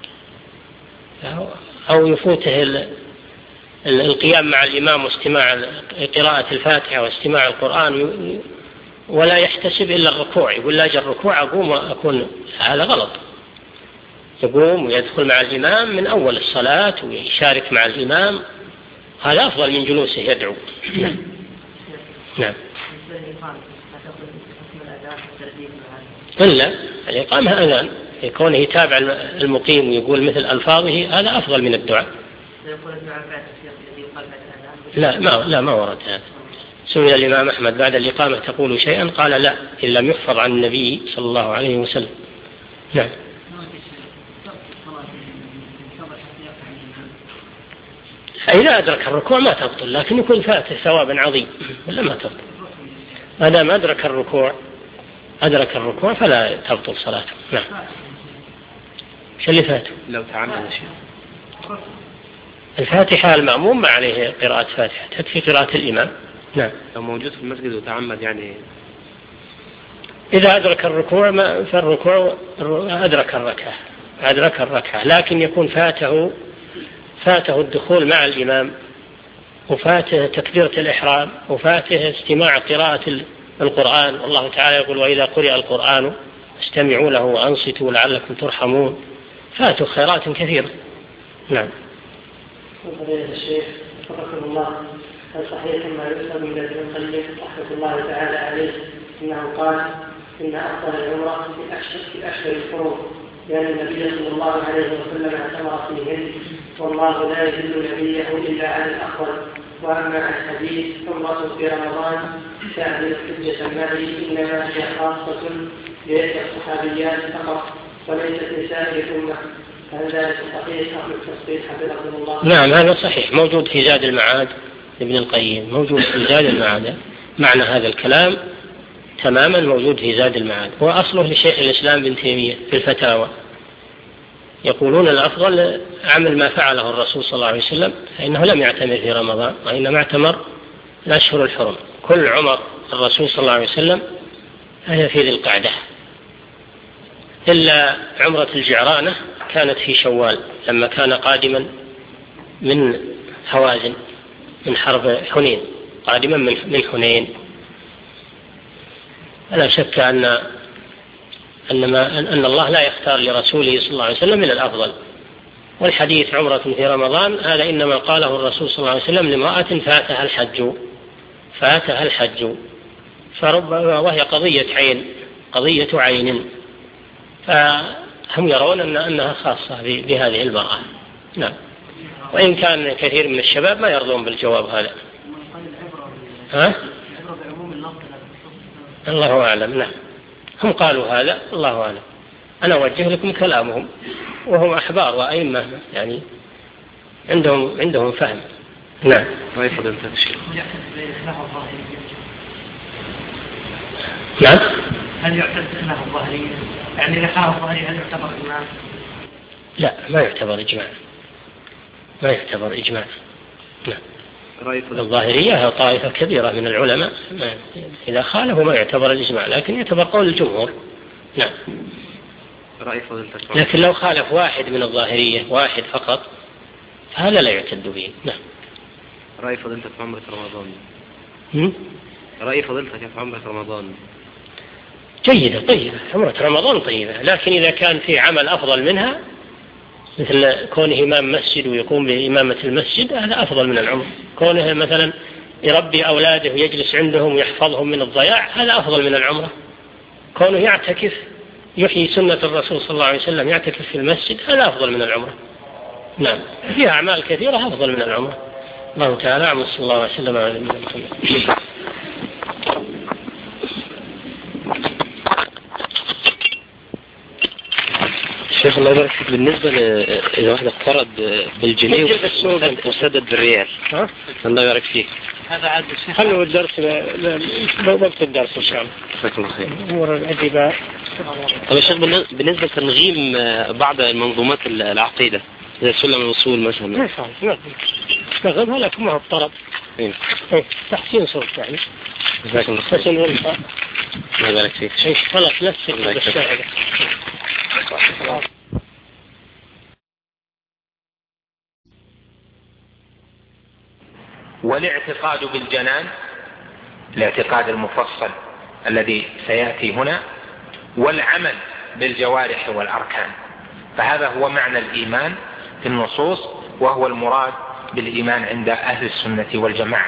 أو يفوته القيام مع الإمام واستماع قراءة الفاتحة واستماع القرآن ولا يحتسب إلا الركوع، يقول لا أجل الركوع أقوم وأكون، هذا غلط. يقوم ويدخل مع الإمام من أول الصلاة ويشارك مع الإمام، هذا أفضل من جلوسه يدعو. نعم. إلا الإقامة أذان، يكونه يتابع المقيم ويقول مثل ألفاظه، هذا أفضل من الدعاء. لا ما لا ما ورد هذا. سئل الإمام أحمد بعد الإقامة تقول شيئا؟ قال لا، إن لم يحفظ عن النبي صلى الله عليه وسلم. نعم. إذا أدرك الركوع ما تبطل، لكن يكون فاته ثوابا عظيم ولا ما تبطل. ما دام أدرك الركوع أدرك الركوع فلا تبطل صلاته. نعم. شو اللي فاته؟ لو تعمد شيء. الفاتحة المأموم ما عليه قراءة فاتحة، تكفي قراءة الإمام. نعم. لو موجود في المسجد وتعمد يعني إذا أدرك الركوع ما فالركوع أدرك الركعة أدرك الركعة، لكن يكون فاته فاته الدخول مع الإمام، وفاته تكبيرة الإحرام، وفاته استماع قراءة القرآن، والله تعالى يقول وإذا قرئ القرآن استمعوا له وأنصتوا لعلكم ترحمون. فاته خيرات كثيرة. نعم. فضيلة الشيخ وفقكم الله، هل صحيح ما يؤثر من ابن القيم رحمة الله تعالى عليه أنه قال إن أفضل العمرة في أشهر الحرم، لأن النبي صلى الله عليه وسلم اعتمر فيهن، والله لا يدل نبيه إلا على الأفضل. وأما عن حديث عمرة في رمضان تعمل حجة معي إنما هي خاصة بإحدى الصحابيات فقط وليست لسائر الأمة، هل ذلك صحيح أم التصحيح حفظكم الله؟ نعم هذا صحيح، موجود في زاد المعاد ابن القيم، موجود في زاد المعاد. معنى هذا الكلام تماما موجود في زاد المعاد، وأصله لشيخ الإسلام ابن تيمية في الفتاوى، يقولون الأفضل عمل ما فعله الرسول صلى الله عليه وسلم، فإنه لم يعتمر في رمضان وإنما اعتمر الأشهر الحرم. كل عمر الرسول صلى الله عليه وسلم هي في ذي القعدة، إلا عمرة الجعرانة كانت في شوال لما كان قادما من هوازن من حرب حنين، قادما من حنين. لا شك أن أن, ما أن الله لا يختار لرسوله صلى الله عليه وسلم من الأفضل. والحديث عمرة في رمضان هذا إنما قاله الرسول صلى الله عليه وسلم لامرأة فاتها الحج فاتها الحج فرب وهي قضية عين قضية عين، فهم يرون أن أنها خاصة بهذه المرأة. نعم. وإن كان كثير من الشباب ما يرضون بالجواب هذا. ها؟ الله أعلم. نعم هم قالوا هذا، الله أعلم. أنا أوجه لكم كلامهم، وهم أحبار وأئمة يعني عندهم عندهم فهم. نعم. ما يفضل تفسير. نعم. هل يعتبر خلاف الظاهرية؟ يعني إذا خالف الظاهرية هل يعتبر إجماع؟ لا ما يعتبر إجماع، ما يعتبر إجماع. نعم. الظاهرية طائفة كبيرة من العلماء إذا خالفوا ما يعتبر الإجماع، لكن يعتبر قول الجمهور. نعم. لكن لو خالف واحد من الظاهرية واحد فقط هذا لا يعتد به. نعم. رأي فضيلتك في عمرة رمضان. هم؟ رأي فضيلتك في عمرة رمضان جيدة طيبة، عمرة رمضان طيبة، لكن إذا كان في عمل أفضل منها مثل كونه إمام مسجد ويقوم بإمامة المسجد هذا أفضل من العمر. كونه مثلا يربي أولاده ويجلس عندهم ويحفظهم من الضياع هذا أفضل من العمرة. كونه يعتكف يحيي سنة الرسول صلى الله عليه وسلم يعتكف في المسجد هذا أفضل من العمرة. نعم فيها أعمال كثيرة أفضل من العمرة. الله تعالى أعلم. صلى الله عليه وسلم على نبينا محمد. شيخ الله يبارك فيك، بالنسبة إذا واحد اقترض بالجنيه وسدد بالريال، ها؟ الله يبارك فيك. هذا عاد الشيخ. خلوا الدرس وقت الدرس إن شاء الله. جزاك الله خير. أمور الأدباء. طيب يا شيخ بالنسبة لتنظيم بعض المنظومات العقيدة زي سلم الوصول مثلا. ما يفعل نغمها لكن ما هو الطرب. إيه. تحسين صوت يعني. جزاك الله خير. تحسين والفاء. الله يبارك فيك. إيه خلاص لا تسكت بالشاهدة. والاعتقاد بالجنان الاعتقاد المفصل الذي سيأتي هنا، والعمل بالجوارح والأركان، فهذا هو معنى الإيمان في النصوص، وهو المراد بالإيمان عند أهل السنة والجماعة.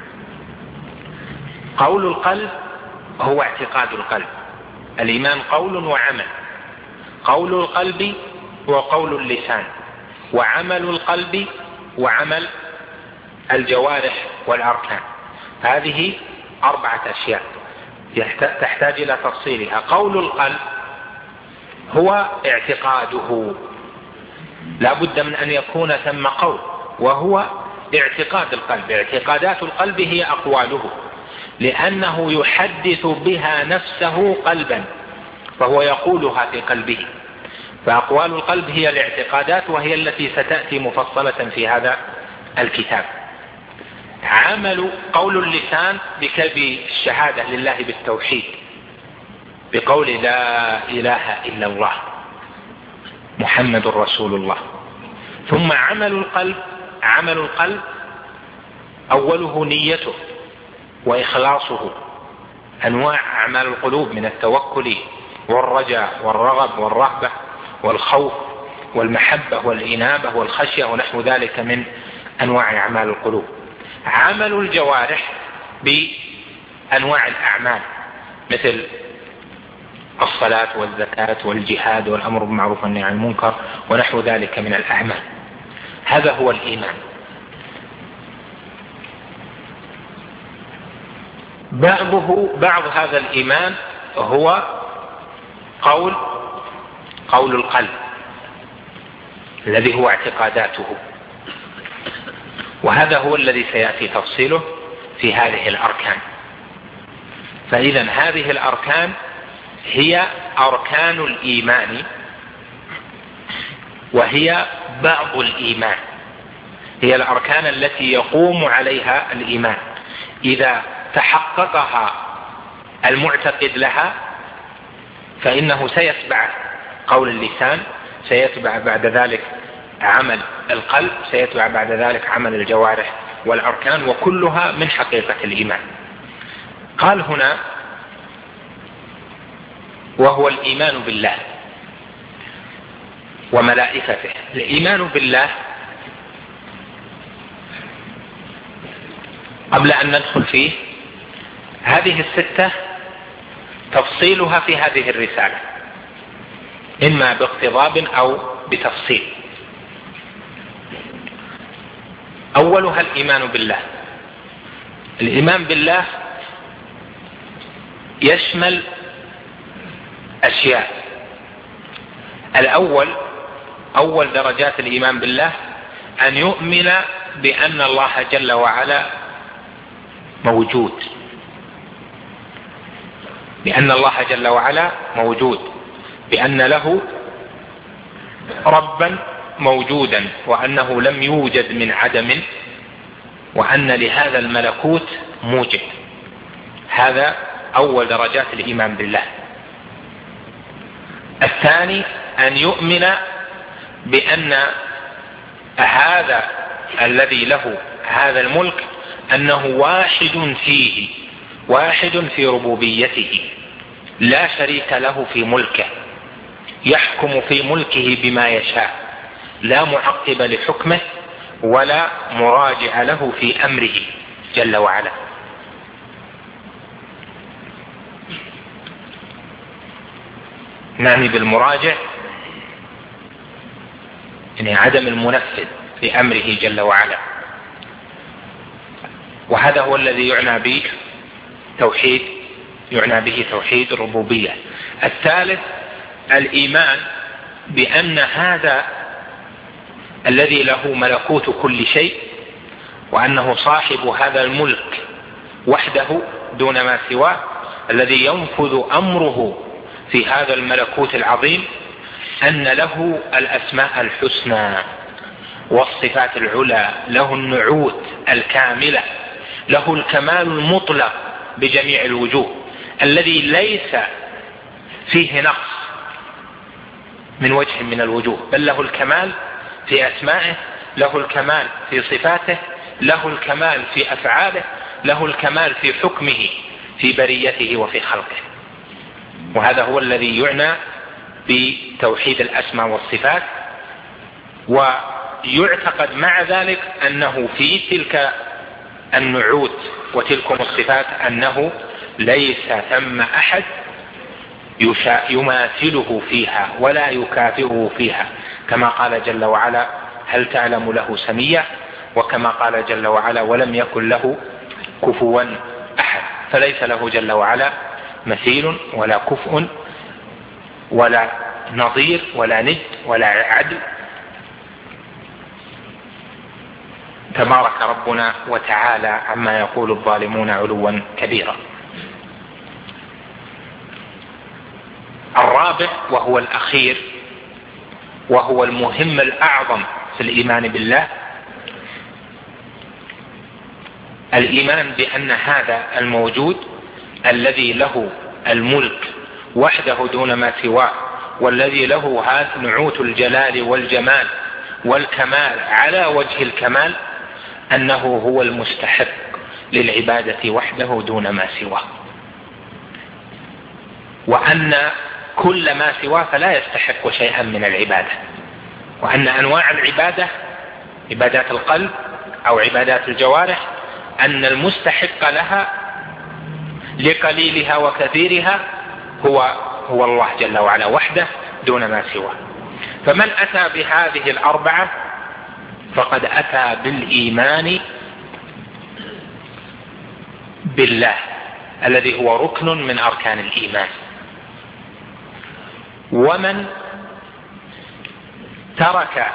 قول القلب هو اعتقاد القلب، الإيمان قول وعمل. قول القلب وقول اللسان، وعمل القلب وعمل الجوارح والأركان. هذه أربعة أشياء تحتاج إلى تفصيلها. قول القلب هو اعتقاده، لا بد من أن يكون ثم قول، وهو اعتقاد القلب. اعتقادات القلب هي أقواله، لأنه يحدث بها نفسه قلبا، فهو يقولها في قلبه. فأقوال القلب هي الاعتقادات، وهي التي ستأتي مفصلة في هذا الكتاب. عمل قول اللسان بالشهادة لله بالتوحيد، بقول لا إله إلا الله محمد رسول الله. ثم عمل القلب، عمل القلب أوله نيته وإخلاصه، أنواع أعمال القلوب من التوكل والرجاء والرغب والرهبة والخوف والمحبة والإنابة والخشية ونحو ذلك من أنواع أعمال القلوب. عمل الجوارح بأنواع الأعمال مثل الصلاة والزكاة والجهاد والأمر بالمعروف والنهي عن المنكر ونحو ذلك من الأعمال. هذا هو الإيمان. بعضه بعض هذا الإيمان هو قول قول القلب الذي هو اعتقاداته، وهذا هو الذي سيأتي تفصيله في هذه الأركان. فإذا هذه الأركان هي أركان الإيمان، وهي بعض الإيمان، هي الأركان التي يقوم عليها الإيمان. إذا تحققها المعتقد لها فإنه سيتبع قول اللسان، سيتبع بعد ذلك عمل القلب، سيتبع بعد ذلك عمل الجوارح والأركان، وكلها من حقيقة الإيمان. قال هنا وهو الإيمان بالله وملائكته. الإيمان بالله قبل أن ندخل فيه، هذه الستة تفصيلها في هذه الرسالة إما باقتضاب أو بتفصيل. أولها الإيمان بالله. الإيمان بالله يشمل أشياء. الأول أول درجات الإيمان بالله أن يؤمن بأن الله جل وعلا موجود، بأن الله جل وعلا موجود، بأن له ربا موجودا، وأنه لم يوجد من عدم، وأن لهذا الملكوت موجد. هذا أول درجات الإيمان بالله. الثاني أن يؤمن بأن هذا الذي له هذا الملك أنه واحد فيه، واحد في ربوبيته، لا شريك له في ملكه، يحكم في ملكه بما يشاء، لا معقب لحكمه ولا مراجع له في أمره جل وعلا. نعني بالمراجع يعني عدم المنفذ لأمره جل وعلا، وهذا هو الذي يعنى به توحيد يعنى به توحيد الربوبية. الثالث الإيمان بأن هذا الذي له ملكوت كل شيء، وأنه صاحب هذا الملك وحده دون ما سواه، الذي ينفذ أمره في هذا الملكوت العظيم، أن له الأسماء الحسنى والصفات العلى، له النعوت الكاملة، له الكمال المطلق بجميع الوجوه، الذي ليس فيه نقص من وجه من الوجوه، بل له الكمال في أسمائه، له الكمال في صفاته، له الكمال في أفعاله، له الكمال في حكمه في بريته وفي خلقه. وهذا هو الذي يعنى بتوحيد الأسماء والصفات. ويعتقد مع ذلك أنه في تلك النعوت وتلكم الصفات أنه ليس ثم أحد يماثله فيها ولا يكافئه فيها، كما قال جل وعلا هل تعلم له سميا، وكما قال جل وعلا ولم يكن له كفوا أحد. فليس له جل وعلا مثيل ولا كفء ولا نظير ولا ند ولا عدل. تبارك ربنا وتعالى عما يقول الظالمون علوا كبيرا. الرابع وهو الأخير وهو المهم الأعظم في الإيمان بالله، الإيمان بأن هذا الموجود الذي له الملك وحده دون ما سواه، والذي له هذا نعوت الجلال والجمال والكمال على وجه الكمال، أنه هو المستحق للعبادة وحده دون ما سواه، وأن كل ما سواه فلا يستحق شيئا من العبادة، وأن أنواع العبادة عبادات القلب أو عبادات الجوارح أن المستحق لها لقليلها وكثيرها هو هو الله جل وعلا وحده دون ما سواه. فمن أتى بهذه الأربعة فقد أتى بالإيمان بالله الذي هو ركن من أركان الإيمان. ومن ترك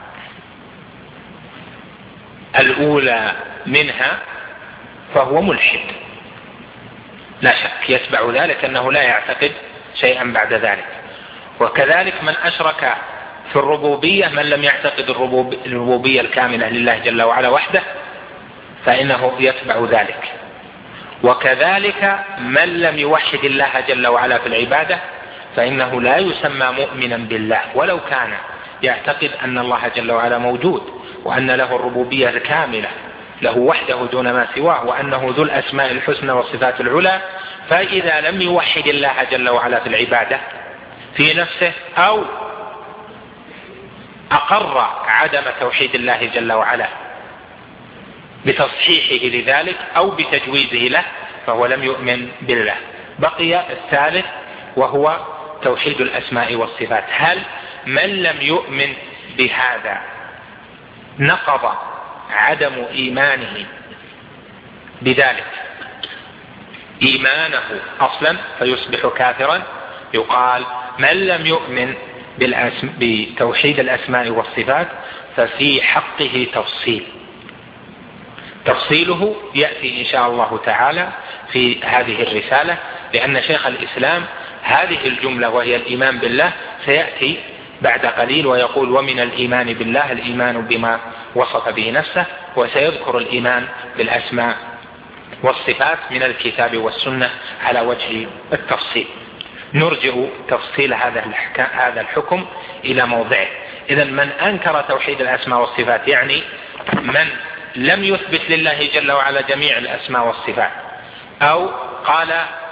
الأولى منها فهو ملحد لا شك، يتبع ذلك أنه لا يعتقد شيئا بعد ذلك. وكذلك من أشرك في الربوبية، من لم يعتقد الربوبية الكاملة لله جل وعلا وحده فإنه يتبع ذلك. وكذلك من لم يوحد الله جل وعلا في العبادة فإنه لا يسمى مؤمنا بالله ولو كان يعتقد أن الله جل وعلا موجود وأن له الربوبية الكاملة له وحده دون ما سواه وأنه ذو الأسماء الحسنى والصفات العلى. فإذا لم يوحد الله جل وعلا في العبادة في نفسه أو أقر عدم توحيد الله جل وعلا بتصحيحه لذلك أو بتجويزه له فهو لم يؤمن بالله. بقي الثالث وهو توحيد الأسماء والصفات. هل من لم يؤمن بهذا نقض عدم إيمانه بذلك إيمانه أصلا فيصبح كافرا؟ يقال من لم يؤمن بتوحيد الأسماء والصفات ففي حقه تفصيل، تفصيله يأتي إن شاء الله تعالى في هذه الرسالة، لأن شيخ الإسلام هذه الجملة وهي الإيمان بالله سيأتي بعد قليل ويقول ومن الإيمان بالله الإيمان بما وصف به نفسه، وسيذكر الإيمان بالأسماء والصفات من الكتاب والسنة على وجه التفصيل. نرجع تفصيل هذا الحكم إلى موضعه. إذن من أنكر توحيد الأسماء والصفات يعني من لم يثبت لله جل وعلا جميع الأسماء والصفات أو قال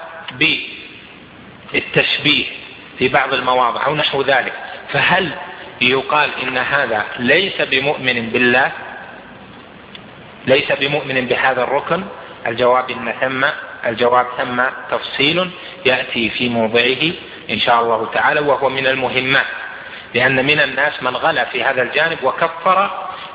بالتشبيه في بعض المواضع أو نحو ذلك، فهل يقال إن هذا ليس بمؤمن بالله، ليس بمؤمن بهذا الركن؟ الجواب إن ثم الجواب ثم تفصيل يأتي في موضعه إن شاء الله تعالى، وهو من المهمات، لأن من الناس من غلا في هذا الجانب وكفر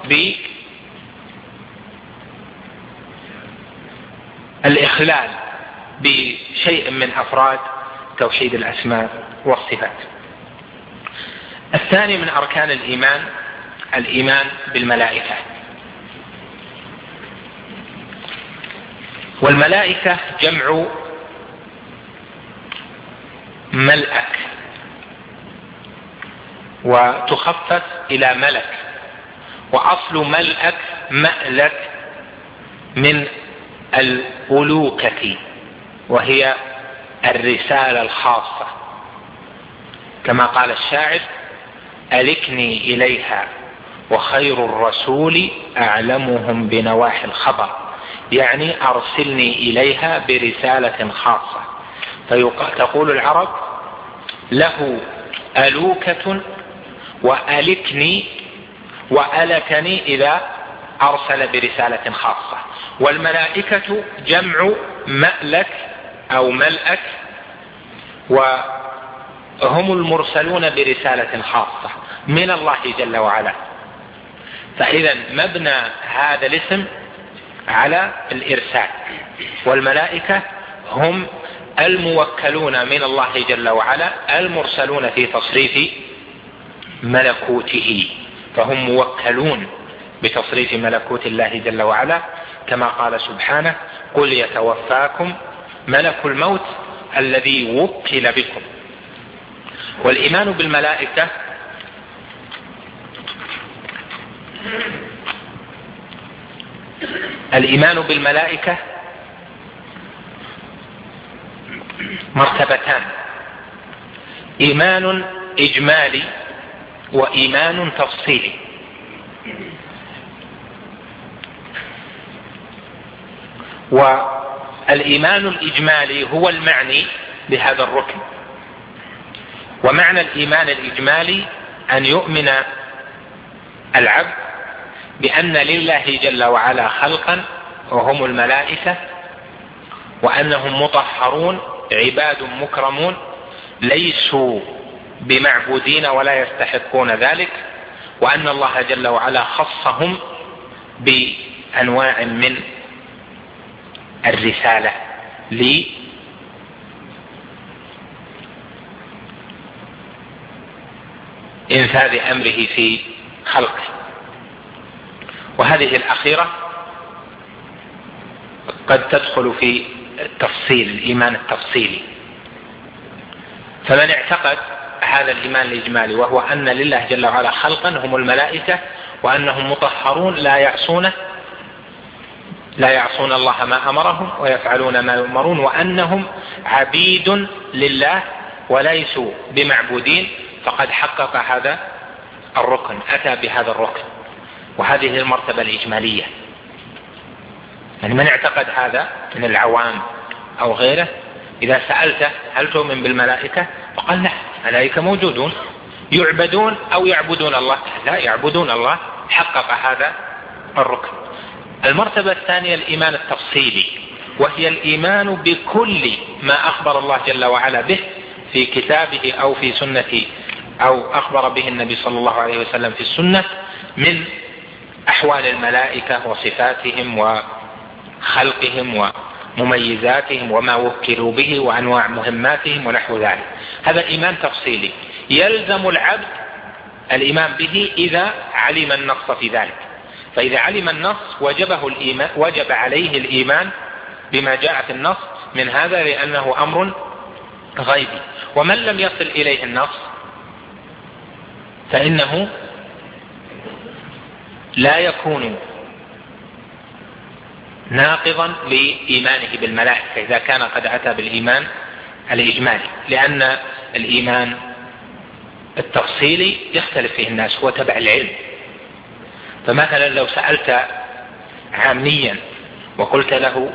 بالإخلال بشيء من أفراد توحيد الأسماء والصفات. الثاني من أركان الإيمان الإيمان بالملائكة. والملائكة جمع ملأك وتخفف إلى ملك، وأصل ملأك مألك من الألوكة وهي الرسالة الخاصة، كما قال الشاعر ألكني إليها وخير الرسول أعلمهم بنواحي الخبر، يعني أرسلني إليها برسالة خاصة. فتقول العرب له ألوكة وألكني وألكني إذا أرسل برسالة خاصة. والملائكة جمع مألك أو ملأك، وهم المرسلون برسالة خاصة من الله جل وعلا. فإذا مبنى هذا الاسم على الإرسال، والملائكة هم الموكلون من الله جل وعلا المرسلون في تصريف ملكوته، فهم موكلون بتصريف ملكوت الله جل وعلا، كما قال سبحانه: قل يتوفاكم ملك الموت الذي وكل بكم. والإيمان بالملائكة الإيمان بالملائكة مرتبتان: إيمان إجمالي وإيمان تفصيلي. والإيمان الإجمالي هو المعني بهذا الركن. ومعنى الإيمان الإجمالي أن يؤمن العبد بأن لله جل وعلا خلقا وهم الملائكة، وأنهم مطهرون عباد مكرمون ليسوا بمعبودين ولا يستحقون ذلك، وأن الله جل وعلا خصهم بأنواع من الرسالة لإنفاذ أمره في خلقه. وهذه الأخيرة قد تدخل في التفصيل، الإيمان التفصيلي. فمن اعتقد هذا الإيمان الإجمالي وهو أن لله جل وعلا خلقا هم الملائكة، وأنهم مطهرون لا يعصونه لا يعصون الله ما أمرهم ويفعلون ما يؤمرون، وأنهم عبيد لله وليسوا بمعبودين، فقد حقق هذا الركن، أتى بهذا الركن. وهذه المرتبة الإجمالية. يعني من اعتقد هذا من العوام أو غيره، إذا سألته هل تؤمن بالملائكة؟ فقال لا، الملائكة موجودون يعبدون أو يعبدون الله؟ لا، يعبدون الله، حقق هذا الركن. المرتبة الثانية الإيمان التفصيلي، وهي الإيمان بكل ما أخبر الله جل وعلا به في كتابه أو في سنة أو أخبر به النبي صلى الله عليه وسلم في السنة من أحوال الملائكة وصفاتهم وخلقهم ومميزاتهم وما وكلوا به وأنواع مهماتهم ونحو ذلك. هذا إيمان تفصيلي يلزم العبد الإيمان به إذا علم النص في ذلك. فإذا علم النص وجبه الإيمان، وجب عليه الإيمان بما جاء في النص من هذا، لأنه أمر غيبي. ومن لم يصل إليه النص فإنه لا يكون ناقضا لإيمانه بالملائكة إذا كان قد أتى بالإيمان الإجمالي، لأن الإيمان التفصيلي يختلف فيه الناس، هو تبع العلم. فمثلا لو سألت عاميا وقلت له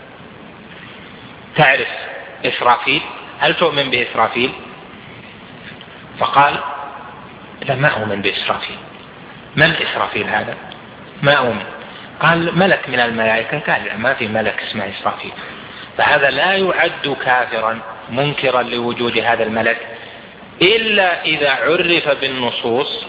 تعرف إسرافيل؟ هل تؤمن بإسرافيل؟ فقال لا، ما أؤمن بإسرافيل. من إسرافيل هذا؟ ما أؤمن. قال ملك من الملائكة؟ قال لا، ما في ملك اسمه إسرافيل. فهذا لا يعد كافرا منكرا لوجود هذا الملك إلا إذا عرف بالنصوص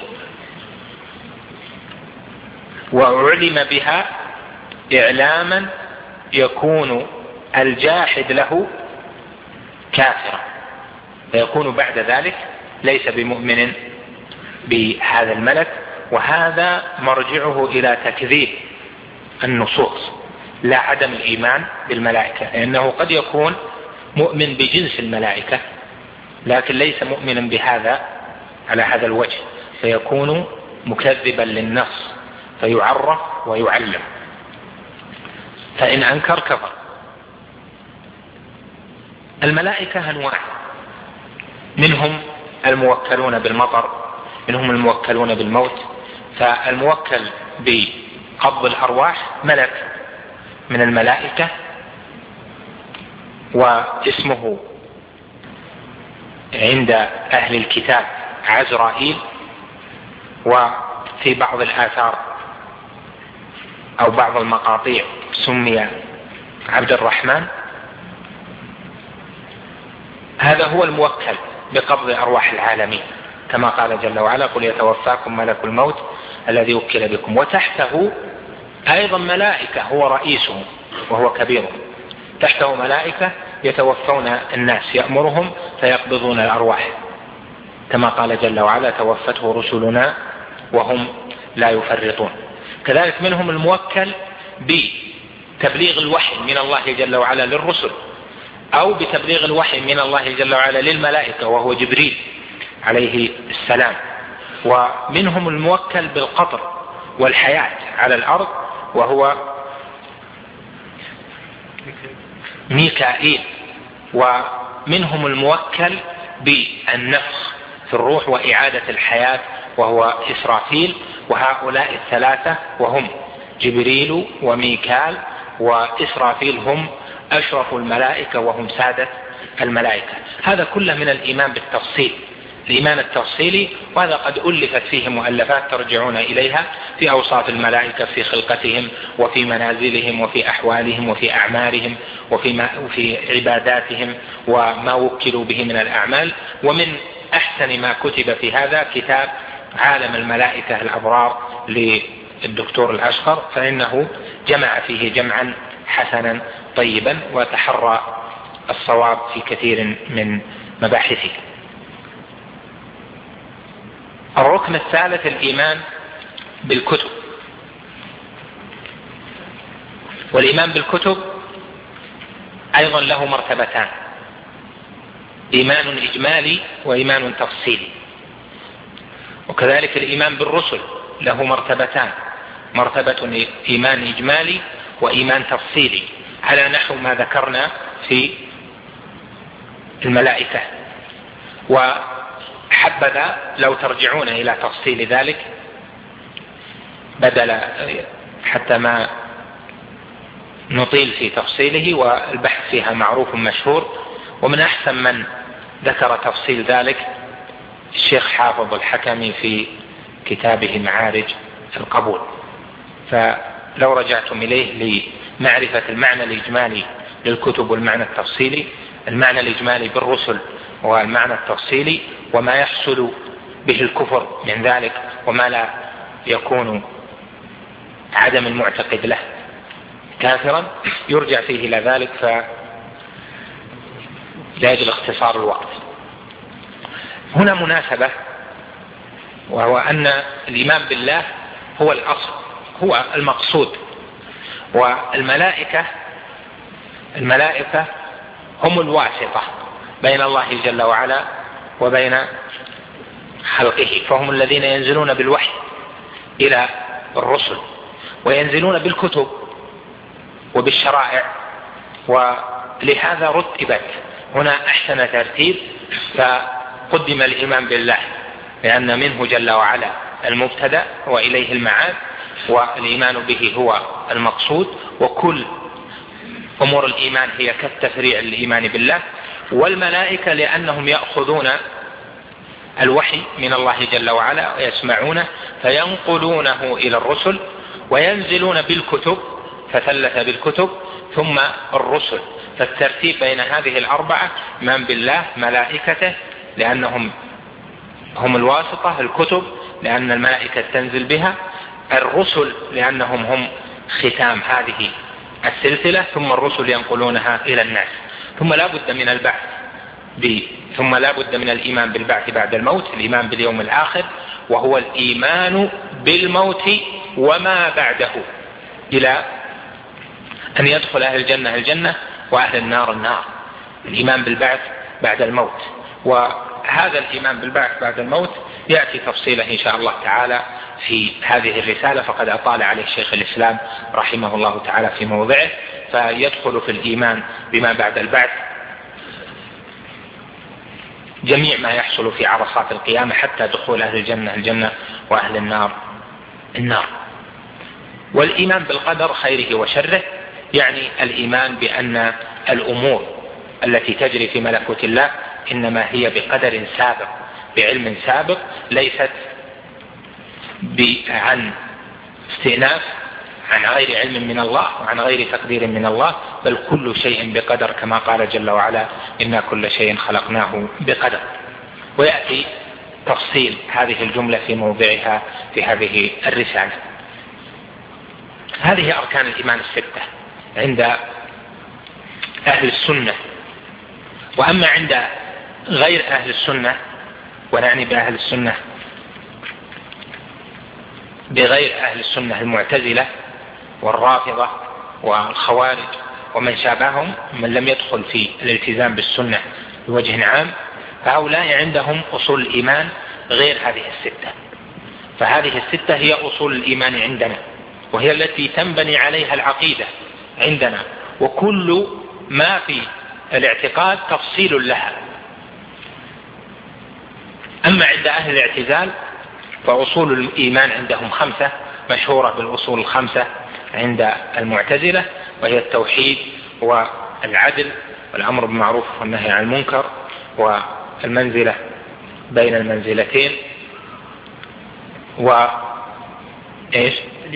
وعلم بها إعلاما يكون الجاحد له كافرا، فيكون بعد ذلك ليس بمؤمن بهذا الملك. وهذا مرجعه إلى تكذيب النصوص لا عدم الإيمان بالملائكة، لأنه قد يكون مؤمن بجنس الملائكة لكن ليس مؤمنا بهذا على هذا الوجه، فيكون مكذبا للنص فيعرف ويعلم. فإن أنكر كفر. الملائكة أنواع، منهم الموكلون بالمطر، منهم الموكلون بالموت. فالموكل بقبض الأرواح ملك من الملائكة، واسمه عند أهل الكتاب عزرائيل، وفي بعض الآثار أو بعض المقاطيع سمي عبد الرحمن. هذا هو الموكل بقبض أرواح العالمين، كما قال جل وعلا: قل يتوفاكم ملك الموت الذي وكل بكم. وتحته أيضا ملائكة هو رئيسهم وهو كبيرهم، تحته ملائكة يتوفون الناس، يأمرهم فيقبضون الأرواح كما قال جل وعلا توفته رسلنا وهم لا يفرطون. كذلك منهم الموكل بتبليغ الوحي من الله جل وعلا للرسل، أو بتبليغ الوحي من الله جل وعلا للملائكة وهو جبريل عليه السلام. ومنهم الموكل بالقطر والحياة على الأرض وهو ميكائيل. ومنهم الموكل بالنفخ في الروح وإعادة الحياة وهو إسرافيل. وهؤلاء الثلاثة وهم جبريل وميكال وإسرافيل هم أشرف الملائكة وهم سادة الملائكة. هذا كله من الإيمان بالتفصيل، الإيمان التفصيلي، وهذا قد ألفت فيه مؤلفات ترجعون إليها في أوصاف الملائكة في خلقتهم وفي منازلهم وفي أحوالهم وفي أعمارهم وفي, ما وفي عباداتهم وما وكلوا به من الأعمال. ومن أحسن ما كتب في هذا كتاب عالم الملائكة الأبرار للدكتور الأشقر، فإنه جمع فيه جمعا حسنا طيبا وتحرى الصواب في كثير من مباحثه. الركن الثالث الإيمان بالكتب. والإيمان بالكتب أيضا له مرتبتان، إيمان إجمالي وإيمان تفصيلي. وكذلك الإيمان بالرسل له مرتبتان، مرتبة إيمان إجمالي وإيمان تفصيلي، على نحو ما ذكرنا في الملائكة. وحبذا لو ترجعون إلى تفصيل ذلك بدل حتى ما نطيل في تفصيله، والبحث فيها معروف مشهور. ومن أحسن من ذكر تفصيل ذلك الشيخ حافظ الحكمي في كتابه معارج القبول. فلو رجعتم إليه لمعرفة المعنى الإجمالي للكتب والمعنى التفصيلي، المعنى الإجمالي بالرسل والمعنى التفصيلي وما يحصل به الكفر من ذلك وما لا يكون عدم المعتقد له كافرا، يرجع فيه إلى ذلك فلا يجب اختصار الوقت. هنا مناسبة، وهو أن الإيمان بالله هو الأصل، هو المقصود. والملائكة الملائكة هم الواسطة بين الله جل وعلا وبين خلقه، فهم الذين ينزلون بالوحي إلى الرسل وينزلون بالكتب وبالشرائع. ولهذا رتبت هنا أحسن ترتيب، فقدم الإيمان بالله لأن منه جل وعلا المبتدأ وإليه المعاد، والإيمان به هو المقصود، وكل أمور الإيمان هي كالتفريع للإيمان بالله. والملائكة لأنهم يأخذون الوحي من الله جل وعلا ويسمعونه فينقلونه إلى الرسل، وينزلون بالكتب فثلث بالكتب ثم الرسل. فالترتيب بين هذه الأربعة من بالله، ملائكته لأنهم هم الواسطة، الكتب لأن الملائكة تنزل بها، الرسل لأنهم هم ختام هذه السلسلة، ثم الرسل ينقلونها إلى الناس. ثم لا بد من البعث ب... ثم لا بد من الإيمان بالبعث بعد الموت، الإيمان باليوم الآخر، وهو الإيمان بالموت وما بعده إلى أن يدخل أهل الجنة الجنة وأهل النار النار. الإيمان بالبعث بعد الموت، وهذا الإيمان بالبعث بعد الموت يأتي تفصيله إن شاء الله تعالى في هذه الرسالة، فقد أطال عليه شيخ الإسلام رحمه الله تعالى في موضعه. فيدخل في الإيمان بما بعد البعث جميع ما يحصل في عرصات القيامة حتى دخول أهل الجنة الجنة وأهل النار النار. والإيمان بالقدر خيره وشره، يعني الإيمان بأن الأمور التي تجري في ملكوت الله إنما هي بقدر سابق، بعلم سابق، ليست عن استئناف، عن غير علم من الله وعن غير تقدير من الله، بل كل شيء بقدر كما قال جل وعلا إنا كل شيء خلقناه بقدر. ويأتي تفصيل هذه الجملة في موضعها في هذه الرسالة. هذه أركان الإيمان الستة عند أهل السنة وأما عند غير أهل السنة، ونعني بأهل السنة بغير أهل السنة المعتزلة والرافضة والخوارج ومن شابههم من لم يدخل في الالتزام بالسنة بوجه عام، فهؤلاء عندهم أصول الإيمان غير هذه الستة. فهذه الستة هي أصول الإيمان عندنا، وهي التي تنبني عليها العقيدة عندنا، وكل ما في الاعتقاد تفصيل لها. أما عند أهل الاعتزال فأصول الإيمان عندهم خمسة، مشهورة بالأصول الخمسة عند المعتزلة، وهي التوحيد والعدل والأمر بالمعروف والنهي عن المنكر والمنزلة بين المنزلتين و إيش؟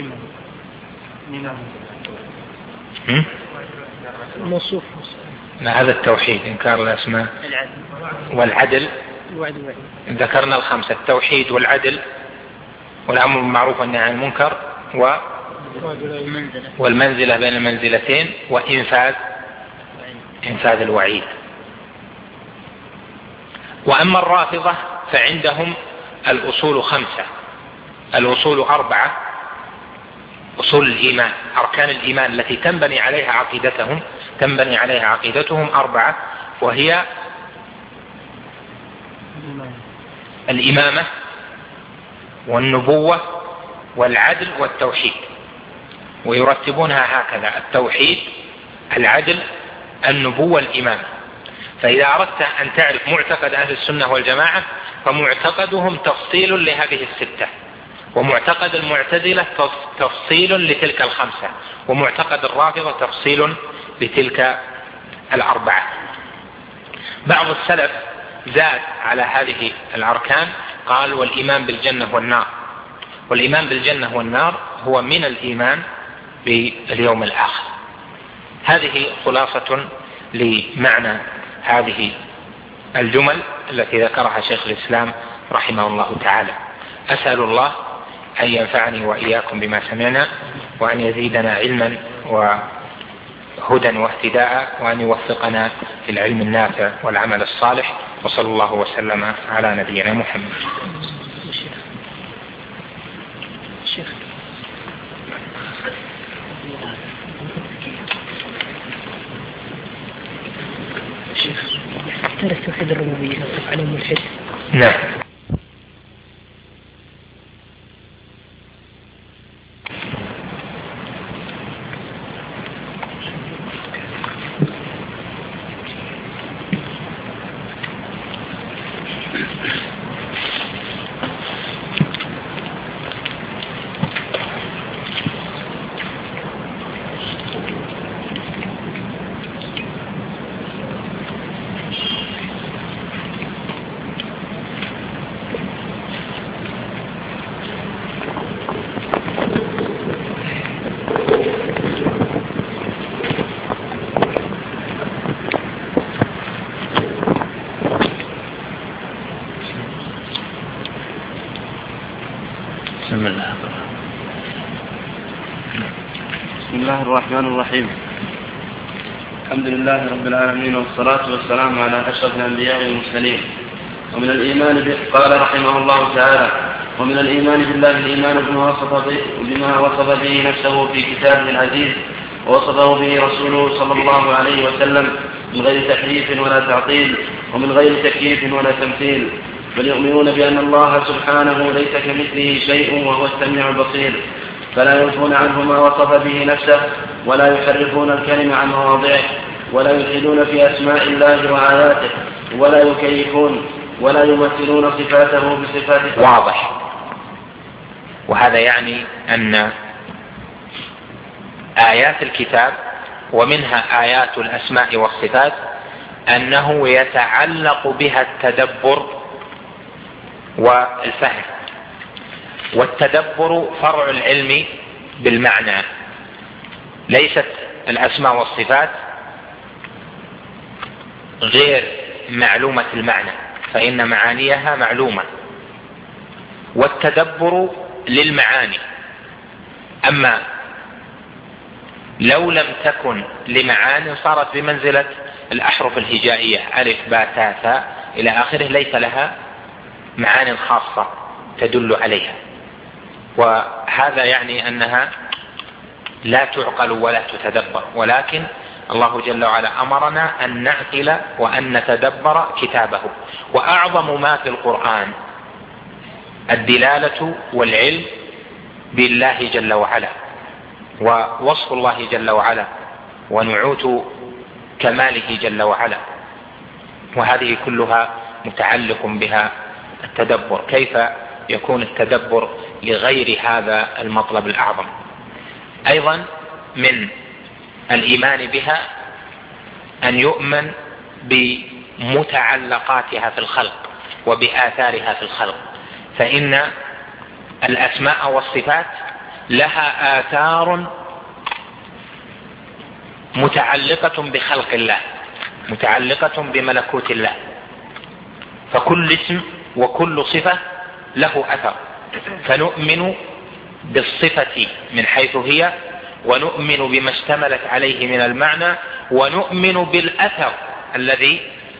موصوف. لا، هذا التوحيد، إنكار الأسماء والعدل. ذكرنا الخمسة: التوحيد والعدل والأمر بالمعروف والنهي عن المنكر و والمنزلة بين المنزلتين وإنفاذ إنفاذ الوعيد. وأما الرافضة فعندهم الأصول خمسة، الأصول أربعة: أصول الإيمان، أركان الإيمان التي تنبني عليها عقيدتهم تنبني عليها عقيدتهم أربعة، وهي الإمامة والنبوة والعدل والتوحيد، ويرتبونها هكذا: التوحيد، العدل، النبوة، الإمامة. فإذا أردت أن تعرف معتقد أهل السنة والجماعة فمعتقدهم تفصيل لهذه الستة، ومعتقد المعتزلة تفصيل لتلك الخمسة، ومعتقد الرافضة تفصيل لتلك الأربعة. بعض السلف زاد على هذه الأركان، قال: والإيمان بالجنة والنار. والإيمان بالجنة والنار هو من الإيمان باليوم الآخر. هذه خلاصة لمعنى هذه الجمل التي ذكرها شيخ الإسلام رحمه الله تعالى. أسأل الله أن ينفعني وإياكم بما سمعنا، وأن يزيدنا علما وهدى واهتداء، وأن يوفقنا في العلم النافع والعمل الصالح، وصلى الله وسلم على نبينا محمد. شيخ شيخ ترى توحيد الربوبية نطلق عليه ملحد. نعم. بسم الله الرحمن الرحيم. الحمد لله رب العالمين، والصلاة والسلام على أشرف الأنبياء والمرسلين. ومن الإيمان به قال رحمه الله تعالى: ومن الإيمان بالله الإيمان بما وصف به, بما وصف به نفسه في كتابه العزيز، ووصفه به رسوله صلى الله عليه وسلم، من غير تحريف ولا تعطيل، ومن غير تكييف ولا تمثيل، بل يؤمنون بأن الله سبحانه ليس كمثله شيء وهو السميع البصير، فلا ينفون عنه ما وصف به نفسه، ولا يحرفون الكلمة عن مواضعه، ولا يلحدون في أسماء الله وآياته، ولا يكيفون ولا يمثلون صفاته بصفاته. واضح. وهذا يعني أن آيات الكتاب ومنها آيات الأسماء والصفات أنه يتعلق بها التدبر والفهم، والتدبر فرع العلم بالمعنى. ليست الأسماء والصفات غير معلومة المعنى، فإن معانيها معلومة، والتدبر للمعاني. أما لو لم تكن لمعاني صارت بمنزلة الأحرف الهجائية ألف باء تاء ثاء إلى آخره ليس لها معان خاصة تدل عليها، وهذا يعني أنها لا تعقل ولا تتدبر، ولكن الله جل وعلا أمرنا أن نعقل وأن نتدبر كتابه. وأعظم ما في القرآن الدلالة والعلم بالله جل وعلا، ووصف الله جل وعلا، ونعوت كماله جل وعلا، وهذه كلها متعلق بها التدبر. كيف يكون التدبر لغير هذا المطلب الأعظم؟ أيضا من الإيمان بها أن يؤمن بمتعلقاتها في الخلق وبآثارها في الخلق، فإن الأسماء والصفات لها آثار متعلقة بخلق الله، متعلقة بملكوت الله، فكل اسم وكل صفة له أثر، فنؤمن بالصفة من حيث هي، ونؤمن بما اشتملت عليه من المعنى، ونؤمن بالأثر الذي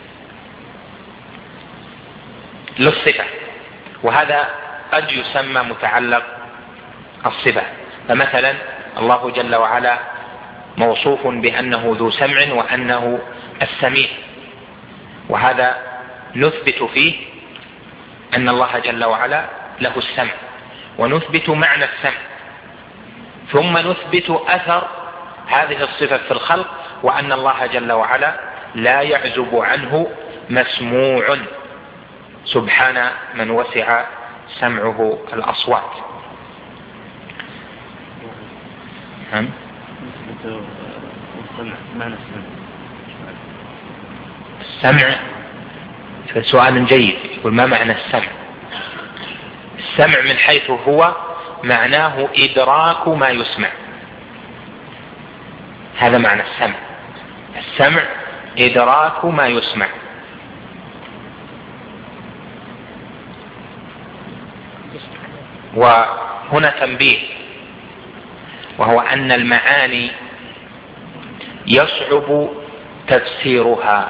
للصفة، وهذا قد يسمى متعلق الصفة. فمثلا الله جل وعلا موصوف بأنه ذو سمع وأنه السميع، وهذا نثبت فيه أن الله جل وعلا له السمع، ونثبت معنى السمع، ثم نثبت أثر هذه الصفة في الخلق، وأن الله جل وعلا لا يعزب عنه مسموع، سبحان من وسع سمعه الأصوات. هم؟ السمع سؤال جيد، يقول ما معنى السمع؟ السمع من حيث هو معناه إدراك ما يسمع، هذا معنى السمع. السمع إدراك ما يسمع. وهنا تنبيه، وهو أن المعاني يصعب تفسيرها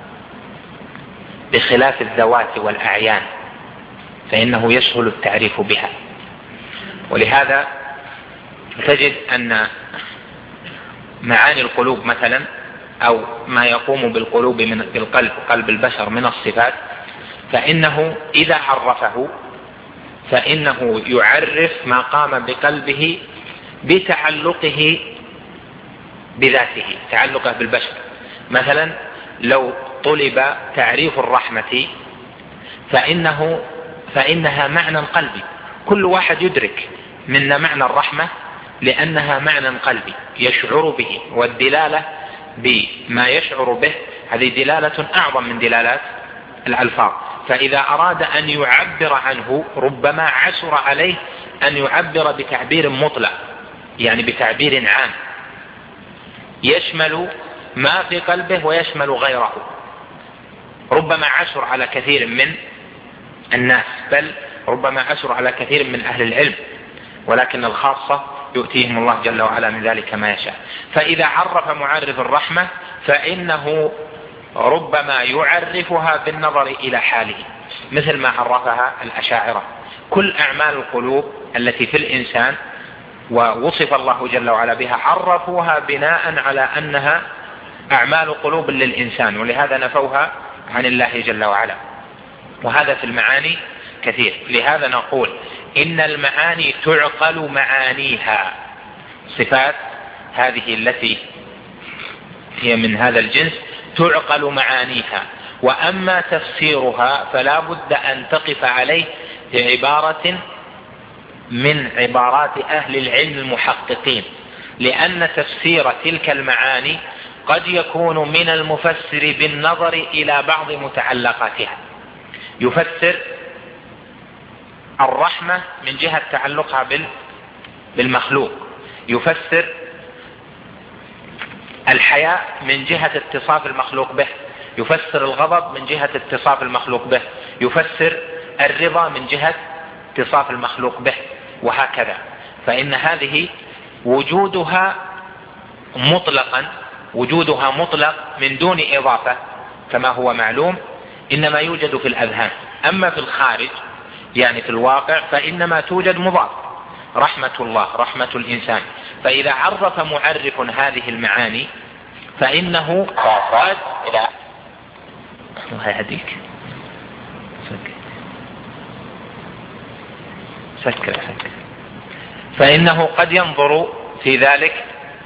بخلاف الذوات والأعيان، فإنه يسهل التعريف بها. ولهذا تجد أن معاني القلوب مثلا، أو ما يقوم بالقلوب من بالقلب قلب البشر من الصفات، فإنه إذا عرفه فإنه يعرف ما قام بقلبه بتعلقه بذاته، تعلقه بالبشر. مثلا لو طلب تعريف الرحمة فإنه فإنها معنى قلبي، كل واحد يدرك منا معنى الرحمة لأنها معنى قلبي يشعر به، والدلالة بما يشعر به هذه دلالة أعظم من دلالات الألفاظ. فإذا أراد أن يعبر عنه ربما عسر عليه أن يعبر بتعبير مطلق، يعني بتعبير عام يشمل ما في قلبه ويشمل غيره، ربما عسر على كثير من الناس، بل ربما عسر على كثير من أهل العلم، ولكن الخاصة يؤتيهم الله جل وعلا من ذلك ما يشاء. فإذا عرف معرف الرحمة فإنه ربما يعرفها بالنظر إلى حاله، مثل ما عرفها الأشاعرة. كل أعمال القلوب التي في الإنسان ووصف الله جل وعلا بها عرفوها بناء على أنها أعمال قلوب للإنسان، ولهذا نفوها عن الله جل وعلا. وهذا في المعاني كثير. لهذا نقول إن المعاني تعقل معانيها، صفات هذه التي هي من هذا الجنس تعقل معانيها، وأما تفسيرها فلا بد أن تقف عليه بعبارة من عبارات أهل العلم المحققين، لأن تفسير تلك المعاني قد يكون من المفسر بالنظر إلى بعض متعلقاتها. يفسر الرحمة من جهة تعلقها بالمخلوق، يفسر الحياء من جهة اتصاف المخلوق به، يفسر الغضب من جهة اتصاف المخلوق به، يفسر الرضا من جهة اتصاف المخلوق به، وهكذا. فإن هذه وجودها مطلقا وجودها مطلق من دون إضافة كما هو معلوم إنما يوجد في الأذهان. أما في الخارج يعني في الواقع فإنما توجد مضاف، رحمة الله، رحمة الإنسان. فإذا عرف معرف هذه المعاني فإنه قد إلى الله يهديك سكر سكر فإنه قد ينظر في ذلك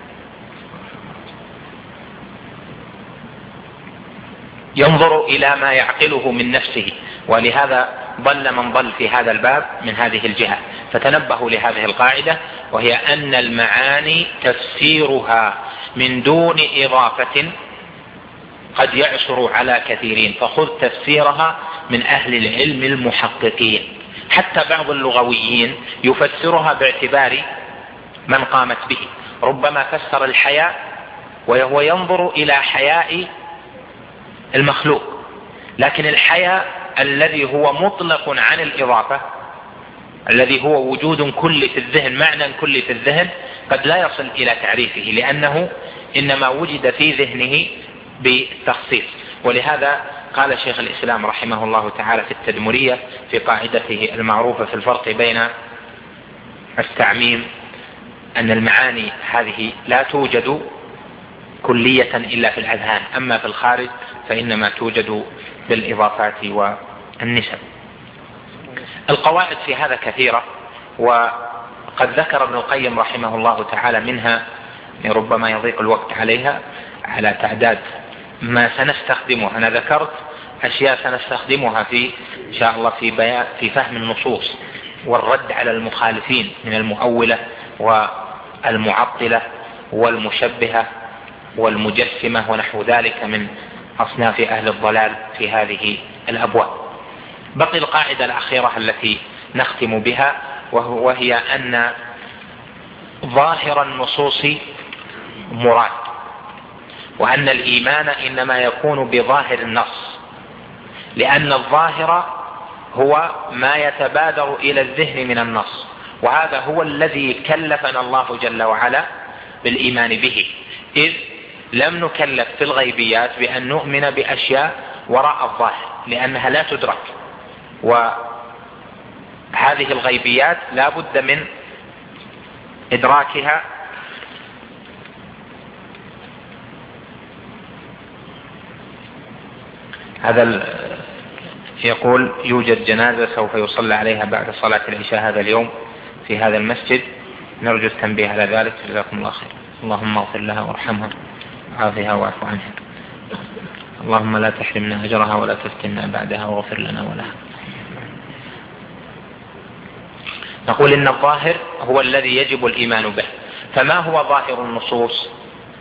ينظر إلى ما يعقله من نفسه، ولهذا ضل من ضل في هذا الباب من هذه الجهة. فتنبهوا لهذه القاعدة، وهي أن المعاني تفسيرها من دون إضافة قد يعسر على كثيرين، فخذ تفسيرها من أهل العلم المحققين. حتى بعض اللغويين يفسرها باعتبار من قامت به، ربما فسر الحياء وهو ينظر إلى حياء المخلوق، لكن الحياء الذي هو مطلق عن الإضافة، الذي هو وجود كلي في الذهن، معنى كلي في الذهن، قد لا يصل إلى تعريفه لأنه إنما وجد في ذهنه بالتخصيص. ولهذا قال شيخ الإسلام رحمه الله تعالى في التدمرية في قاعدته المعروفة في الفرق بين التعميم أن المعاني هذه لا توجد كلية إلا في الأذهان، أما في الخارج فإنما توجد بالإضافات والنسب. القواعد في هذا كثيرة، وقد ذكر ابن القيم رحمه الله تعالى منها ربما يضيق الوقت عليها على تعداد ما سنستخدمه. أنا ذكرت أشياء سنستخدمها في إن شاء الله في بيان في فهم النصوص والرد على المخالفين من المؤولة والمعطلة والمشبهة والمجسمة ونحو ذلك من أصناف أهل الضلال في هذه الأبواب. بقي القاعدة الأخيرة التي نختم بها، وهي أن ظاهر النصوص مراد، وأن الإيمان إنما يكون بظاهر النص، لأن الظاهر هو ما يتبادر إلى الذهن من النص، وهذا هو الذي كلفنا الله جل وعلا بالإيمان به، إذ لم نكلف في الغيبيات بأن نؤمن بأشياء وراء الظاهر لأنها لا تدرك، وهذه الغيبيات لا بد من إدراكها هذا يقول يوجد جنازة سوف يصلى عليها بعد صلاة العشاء هذا اليوم في هذا المسجد، نرجو التنبيه على ذلك، جزاكم الله خير. اللهم اغفر لها وارحمها وعافها واعف عنها، اللهم لا تحرمنا أجرها ولا تفتنا بعدها واغفر لنا ولها. نقول إن الظاهر هو الذي يجب الإيمان به. فما هو ظاهر النصوص؟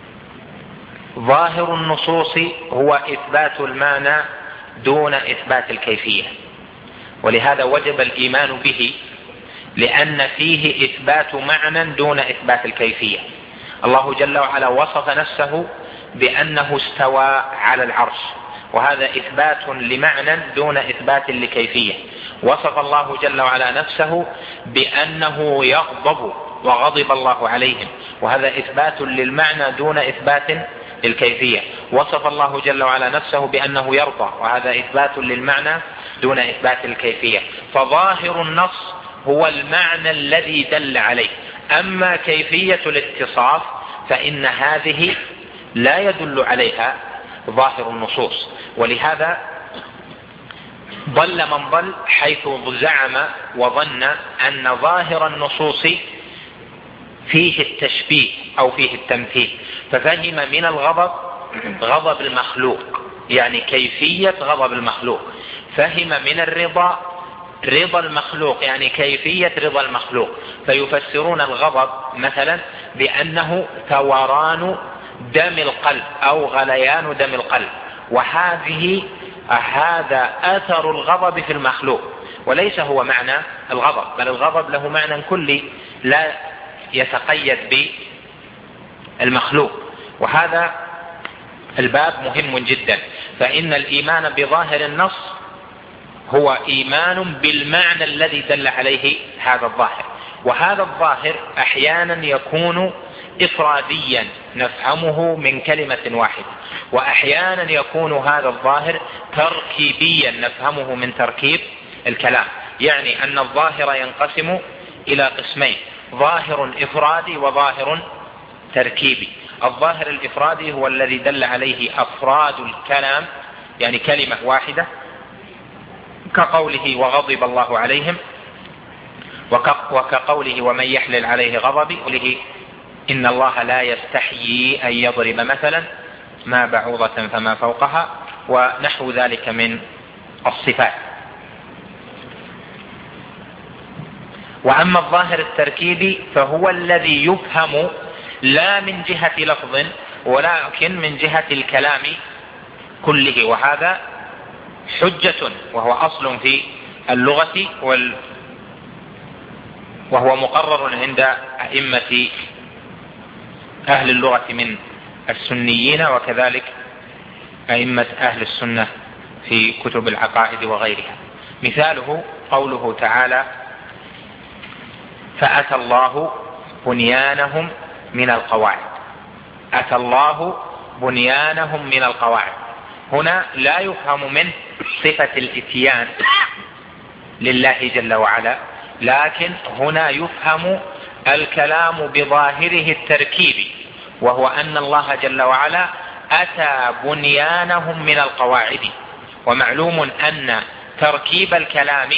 ظاهر النصوص هو إثبات المعنى دون إثبات الكيفية، ولهذا وجب الإيمان به لأن فيه إثبات معنى دون إثبات الكيفية. الله جل وعلا وصف نفسه بأنه استوى على العرش، وهذا إثبات لمعنى دون إثبات لكيفية. وصف الله جل وعلا نفسه بأنه يغضب وغضب الله عليهم، وهذا إثبات للمعنى دون إثبات الكيفية. وصف الله جل وعلا نفسه بأنه يرضى، وهذا إثبات للمعنى دون إثبات الكيفية. فظاهر النص هو المعنى الذي دل عليه، أما كيفية الاتصاف فإن هذه لا يدل عليها ظاهر النصوص. ولهذا ضل من ضل حيث زعم وظن أن ظاهر النصوص فيه التشبيه أو فيه التمثيل، ففهم من الغضب غضب المخلوق يعني كيفية غضب المخلوق، فهم من الرضا رضا المخلوق يعني كيفية رضا المخلوق، فيفسرون الغضب مثلا بأنه ثوران دم القلب أو غليان دم القلب، وهذه هذا أثر الغضب في المخلوق وليس هو معنى الغضب، بل الغضب له معنى كلي لا يتقيد بالمخلوق. وهذا الباب مهم جدا، فإن الإيمان بظاهر النص هو إيمان بالمعنى الذي دل عليه هذا الظاهر، وهذا الظاهر أحيانا يكون إفراديا نفهمه من كلمة واحدة، وأحيانا يكون هذا الظاهر تركيبيا نفهمه من تركيب الكلام. يعني أن الظاهر ينقسم إلى قسمين: ظاهر إفرادي وظاهر تركيبي. الظاهر الإفرادي هو الذي دل عليه أفراد الكلام، يعني كلمة واحدة، كقوله وغضب الله عليهم، وكقوله ومن يحلل عليه غضبي، قوله إن الله لا يستحيي أن يضرب مثلا ما بعوضة فما فوقها، ونحو ذلك من الصفات. وأما الظاهر التركيبي فهو الذي يفهم لا من جهة لفظ ولكن من جهة الكلام كله، وهذا حجة وهو أصل في اللغة وال وهو مقرر عند أئمة أهل اللغة من السنيين، وكذلك أئمة أهل السنة في كتب العقائد وغيرها. مثاله قوله تعالى: فأتى الله بنيانهم من القواعد. أتى الله بنيانهم من القواعد، هنا لا يفهم منه صفة الإتيان لله جل وعلا، لكن هنا يفهم الكلام بظاهره التركيبي، وهو أن الله جل وعلا أتى بنيانهم من القواعد. ومعلوم أن تركيب الكلام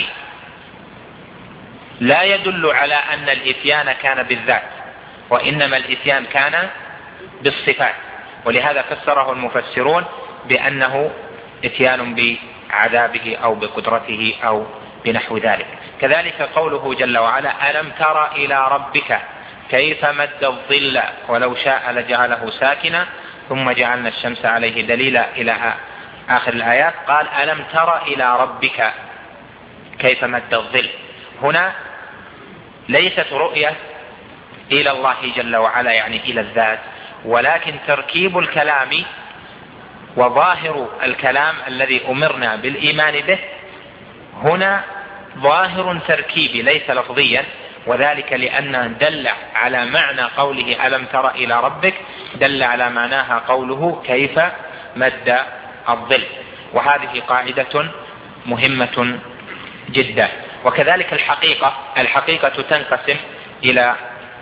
لا يدل على أن الإتيان كان بالذات، وإنما الإتيان كان بالصفات، ولهذا فسره المفسرون بأنه إتيان بعذابه أو بقدرته أو بنحو ذلك. كذلك قوله جل وعلا: ألم تر إلى ربك كيف مد الظل ولو شاء لجعله ساكنا ثم جعلنا الشمس عليه دليلا إلى آخر الآيات. قال: ألم تر إلى ربك كيف مد الظل. هنا ليست رؤية إلى الله جل وعلا يعني إلى الذات، ولكن تركيب الكلام وظاهر الكلام الذي أمرنا بالإيمان به هنا ظاهر تركيبي ليس لفظيا، وذلك لأنه دل على معنى قوله ألم تر إلى ربك، دل على معناها قوله كيف مد الظل. وهذه قاعدة مهمة جدا. وكذلك الحقيقة الحقيقة تنقسم إلى،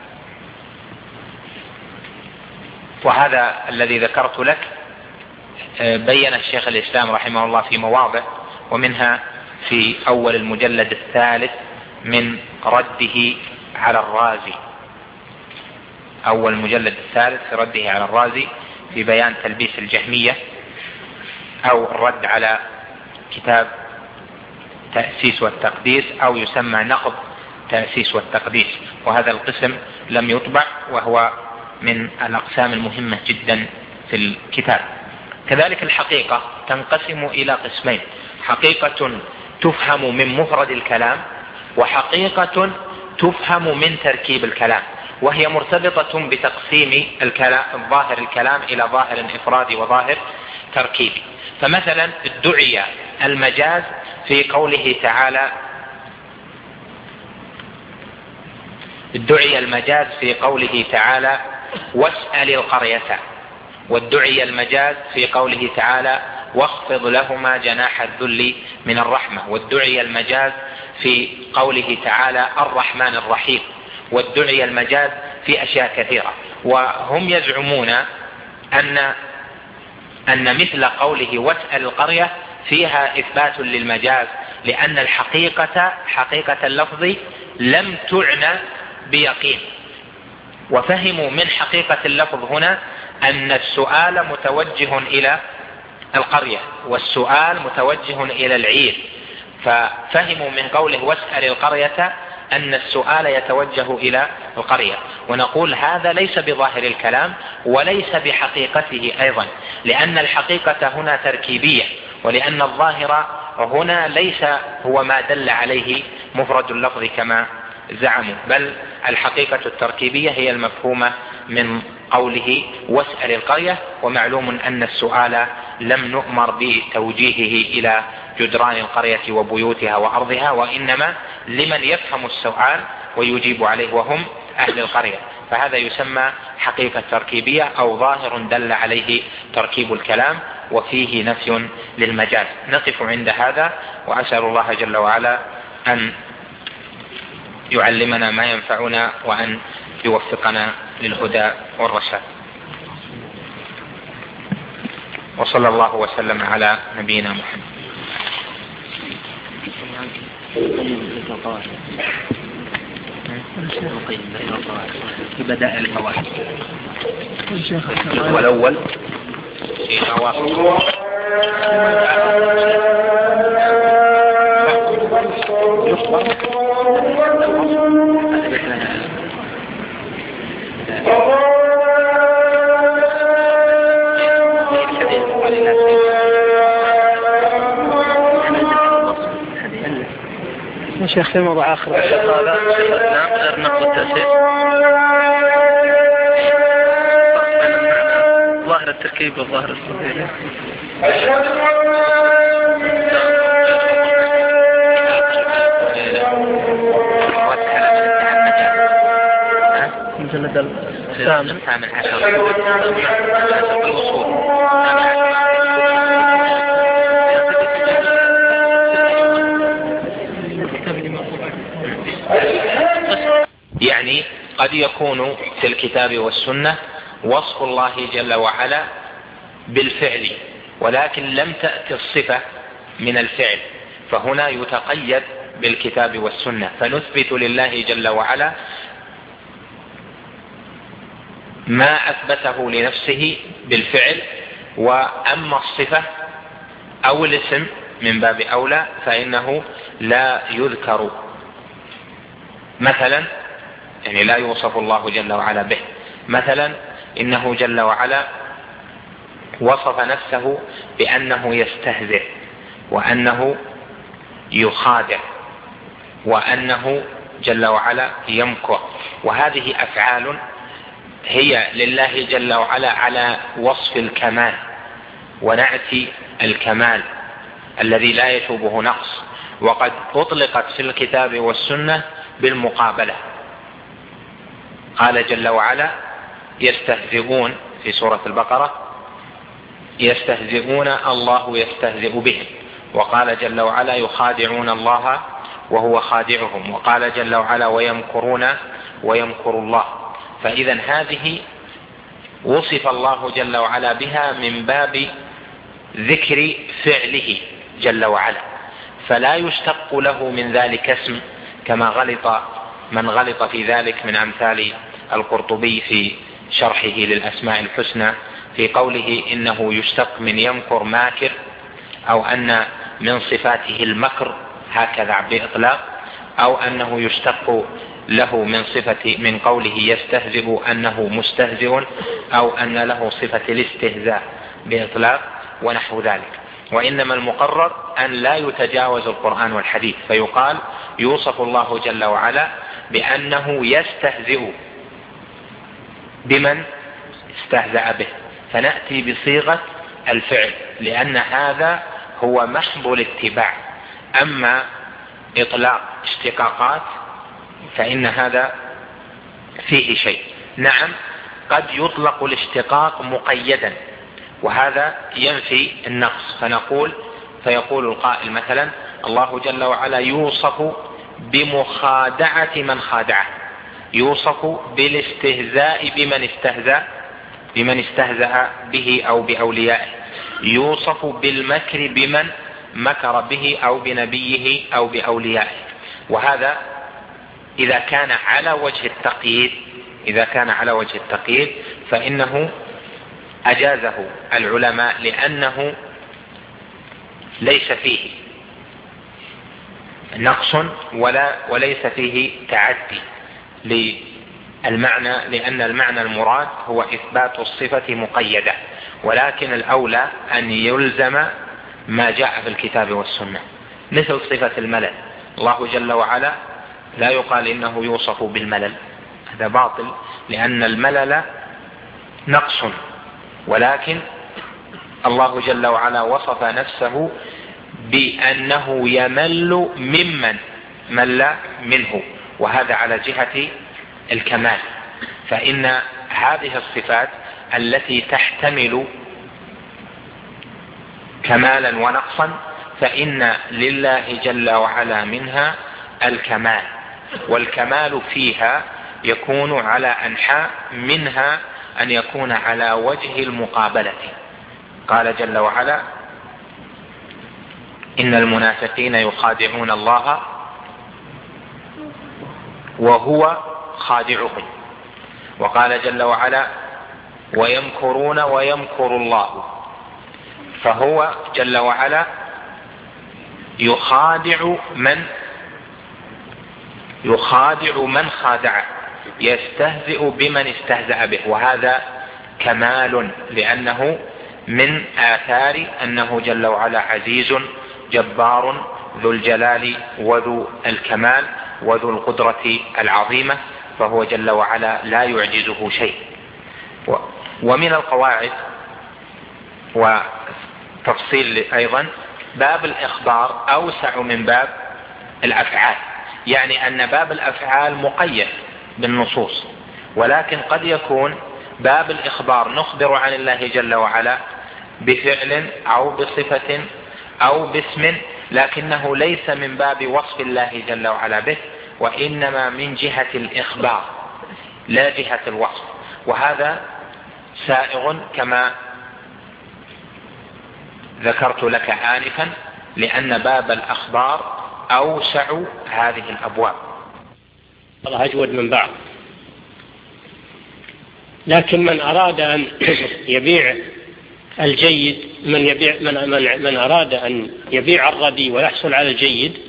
وهذا الذي ذكرت لك بين الشيخ الإسلام رحمه الله في مواضع، ومنها في أول المجلد الثالث من رده على الرازي، أول المجلد الثالث في رده على الرازي في بيان تلبيس الجهمية، أو الرد على كتاب تأسيس والتقديس، أو يسمى نقض تأسيس والتقديس. وهذا القسم لم يطبع، وهو من الأقسام المهمة جدا في الكتاب. كذلك الحقيقة تنقسم إلى قسمين: حقيقة تفهم من مفرد الكلام، وحقيقة تفهم من تركيب الكلام، وهي مرتبطة بتقسيم الكلام ظاهر الكلام إلى ظاهر إفرادي وظاهر تركيبي. فمثلا ادعي المجاز في قوله تعالى ادعي المجاز في قوله تعالى واسأل القرية، وادعي المجاز في قوله تعالى واخفض لهما جناح الذل من الرحمة، وادعي المجاز في قوله تعالى الرحمن الرحيم، وادعي المجاز في أشياء كثيرة. وهم يزعمون أن أن مثل قوله واسأل القرية فيها إثبات للمجاز، لأن الحقيقة حقيقة اللفظ لم تعنى بيقين، وفهموا من حقيقة اللفظ هنا أن السؤال متوجه إلى القرية والسؤال متوجه إلى العير، ففهموا من قوله واسأل القرية أن السؤال يتوجه إلى القرية. ونقول هذا ليس بظاهر الكلام وليس بحقيقته أيضا، لأن الحقيقة هنا تركيبية، ولأن الظاهر هنا ليس هو ما دل عليه مفرد اللفظ كما زعموا، بل الحقيقة التركيبية هي المفهومة من قوله واسأل القرية. ومعلوم أن السؤال لم نؤمر بتوجيهه إلى جدران القرية وبيوتها وأرضها، وإنما لمن يفهم السؤال ويجيب عليه وهم أهل القرية. فهذا يسمى حقيقة تركيبية أو ظاهر دل عليه تركيب الكلام وفيه نفي للمجاز. نقف عند هذا، وأسأل الله جل وعلا أن يعلمنا ما ينفعنا وأن يوفقنا للهدى والرشاد. وصلى الله وسلم على نبينا محمد. في بدائل الفوائد والأول في مواقف يا شيخ في موضوع آخر غير نقل التأثير ظاهر التركيب وظاهر الصديق. مجلد الثامن عشر الوصول يعني قد يكون في الكتاب والسنة وصف الله جل وعلا بالفعل، ولكن لم تأتي الصفة من الفعل، فهنا يتقيد بالكتاب والسنة، فنثبت لله جل وعلا ما أثبته لنفسه بالفعل. وأما الصفة أو الاسم من باب أولى فإنه لا يذكر، مثلا يعني لا يوصف الله جل وعلا به. مثلا إنه جل وعلا وصف نفسه بأنه يستهزئ، وأنه يخادع، وأنه جل وعلا يمكر، وهذه أفعال هي لله جل وعلا على وصف الكمال ونعتي الكمال الذي لا يشوبه نقص، وقد أطلقت في الكتاب والسنة بالمقابلة. قال جل وعلا يستهزئون في سورة البقرة يستهزئون الله يستهزئ بهم، وقال جل وعلا يخادعون الله وهو خادعهم، وقال جل وعلا ويمكرون ويمكر الله. فإذا هذه وصف الله جل وعلا بها من باب ذكر فعله جل وعلا، فلا يشتق له من ذلك اسم كما غلط من غلط في ذلك من أمثال القرطبي في شرحه للأسماء الحسنى في قوله إنه يشتق من يمكر ماكر، أو أن من صفاته المكر هكذا بإطلاق، أو أنه يشتق له من صفة من قوله يستهزئ أنه مستهزئ، أو أن له صفة الاستهزاء بإطلاق ونحو ذلك. وإنما المقرر أن لا يتجاوز القرآن والحديث، فيقال يوصف الله جل وعلا بأنه يستهزئ بمن استهزأ به، فنأتي بصيغة الفعل لأن هذا هو محض الاتباع. أما إطلاق اشتقاقات فإن هذا فيه شيء. نعم قد يطلق الاشتقاق مقيدا، وهذا ينفي النقص، فنقول فيقول القائل مثلا الله جل وعلا يوصف بمخادعة من خادعه، يوصف بالاستهزاء بمن استهزأ بمن استهزأ به أو بأوليائه، يوصف بالمكر بمن مكر به أو بنبيه أو بأوليائه. وهذا إذا كان على وجه التقييد إذا كان على وجه التقييد فإنه أجازه العلماء، لأنه ليس فيه نقص ولا وليس فيه تعدي للمعنى، لأن المعنى المراد هو إثبات الصفة مقيدة، ولكن الأولى أن يلزم ما جاء في الكتاب والسنة، مثل صفة الملل. الله جل وعلا لا يقال إنه يوصف بالملل، هذا باطل، لأن الملل نقص، ولكن الله جل وعلا وصف نفسه بأنه يمل ممن مل منه، وهذا على جهة الكمال. فإن هذه الصفات التي تحتمل كمالا ونقصا فإن لله جل وعلا منها الكمال، والكمال فيها يكون على أنحاء، منها أن يكون على وجه المقابلة. قال جل وعلا: إن المنافقين يخادعون الله وهو خادعهم. وقال جل وعلا: ويمكرون ويمكر الله. فهو جل وعلا يخادع من يخادع من خادعه، يستهزئ بمن استهزأ به، وهذا كمال، لأنه من آثار أنه جل وعلا عزيز جبار ذو الجلال وذو الكمال وذو القدرة العظيمة، فهو جل وعلا لا يعجزه شيء. ومن القواعد وتفصيل أيضا باب الإخبار أوسع من باب الأفعال، يعني أن باب الأفعال مقيد بالنصوص، ولكن قد يكون باب الإخبار نخبر عن الله جل وعلا بفعل أو بصفة أو باسم، لكنه ليس من باب وصف الله جل وعلا به، وإنما من جهة الإخبار لا جهة الوصف، وهذا سائغ كما ذكرت لك آنفا، لأن باب الأخبار أوسع هذه الأبواب. الله أجود من بعض. لكن من أراد أن يبيع الجيد، من يبيع من, من, من أراد أن يبيع الردي ويحصل على الجيد،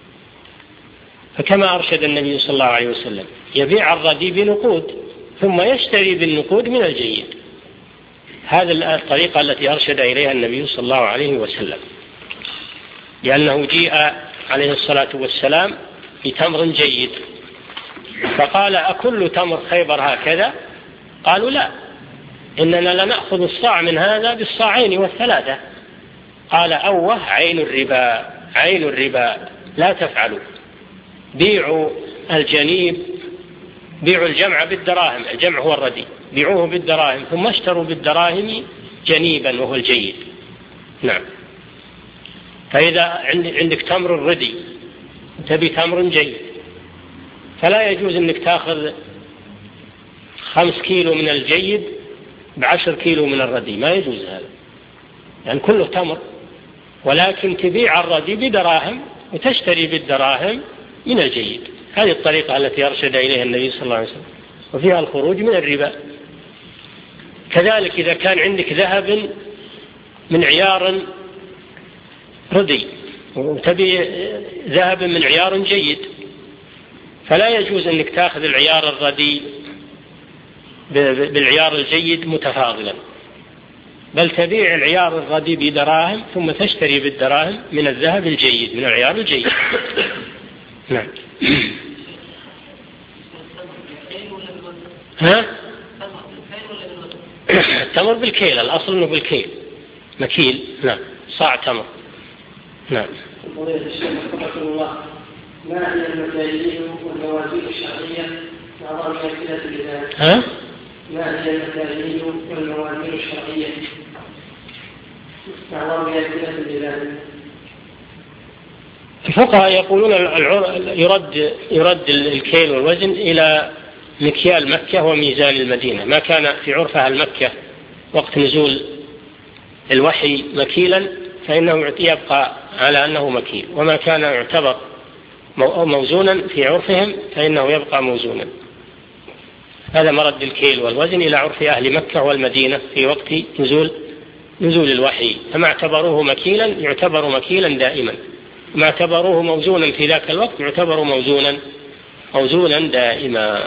فكما أرشد النبي صلى الله عليه وسلم يبيع الردي بنقود ثم يشتري بالنقود من الجيد. هذا الطريقة التي أرشد إليها النبي صلى الله عليه وسلم، لأنه جيء عليه الصلاة والسلام بتمر جيد فقال: أكل تمر خيبر هكذا؟ قالوا: لا، إننا لنأخذ الصاع من هذا بالصاعين والثلاثة. قال: أوه عين الربا، عين الربا، لا تفعلوا، بيعوا الجنيب، بيعوا الجمع بالدراهم، الجمع هو الردي، بيعوه بالدراهم ثم اشتروا بالدراهم جنيبا وهو الجيد. نعم. فإذا عندك تمر الردي تبي تمر جيد، فلا يجوز أنك تأخذ خمس كيلو من الجيد بعشر كيلو من الردي، ما يجوز هذا، يعني كله تمر، ولكن تبيع الردي بدراهم وتشتري بالدراهم من الجيد. هذه الطريقة التي أرشد إليها النبي صلى الله عليه وسلم، وفيها الخروج من الربا. كذلك إذا كان عندك ذهب من عيار ردي وتبي ذهب من عيار جيد، فلا يجوز أنك تأخذ العيار الردي بالعيار الجيد متفاضلا، بل تبيع العيار الردي بدراهم ثم تشتري بالدراهم من الذهب الجيد، من العيار الجيد. نعم. ها؟ التمر بالكيل، الأصل أنه بالكيل، مكيل. نعم. صاع تمر. نعم. ما هي المكاييل والموازين الشرعية مع أمثلة لذلك؟ ها؟ ما هي المكاييل والموازين الشرعية مع أمثلة لذلك؟ الفقهاء يقولون يرد يرد الكيل والوزن إلى مكيال مكة وميزان المدينة. ما كان في عرف أهل مكة وقت نزول الوحي مكيلا فإنه يبقى على أنه مكيل، وما كان يعتبر موزونا في عرفهم فإنه يبقى موزونا. هذا مرد الكيل والوزن إلى عرف أهل مكة والمدينة في وقت نزول نزول الوحي، فما اعتبروه مكيلا يعتبر مكيلا دائما، ما اعتبروه موزونا في ذاك الوقت يعتبر موزونا موزونا دائما.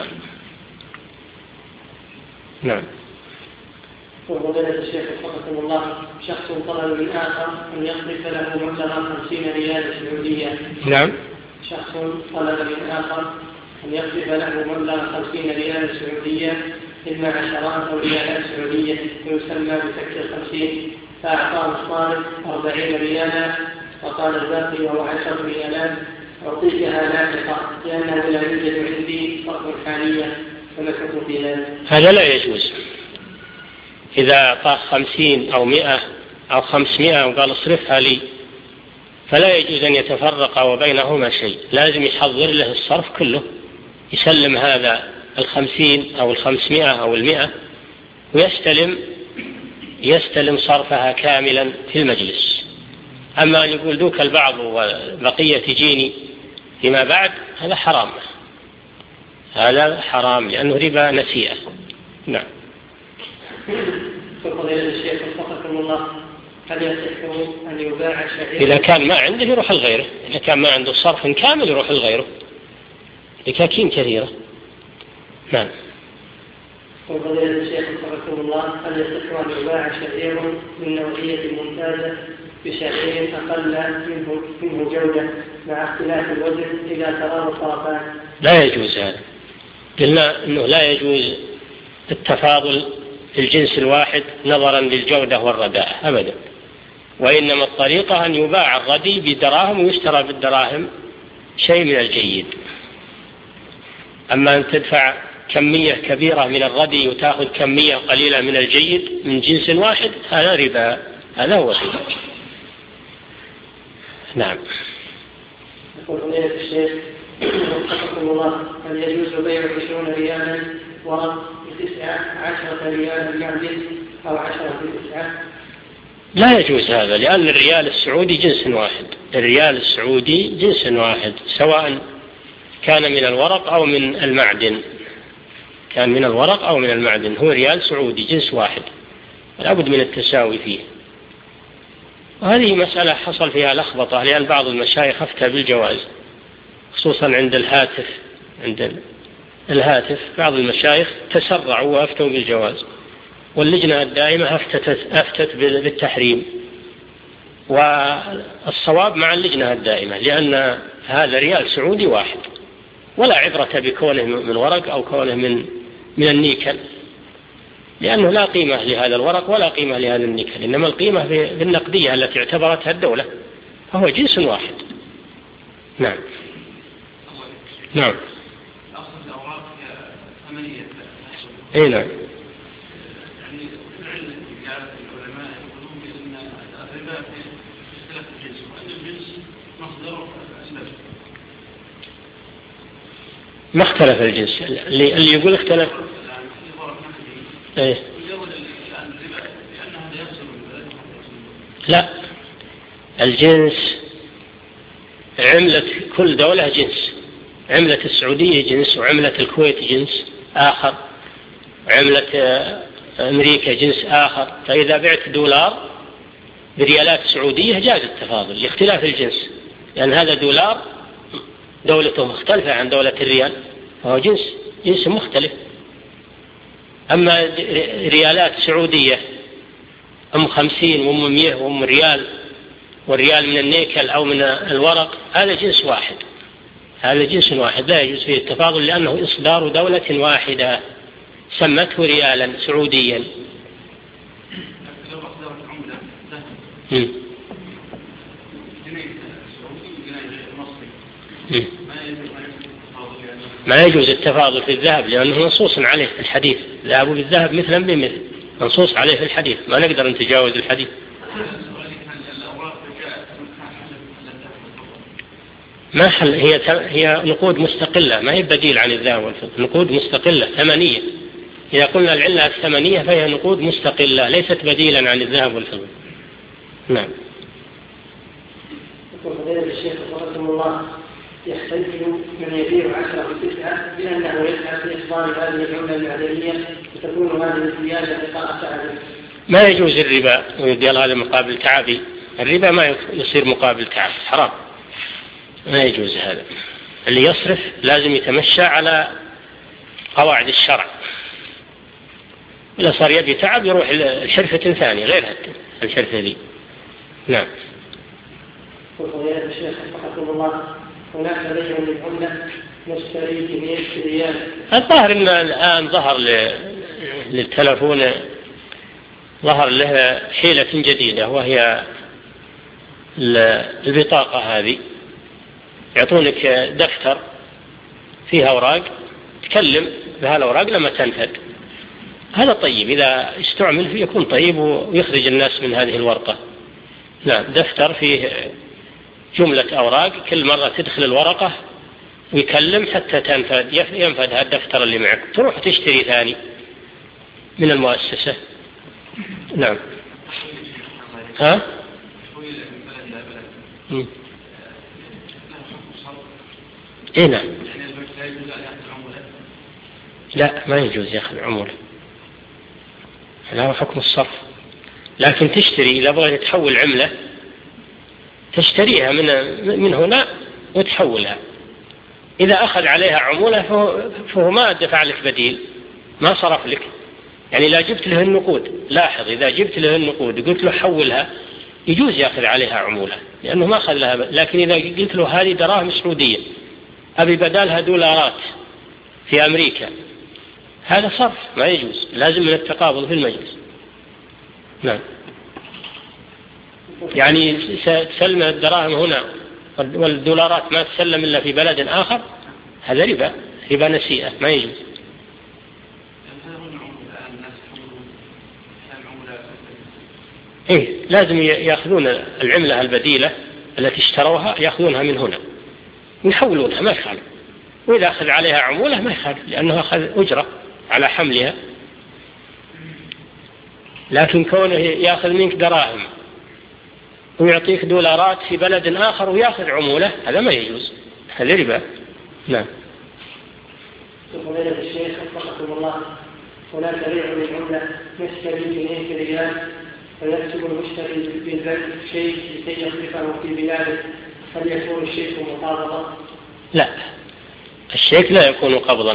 نعم. وقال الشيخ رحمه الله: شخص طلب من آخر أن يصرف له مبلغا خمسين ريال سعودية. نعم. شخص طلب من آخر أن يصرف له مبلغا خمسين ريال سعودية، إما عشرات أو ريالات سعودية، ويسمى بفك الخمسين، فأعطاه الصارف أربعين ريالا وقال الباقي وهو عشر ريالات أعطيكها لاحقا لأنه لا يوجد عندي فرق حالية، فما الحكم في ذلك؟ هذا لا يجوز. إذا طاح خمسين أو مئة أو خمسمائة وقال اصرفها لي فلا يجوز أن يتفرق وبينهما شيء، لازم يحضر له الصرف كله، يسلم هذا الخمسين أو الخمسمائة أو المئة ويستلم يستلم صرفها كاملا في المجلس. أما أن يقول دوك البعض وبقية تجيني فيما بعد، هذا حرام، هذا حرام لأنه ربا نسيئة. نعم. فضيلة الشيخ وفقكم الله، هل يصح أن يباع شعير؟ إذا كان ما عنده يروح لغيره، إذا كان ما عنده صرف كامل يروح لغيره، دكاكين كثيرة. نعم. فضيلة الشيخ وفقكم الله، هل يصح أن يباع شعير من نوعية ممتازة بشعير أقل منه, منه جودة مع اختلاف الوزن إذا تراه الطرفان؟ لا يجوز هذا. قلنا أنه لا يجوز التفاضل في الجنس الواحد نظرا للجودة والرداء أبدا، وإنما الطريقة أن يباع الردي بدراهم ويشترى بالدراهم شيء من الجيد. أما أن تدفع كمية كبيرة من الردي وتأخذ كمية قليلة من الجيد من جنس واحد، هذا ربا، هذا هو الربا. نعم. يقول فضيلة الشيخ وفقكم الله، هل يجوز بيع عشرون ريالا ورق بتسعة عشرة ريالا معدن أو عشرة بتسعة؟ لا يجوز هذا، لأن الريال السعودي جنس واحد، الريال السعودي جنس واحد سواء كان من الورق أو من المعدن، كان من الورق أو من المعدن، هو ريال سعودي جنس واحد، لابد من التساوي فيه. وهذه مسألة حصل فيها لخبطة، لأن بعض المشايخ أفتى بالجواز، خصوصا عند الهاتف، عند الهاتف بعض المشايخ تسرعوا وأفتوا بالجواز، واللجنة الدائمة أفتت, أفتت بالتحريم، والصواب مع اللجنة الدائمة، لأن هذا ريال سعودي واحد، ولا عبرة بكونه من ورق أو كونه من من النيكل، لأنه لا قيمة لهذا الورق ولا قيمة لهذا النيكل، إنما القيمة في النقدية التي اعتبرتها الدولة، فهو جنس واحد. نعم. نعم. اي نعم. ما اختلف الجنس، اللي, اللي يقول اختلف ايه؟ لا، الجنس عملة كل دولة جنس، عملة السعودية جنس، وعملة الكويت جنس آخر، عملة أمريكا جنس آخر. فإذا بعت دولار بريالات سعودية جاز التفاضل لاختلاف الجنس، لأن هذا دولار دولته مختلفة عن دولة الريال، فهو جنس جنس مختلف. أما ريالات سعودية أم خمسين وأم مئة وأم ريال، والريال من النيكل أو من الورق، هذا جنس واحد، هذا جنس واحد لا يجوز فيه التفاضل، لأنه إصدار دولة واحدة سمته ريالا سعوديا. م. م. ما يجوز التفاضل في الذهب، لأنه منصوص عليه في الحديث، ذهب بالذهب مثلا بمثل، منصوص عليه في الحديث، ما نقدر نتجاوز الحديث. ما حل، هي هي نقود مستقلة، ما هي بديل عن الذهب والفضة، نقود مستقلة ثمنية. إذا قلنا العلة الثمنية فهي نقود مستقلة ليست بديلا عن الذهب والفضة. نعم. يقول فضيلة الشيخ رحمه الله، يحتج من يبيع عشرة بتسعة بأنه يسعى في إصدار هذه العملة المعدنية وتكون هذه الزيادة لقاء تعبه. ما يجوز الربا ويديال هذا مقابل تعبي، الربا ما يصير مقابل تعب، حرام، ما يجوز هذا. اللي يصرف لازم يتمشى على قواعد الشرع، إذا صار يبي تعب يروح الحرفة ثانية غير الحرفة دي. نعم. وفضيلة الشيخ رحمه الله، هناك بيع للعملة نشتري بمئة ريال. الظاهر إن الآن ظهر للتلفون ظهر له حيلة جديدة، وهي البطاقة هذه، يعطونك دفتر فيها أوراق، تكلم بهالأوراق لما تنفد. هذا طيب، إذا استعمل يكون طيب ويخرج الناس من هذه الورطة. نعم، دفتر فيه جملة أوراق، كل مرة تدخل الورقة ويكلم حتى تنفد، ينفد هذا الدفتر اللي معك، تروح تشتري ثاني من المؤسسة. نعم. ها؟ إيه نعم. لا، ما يجوز يأخذ عمولة، لا حكم الصرف. لكن تشتري، إذا بغيت تحول عملة تشتريها من من هنا وتحولها. إذا أخذ عليها عمولة فهو, فهو ما دفع لك بديل، ما صرف لك. يعني لا جبت له النقود، لاحظ إذا جبت له النقود قلت له حولها يجوز يأخذ عليها عمولة لأنه ما أخذ لها. لكن إذا قلت له هذه دراهم سعودية أبي بدالها دولارات في أمريكا، هذا صرف ما يجوز، لازم من التقابض في المجلس. نعم. يعني تسلم الدراهم هنا والدولارات ما تسلم إلا في بلد آخر، هذا ربا، ربا نسيئة ما يجوز. إيه، لازم يأخذون العملة البديلة التي اشتروها، يأخذونها من هنا ويحولونها، ما يخالف. وإذا أخذ عليها عمولة ما يخالف لأنه أخذ أجرة على حملها. لكن كونه يأخذ منك دراهم ويعطيك دولارات في بلد آخر ويأخذ عمولة، هذا ما يجوز، هذا ربا. نعم. فضيلة الشيخ وفقكم الله، هناك بيع للعملة يشتري إليه ريال فيكتب المشتري بالبنك شيء لكي يصرفه في بلاده، هل يكون الشيك مقابضا؟ لا، الشيك لا يكون قبضا،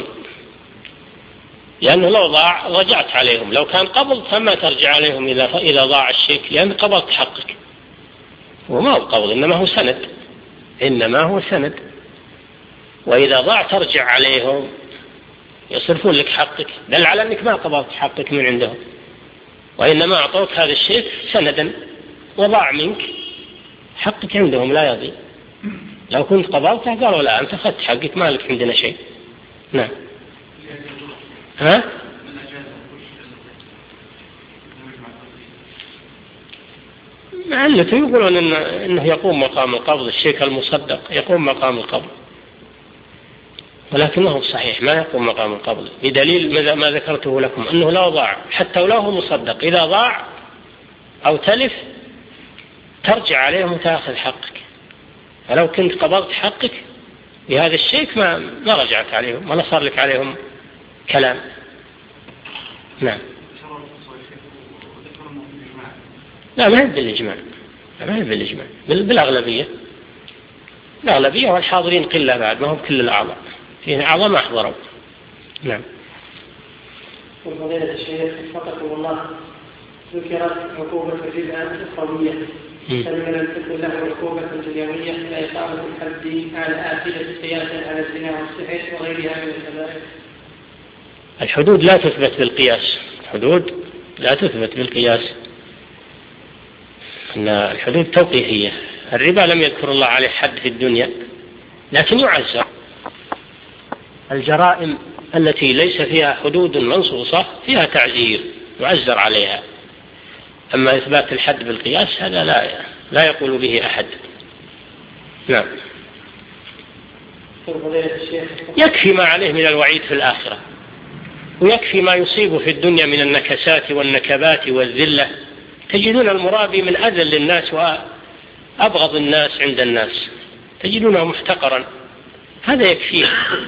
لأنه لو ضاع رجعت عليهم. لو كان قبض فما ترجع عليهم إذا إذا ضاع الشيك، لأن قبضت حقك. وما هو قبض، إنما هو سند، إنما هو سند. وإذا ضاع ترجع عليهم يصرفون لك حقك، دل على أنك ما قبضت حقك من عندهم، وإنما أعطوك هذا الشيك سندا وضاع منك، حقك عندهم لا يضيع. لو كنت قبضته قالوا لا، أنت أخذت حقك، ما لك عندنا شيء. نعم. ها؟ علته يقولون إنه, إنه يقوم مقام القبض، الشيك المصدق يقوم مقام القبض، ولكنه صحيح ما يقوم مقام القبض، بدليل ما ذكرته لكم أنه لا ضاع، حتى ولو هو مصدق إذا ضاع أو تلف ترجع عليهم وتأخذ حقك. فلو كنت قبضت حقك بهذا الشيك ما ما رجعت عليهم ولا صار لك عليهم كلام. نعم. لا، ما هي بالإجماع، ما هي بالإجماع، بالأغلبية، الأغلبية والحاضرين قلة بعد، ما هم كل الأعضاء، فيه أعضاء ما أحضروا. نعم. وفضيلة الشيخ وفقكم الله، ذكرت عقوبة الربا الأخروية، فلمن لم تكن له عقوبة دنيوية كإقامة الحد على آخرة قياسا على الزنا والسحر وغيرها من الكبائر. الحدود لا تثبت بالقياس، الحدود لا تثبت بالقياس، أن الحدود توقيفية. الربا لم يذكر الله عليه حد في الدنيا، لكن يعزر. الجرائم التي ليس فيها حدود منصوصة فيها تعزير، يعزر عليها. أما إثبات الحد بالقياس هذا لا لا يقول به أحد. نعم. يكفي ما عليه من الوعيد في الآخرة، ويكفي ما يصيب في الدنيا من النكسات والنكبات والذلة. تجدون المرابي من أذل الناس وأبغض الناس عند الناس، تجدونه محتقرا، هذا يكفيه.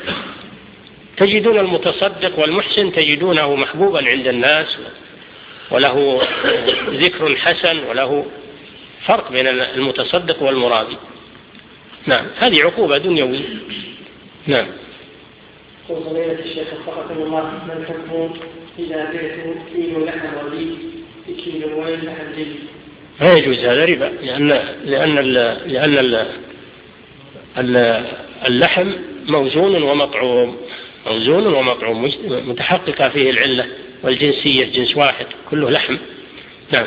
تجدون المتصدق والمحسن تجدونه محبوبا عند الناس وله ذكر حسن، وله فرق بين المتصدق والمرابي. نعم، هذه عقوبة دنيوية. نعم. قل فضيلة الشيخ وفقكم الله، من حكم إذا بعت كيلو لحم رديء بكيلو وين لحم جيد؟ لا يجوز، هذا ربا، لأن لأن لأن اللحم موزون ومطعوم، موزون ومطعوم، متحققة فيه العلة والجنسية، جنس واحد كله لحم. نعم.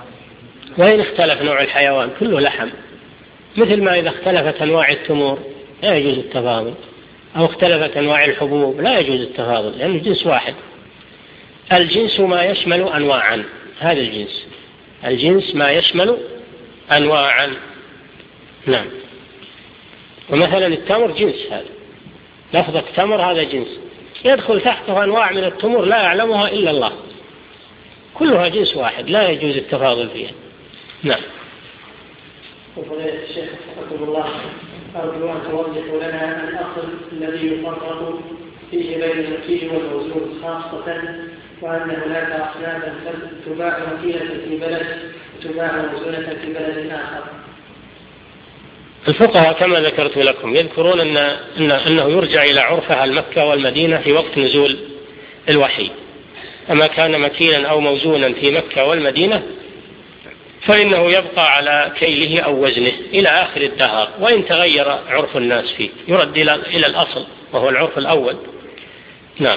وإن اختلف نوع الحيوان كله لحم، مثل ما إذا اختلفت أنواع التمور لا يجوز التفاضل، أو اختلفت أنواع الحبوب لا يجوز التفاضل لأنه جنس واحد. الجنس ما يشمل أنواعا، هذا الجنس، الجنس ما يشمل أنواعا. نعم. ومثلا التمر جنس، هذا لفظة تمر هذا جنس، يدخل تحته أنواع من التمور لا يعلمها إلا الله، كلها جنس واحد لا يجوز التفاضل فيها. نعم. وفضيلة الشيخ حفظكم الله، أرجو أن توضحوا لنا الأصل الذي يفرق فيه بين المكيل والموزون خاصة، وأن هناك أصنافا تباع مكيلة في بلد وتباع موزونة في بلد آخر. الفقهاء كما ذكرت لكم يذكرون أن إن أنه يرجع إلى عرفها المكة والمدينة في وقت نزول الوحي، أما كان مكيلا أو موزونا في مكة والمدينة فإنه يبقى على كيله أو وزنه إلى آخر الدهر، وإن تغير عرف الناس فيه يرد إلى الأصل وهو العرف الأول. نعم.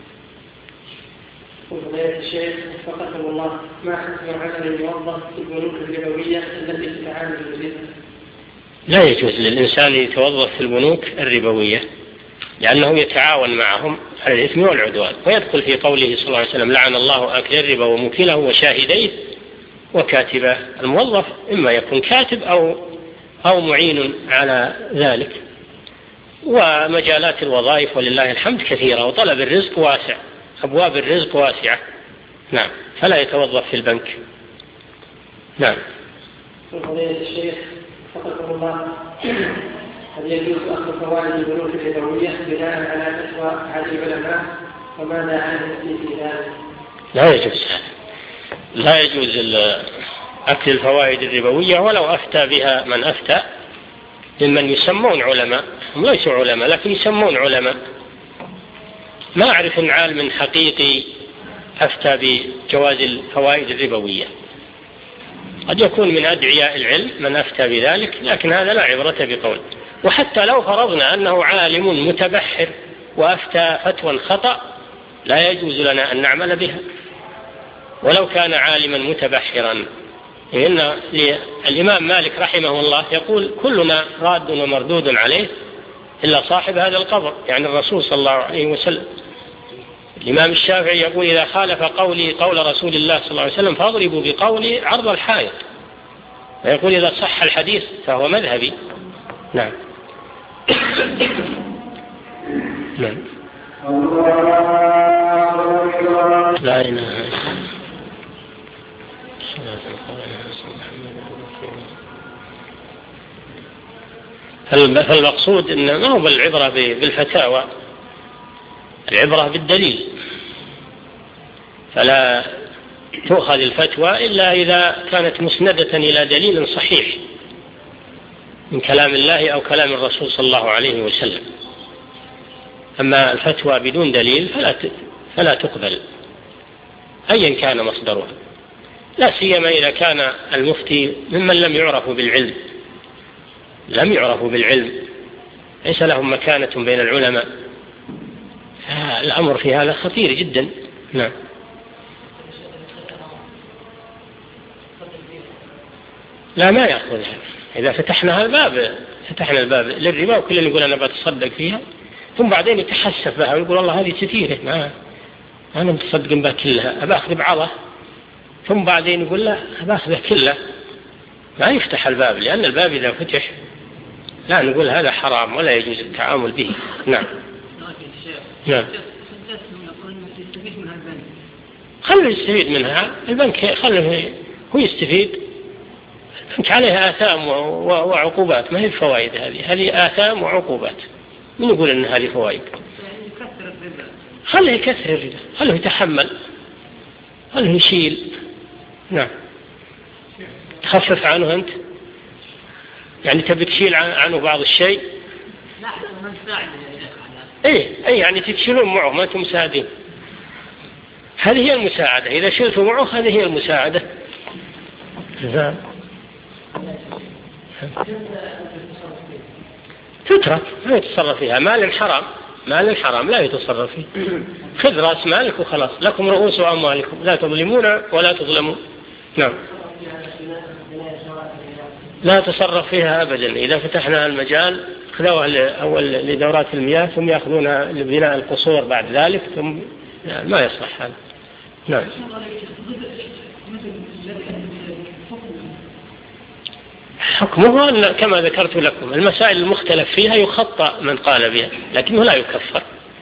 وفضيلة الشيخ وفقكم الله، ما حكم عمل الموظف في البنوك الربوية التي تتعامل بالربا؟ لا يجوز للإنسان يتوظف في البنوك الربوية لأنه يتعاون معهم على الإثم والعدوان، ويدخل في قوله صلى الله عليه وسلم: لعن الله آكل الربا وموكله وشاهديه وكاتبه. الموظف إما يكون كاتب أو أو معين على ذلك. ومجالات الوظائف ولله الحمد كثيرة، وطلب الرزق واسع، أبواب الرزق واسعة. نعم. فلا يتوظف في البنك. نعم. فضيلة الشيخ حفظكم الله، هل يجوز أخذ فوائد البنوك الربوية بناء على فتوى أحد العلماء، وماذا عن المفتي في ذلك؟ لا يجوز هذا، لا يجوز أكل الفوائد الربوية ولو أفتى بها من أفتى ممن يسمون علماء، هم ليسوا علماء لكن يسمون علماء. ما أعرف إن عالم حقيقي أفتى بجواز الفوائد الربوية، قد يكون من أدعياء العلم من أفتى بذلك، لكن هذا لا عبرة بقول. وحتى لو فرضنا أنه عالم متبحر وأفتى فتوى خطأ لا يجوز لنا أن نعمل بها ولو كان عالما متبحرا. إن الإمام مالك رحمه الله يقول: كلنا راد ومردود عليه إلا صاحب هذا القبر، يعني الرسول صلى الله عليه وسلم. الإمام الشافعي يقول: إذا خالف قولي قول رسول الله صلى الله عليه وسلم فاضربوا بقولي عرض الحائط. ويقول: إذا صح الحديث فهو مذهبي. نعم. نعم. لا إله إلا الله. فالمقصود إن ما هو بالعبرة بالفتاوى، العبرة بالدليل، فلا تؤخذ الفتوى إلا إذا كانت مسندة إلى دليل صحيح من كلام الله أو كلام الرسول صلى الله عليه وسلم. أما الفتوى بدون دليل فلا فلا تقبل أيا كان مصدرها، لا سيما إذا كان المفتي ممن لم يعرفوا بالعلم، لم يعرفوا بالعلم، ليس لهم مكانة بين العلماء. الأمر في هذا خطير جدا. نعم. لا ما يأخذها. إذا فتحنا الباب فتحنا الباب للربا وكل يقول أنا بتصدق فيها، ثم بعدين يتحسف بها ويقول الله هذه كثيرة، ما أنا متصدق بها كلها، أبأخذ بعضها، ثم بعدين يقول لا أبأخذها كلها. ما يفتح الباب، لأن الباب إذا فتح لا نقول هذا حرام ولا يجوز التعامل به. نعم. نعم. خلوا يستفيد منها البنك، خلوا هو يستفيد. البنك عليها آثام وعقوبات، ما هي الفوائد هذه، هذه آثام وعقوبات. من يقول أن هذه فوائد؟ خليه يكثر الربا، خليه يتحمل، خليه يشيل. نعم. تخفف عنه أنت، يعني تبي تشيل عنه بعض الشيء. لا ما نساعد. ايه ايه يعني تشيلون معه، ما انتم مساعدين. هذه هي المساعدة، إذا شلتوا معه هذه هي المساعدة. نعم. تترك لا يتصرف فيها، مال حرام، مال حرام لا يتصرف فيه. خذ رأس مالك وخلاص، لكم رؤوس أموالكم لا تظلمون ولا تظلمون. نعم. لا تصرف فيها أبدا، إذا فتحنا المجال خذوها أول لدورات المياه ثم يأخذونها لبناء القصور بعد ذلك، ثم يعني ما يصلح هذا. نعم. حكمه كما ذكرت لكم، المسائل المختلف فيها يخطأ من قال بها لكنه لا يكفر.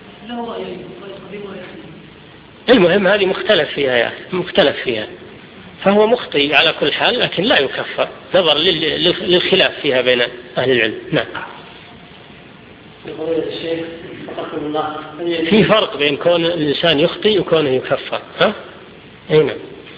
المهم هذه مختلف فيها يعني مختلف فيها فهو مخطئ على كل حال، لكن لا يكفر نظر للخلاف فيها بين أهل العلم. نعم. في فرق بين كون الإنسان يخطئ وكونه يكفر. ها؟ أي نعم.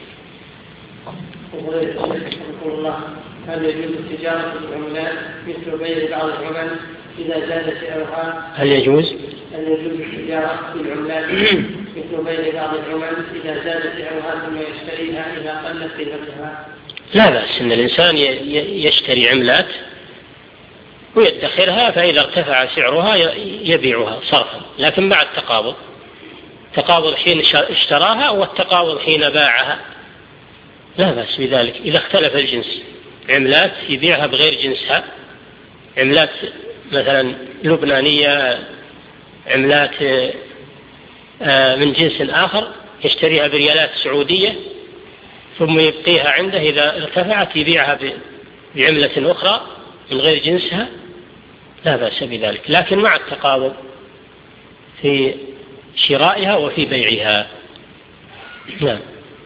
هل يجوز التجارة بالعملات مثل بيع بعض العمل إذا زاد سعرها؟ هل يجوز؟ هل يجوز التجارة بالعملات مثل بيع بعض العمل إذا زاد سعرها ثم يشتريها إذا قلت قيمتها؟ لا بأس أن الإنسان يشتري عملات ويدخرها، فإذا ارتفع سعرها يبيعها صرفا، لكن مع التقابض، تقابض حين اشتراها والتقابض حين باعها لا بأس بذلك. إذا اختلف الجنس، عملات يبيعها بغير جنسها، عملات مثلا لبنانية، عملات من جنس آخر يشتريها بريالات سعودية ثم يبقيها عنده، إذا ارتفعت يبيعها بعملة أخرى من غير جنسها لا بأس بذلك، لكن مع التقابض في شرائها وفي بيعها. نعم.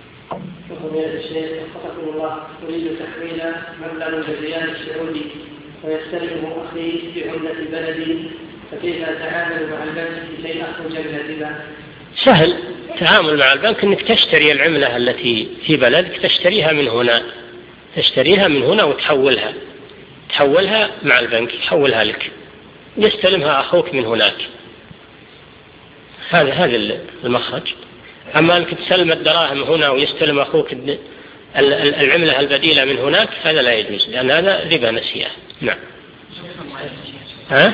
الله أريد تحويل مبلغ الريال السعودي ويستلمه أخي بعملة بلدي، فكيف أتعامل مع البنك لكي أخرج من الربا؟ سهل التعامل مع البنك، أنك تشتري العملة التي في بلدك تشتريها من هنا، تشتريها من هنا وتحولها تحولها مع البنك، يحولها لك، يستلمها أخوك من هناك. هذا هذا المخرج. أما أنك تسلم الدراهم هنا ويستلم أخوك العملة البديلة من هناك، هذا لا يجوز، لأن هذا ربا نسيئة. نعم. ها؟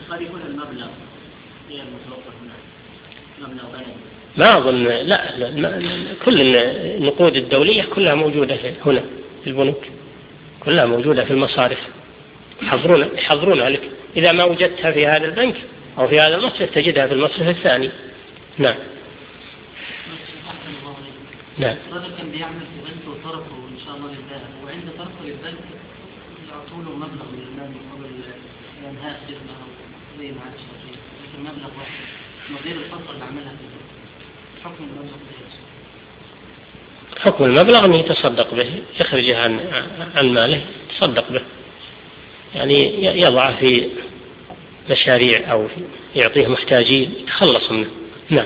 ما أظن، لا, لا كل النقود الدولية كلها موجودة هنا في البنوك، كلها موجودة في المصارف، يحضرون يحضرونها لك. إذا ما وجدتها في هذا البنك أو في هذا المصرف تجدها في المصرف الثاني. نعم. نعم. هذا كان بيعمل في بنك وطرفه إن شاء الله للذهب، وعند طرفه للبنك يعطونه مبلغ من المال مقابل إنهاء خدمة زي ما عاد شايفين، لكن مبلغ واحد مغير الفترة اللي عملها في حكم المبلغ ده. حكم المبلغ أنه يتصدق به، يخرجه عن عن ماله يتصدق به، يعني يضعه في مشاريع أو يعطيه محتاجين يتخلص منه. نعم.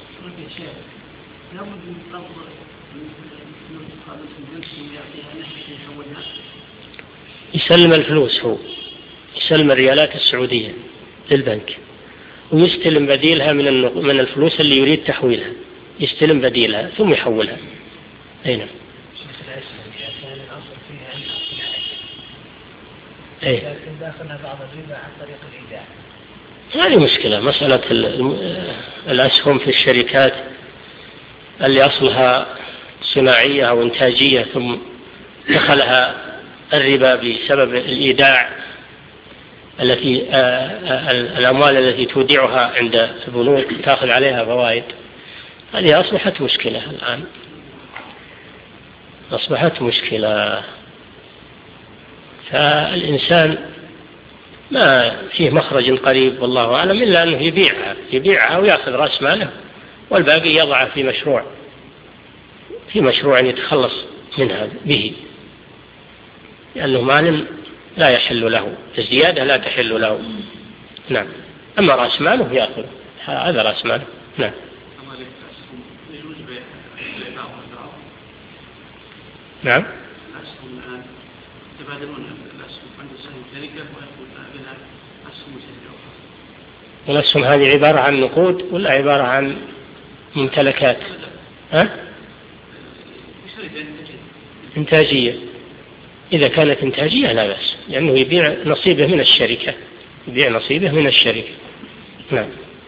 يسلم الفلوس، هو يسلم الريالات السعودية للبنك ويستلم بديلها من من الفلوس اللي يريد تحويلها، يستلم بديلها ثم يحولها. أي نعم. أي. لكن داخلها بعض الربا عن طريق الإيداع. هذه مشكلة، مسألة الأسهم في الشركات اللي أصلها صناعية أو إنتاجية ثم دخلها الربا بسبب الإيداع التي الأموال التي تودعها عند البنوك تأخذ عليها فوائد، هذه أصبحت مشكلة الآن، أصبحت مشكلة. فالإنسان ما فيه مخرج قريب والله أعلم إلا أنه يبيعها يبيعها ويأخذ رأس ماله والباقي يضعه في مشروع في مشروع يتخلص منها به، لأنه مال لا يحل له، الزيادة لا تحل له. نعم. أما رأس ماله يأخذ، هذا رأس ماله. نعم. نعم. والأسهم هذه عبارة عن نقود ولا عبارة عن ممتلكات؟ ها؟ إنتاجية. إذا كانت إنتاجية لا بأس، لأنه يبيع نصيبه من الشركة، يبيع نصيبه من الشركة. نعم.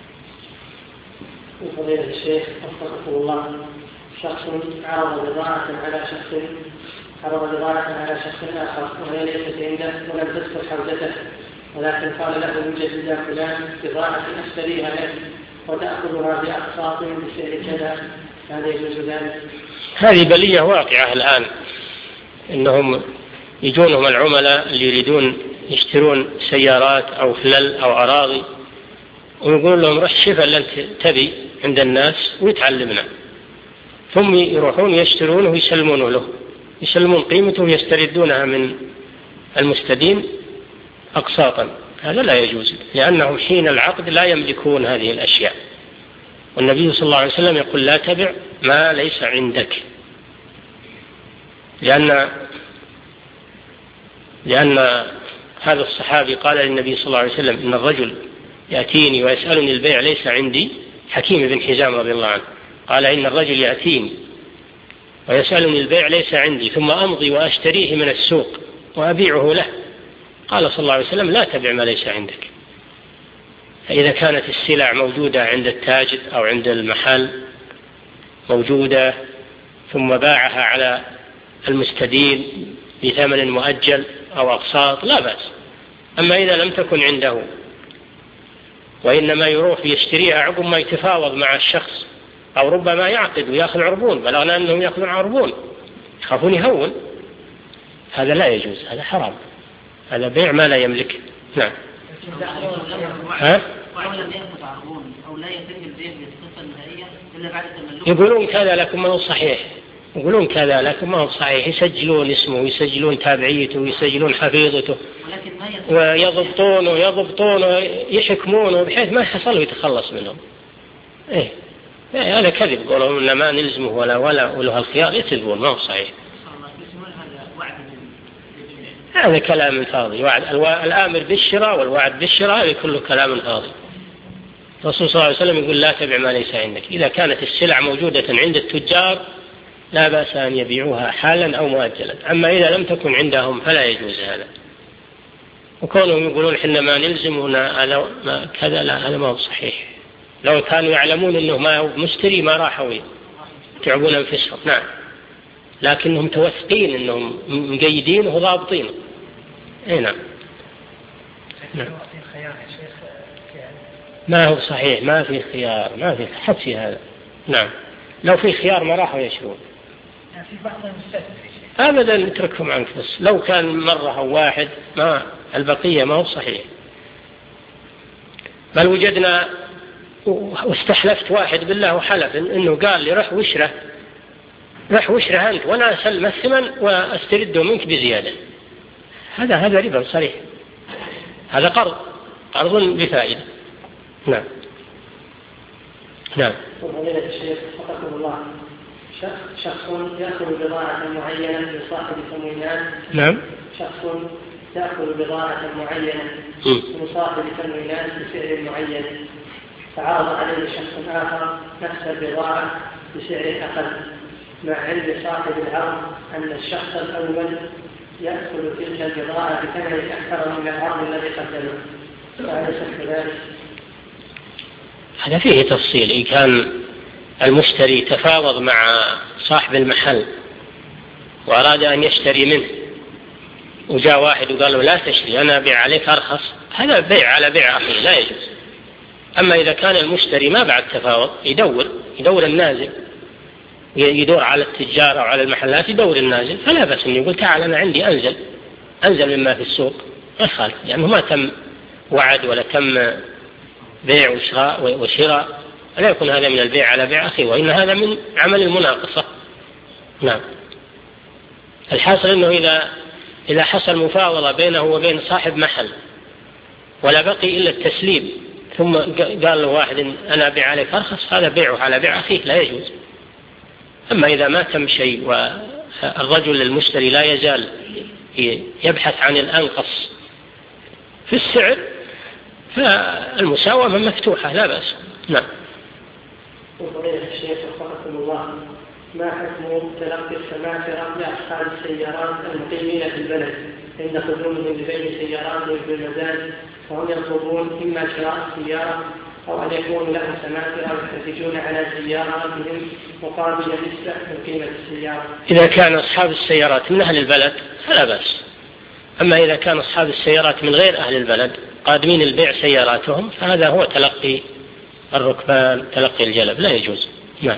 فضيلة الشيخ وفقكم الله، شخص عرض بضاعة على شخص عرض بضاعة على شخص آخر وهي ليست عنده ولم تذكر حوزته، ولكن قال له يوجد يا فلان بضاعة أشتريها لك وتأخذها بأقساط بسعر كذا، هذا يجوز ذلك؟ هذه بلية واقعة الآن، إنهم يجونهم العملاء اللي يريدون يشترون سيارات أو فلل أو أراضي ويقول لهم رح شوف اللي أنت تبي عند الناس ويتعلمنا، ثم يروحون يشترونه ويسلمونه له، يسلمون قيمته ويستردونها من المستدين أقساطا. هذا لا يجوز، لأنهم حين العقد لا يملكون هذه الأشياء، والنبي صلى الله عليه وسلم يقول لا تبع ما ليس عندك، لأن لأن هذا الصحابي قال للنبي صلى الله عليه وسلم إن الرجل يأتيني ويسألني البيع ليس عندي، حكيم بن حزام رضي الله عنه قال إن الرجل يأتيني ويسألني البيع ليس عندي ثم أمضي وأشتريه من السوق وأبيعه له، قال صلى الله عليه وسلم لا تبع ما ليس عندك. فإذا كانت السلع موجودة عند التاجر أو عند المحل موجودة ثم باعها على المستدين بثمن مؤجل أو أقساط لا بأس. أما إذا لم تكن عنده وإنما يروح يشتريها عقب ما يتفاوض مع الشخص أو ربما يعقد ويأخذ عربون، بلغنا أنهم يأخذون عربون يخافون يهون، هذا لا يجوز، هذا حرام، هذا بيع ما لا يملك. نعم. ها؟ يقولون كذا لكن ما هو صحيح، يقولون كذا لكن ما هو صحيح، يسجلون اسمه ويسجلون تابعيته ويسجلون حفيظته ويضبطونه ويضبطونه يحكمونه بحيث ما يحصل ويتخلص منهم. إيه هذا كذب، يقولون إن ما نلزمه ولا ولا وله الخيار، يكذبون، ما هو صحيح. هذا كلام فاضي، وعد الآمر بالشراء والوعد بالشراء هذا كله كلام فاضي. الرسول صلى الله عليه وسلم يقول لا تبع ما ليس عندك. إذا كانت السلع موجودة عند التجار لا بأس أن يبيعوها حالا أو مؤجلا، أما إذا لم تكن عندهم فلا يجوز هذا. وكونهم يقولون حنا ما نلزمنا هذا ما كذا، لا هذا ما هو صحيح. لو كانوا يعلمون أنه ما هو مشتري ما راحوا يتعبون أنفسهم. نعم، لكنهم توثقين أنهم مقيدين وضابطين. اي نعم. نعم. ما هو صحيح، ما في خيار، ما في حبسي هذا. نعم، لو في خيار ما راحوا يشترون أبدا، نتركهم عنك، بس لو كان مرة أو واحد ما البقية ما هو صحيح. بل وجدنا واستحلفت واحد بالله وحلف إنه قال لي رح وشره رح وشره أنت وأنا أسلم الثمن وأسترده منك بزيادة. هذا هذا ربا صريح، هذا قرض قرض بفائدة. نعم. نعم. فضيلة الشيخ وفقكم الله، شخص يأخذ بضاعة معينة من صاحب تموينات. نعم. شخص يأخذ بضاعة معينة من صاحب تموينات بسعر معين، فعرض عليه شخص آخر نفس البضاعة بسعر أقل، مع علم صاحب العرض أن الشخص الأول يأخذ تلك البضاعة بثمن أكثر من العرض الذي قدمه، فهذا صح ذلك؟ هذا فيه تفصيل. إن كان المشتري تفاوض مع صاحب المحل وأراد أن يشتري منه وجاء واحد وقال له لا تشتري أنا أبيع عليك أرخص، هذا بيع على بيع أخيه لا يجوز. أما إذا كان المشتري ما بعد تفاوض يدور يدور النازل، يدور على التجار أو على المحلات يدور النازل، فلا بأس أن يقول تعال أنا عندي أنزل أنزل مما في السوق، ما يخالف، لأنه ما تم وعد ولا تم بيع وشراء وشراء، لا يكون هذا من البيع على بيع أخي، وإن هذا من عمل المناقصة. نعم. الحاصل أنه إذا إذا حصل مفاوضة بينه وبين صاحب محل ولا بقي إلا التسليم، ثم قال له واحد أنا أبيع عليك أرخص، هذا بيعه على بيع أخيه لا يجوز. أما إذا ما تم شيء والرجل المشتري لا يزال يبحث عن الأنقص في السعر فالمساومة مفتوحة لا بأس. نعم. وفضيلة الشيخ وفقكم الله، ما حكم تلقي السماسرة لأصحاب السيارات المقيمين في البلد عند قدومهم لبيع سياراتهم في المزاد، وهم يطلبون إما شراء السيارة أو أن يكون لهم سماسرة يحتجون على سياراتهم مقابل نسبة من قيمة السيارة؟ إذا كان أصحاب السيارات من أهل البلد فلا بأس، أما إذا كان أصحاب السيارات من غير أهل البلد قادمين البيع سياراتهم فهذا هو تلقي الركبان، تلقي الجلب، لا يجوز. نعم.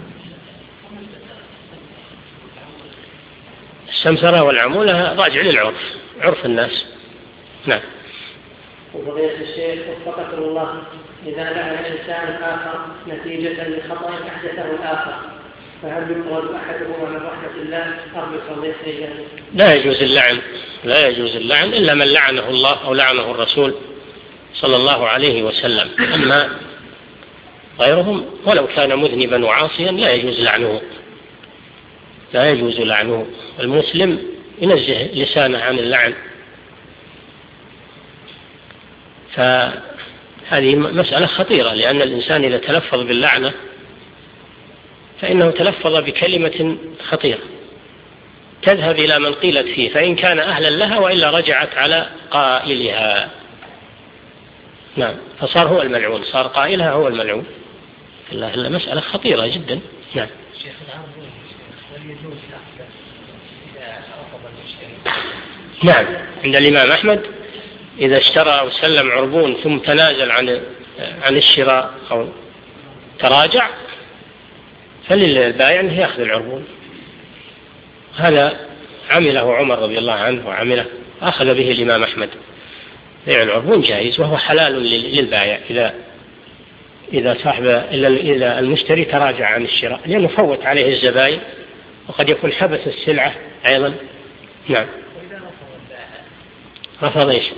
السمسرة والعمولة راجع للعرف، عرف الناس. نعم. وفضيلة الشيخ وفقكم الله، إذا لعن إنسان آخر نتيجة لخطأ أحدثه الآخر فهل يطرد أحدهما من رحمة الله أم يصلي سيئا؟ لا يجوز اللعن، لا يجوز اللعن إلا من لعنه الله أو لعنه الرسول صلى الله عليه وسلم. أما غيرهم ولو كان مذنبا وعاصيا لا يجوز لعنه، لا يجوز لعنه. المسلم ينزه لسانه عن اللعن. فهذه مسألة خطيرة، لأن الإنسان إذا تلفظ باللعنة فإنه تلفظ بكلمة خطيرة تذهب إلى من قيلت فيه، فإن كان أهلا لها وإلا رجعت على قائلها. نعم. فصار هو الملعون، صار قائلها هو الملعون. الله، مسألة خطيرة جدا. نعم. شيخ العرض هل يجوز أخذ إذا رفض المشتري؟ نعم. عند الإمام أحمد إذا اشترى أو سلم عربون ثم تنازل عن عن الشراء أو تراجع فللبائع أنه يأخذ العربون. هذا عمله عمر رضي الله عنه وعمله أخذ به الإمام أحمد. بيع العربون جائز وهو حلال للبائع إذا إذا صاحب إذا المشتري تراجع عن الشراء، لأنه فوت عليه الزبائن وقد يكون حبس السلعة أيضا. نعم. رفض إيش؟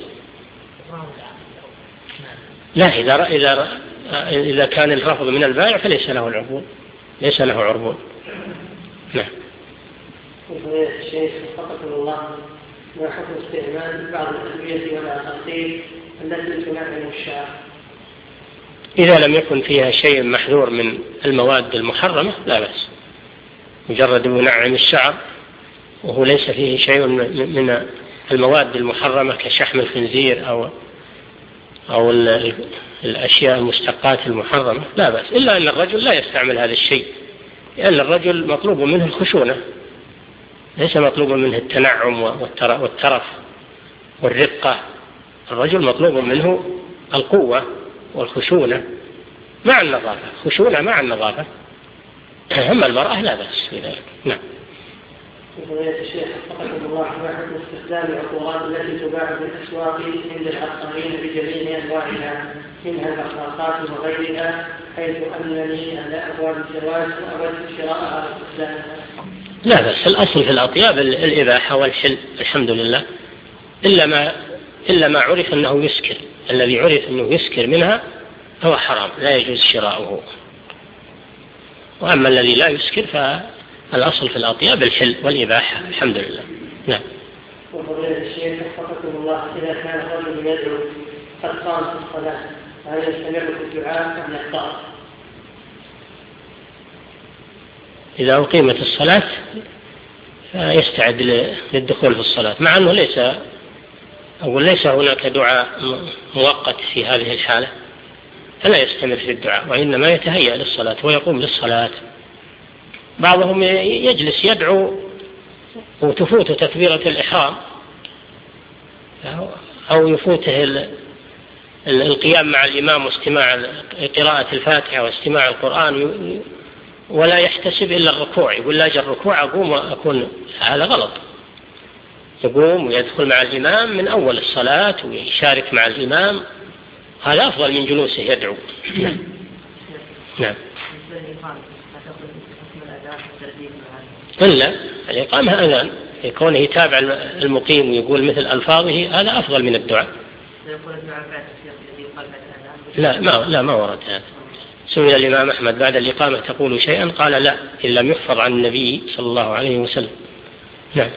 لا، إذا إذا إذا كان الرفض من البائع فليس له العربون، ليس له عربون. نعم. الشيخ وفقكم الله، ما حكم استعمال بعض الأدوية والعقاقير التي تنعم الشعر؟ إذا لم يكن فيها شيء محذور من المواد المحرمة لا بأس، مجرد ينعم الشعر وهو ليس فيه شيء من المواد المحرمة كشحم الخنزير أو أو الأشياء المشتقات المحرمة لا بأس، إلا أن الرجل لا يستعمل هذا الشيء، لأن الرجل مطلوب منه الخشونة، ليس مطلوب منه التنعم والترف والرقة. الرجل مطلوب منه القوة والخشونة مع النظافة، خشونة مع النظافة. أما المرأة لا بأس بذلك. نعم. فضيلة الشيخ وفقكم الله، ما حكم استخدام العقارات التي تباع في الأسواق عند العطارين بجميع أنواعها منها الأخلاقات وغيرها، حيث أنني على أبواب الزواج وأود شراءها واستخدامها؟ لا بأس، الأصل في الأطياب الإباحة والحل الحمد لله، إلا ما إلا ما عرف أنه يسكر، الذي عرف أنه يسكر منها هو حرام لا يجوز شراؤه. وأما الذي لا يسكر فالأصل في الأطياب الحل والإباحة الحمد لله. نعم. وفضيلة الشيخ وفقكم الله، إذا كان الرجل يدعو قد قام في الصلاة هل يستمر في الدعاء أم يقطع؟ إذا أقيمت الصلاة يستعد للدخول في الصلاة، مع أنه ليس أو ليس هناك دعاء مؤقت في هذه الحالة، فلا يستمر في الدعاء وإنما يتهيأ للصلاة ويقوم للصلاة. بعضهم يجلس يدعو وتفوت تكبيرة الإحرام أو يفوته القيام مع الإمام واستماع قراءة الفاتحة واستماع القرآن ولا يحتسب إلا الركوع، يقول لا أجل الركوع أقوم وأكون. هذا غلط، يقوم ويدخل مع الإمام من أول الصلاة ويشارك مع الإمام، هذا أفضل من جلوسه يدعو. نعم. إلا الإقامة أذان، يكون يتابع المقيم ويقول مثل ألفاظه، هذا أفضل من الدعاء. لا ما لا ما ورد هذا. سئل الإمام أحمد بعد الإقامة تقول شيئا؟ قال لا، إن لم يحفظ عن النبي صلى الله عليه وسلم. نعم.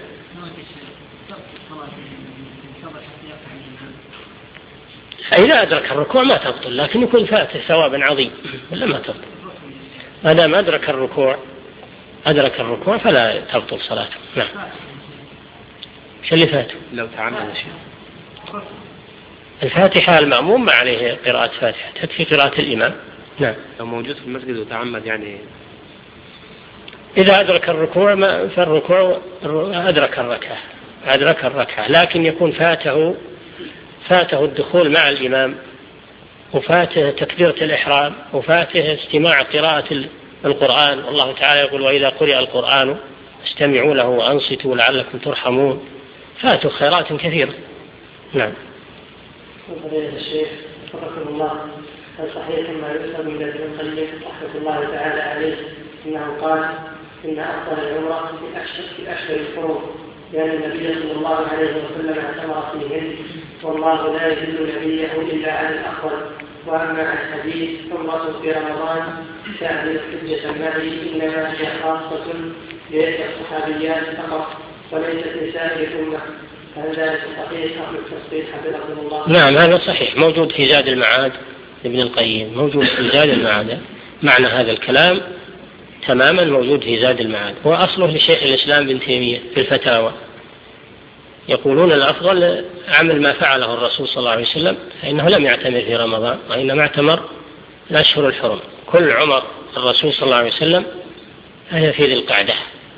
إذا أدرك الركوع ما تبطل، لكن يكون فاته ثوابا عظيم ولا ما تبطل. ما دام أدرك الركوع أدرك الركوع فلا تبطل صلاته. نعم. شو اللي فاته؟ لو تعمد شيء الفاتحة المأموم ما عليه قراءة فاتحة، تكفي قراءة الإمام. نعم. لو موجود في المسجد وتعمد يعني إذا أدرك الركوع ما فالركوع أدرك الركعة أدرك الركعة، لكن يكون فاته فاته الدخول مع الإمام، وفاته تكبيرة الإحرام، وفاته استماع قراءة القرآن، والله تعالى يقول وإذا قرئ القرآن استمعوا له وأنصتوا لعلكم ترحمون، فاته خيرات كثيرة. نعم. فضيلة الشيخ وفقكم الله، هل صحيح ما يؤثر من ابن القيم رحمة الله تعالى عليه أنه قال إن أفضل العمرة في أشهر الحرم، لأن النبي صلى الله عليه وسلم اعتمر فيهن، والله لا يدل نبيه إلا على الأفضل. وأما عن حديث عمرة في رمضان تعمل حجة معي إنما هي خاصة بإحدى الصحابيات فقط وليست لسائر الأمة، هل ذلك صحيح أم التصحيح حفظكم الله؟ نعم هذا صحيح، موجود في زاد المعاد لابن القيم، موجود في زاد المعاد، معنى هذا الكلام تماما موجود في زاد المعاد، وأصله لشيخ الإسلام بن تيمية في الفتاوى، يقولون الأفضل عمل ما فعله الرسول صلى الله عليه وسلم، فإنه لم يعتمر في رمضان وإنما اعتمر الأشهر الحرم، كل عمر الرسول صلى الله عليه وسلم هي في ذي القعدة،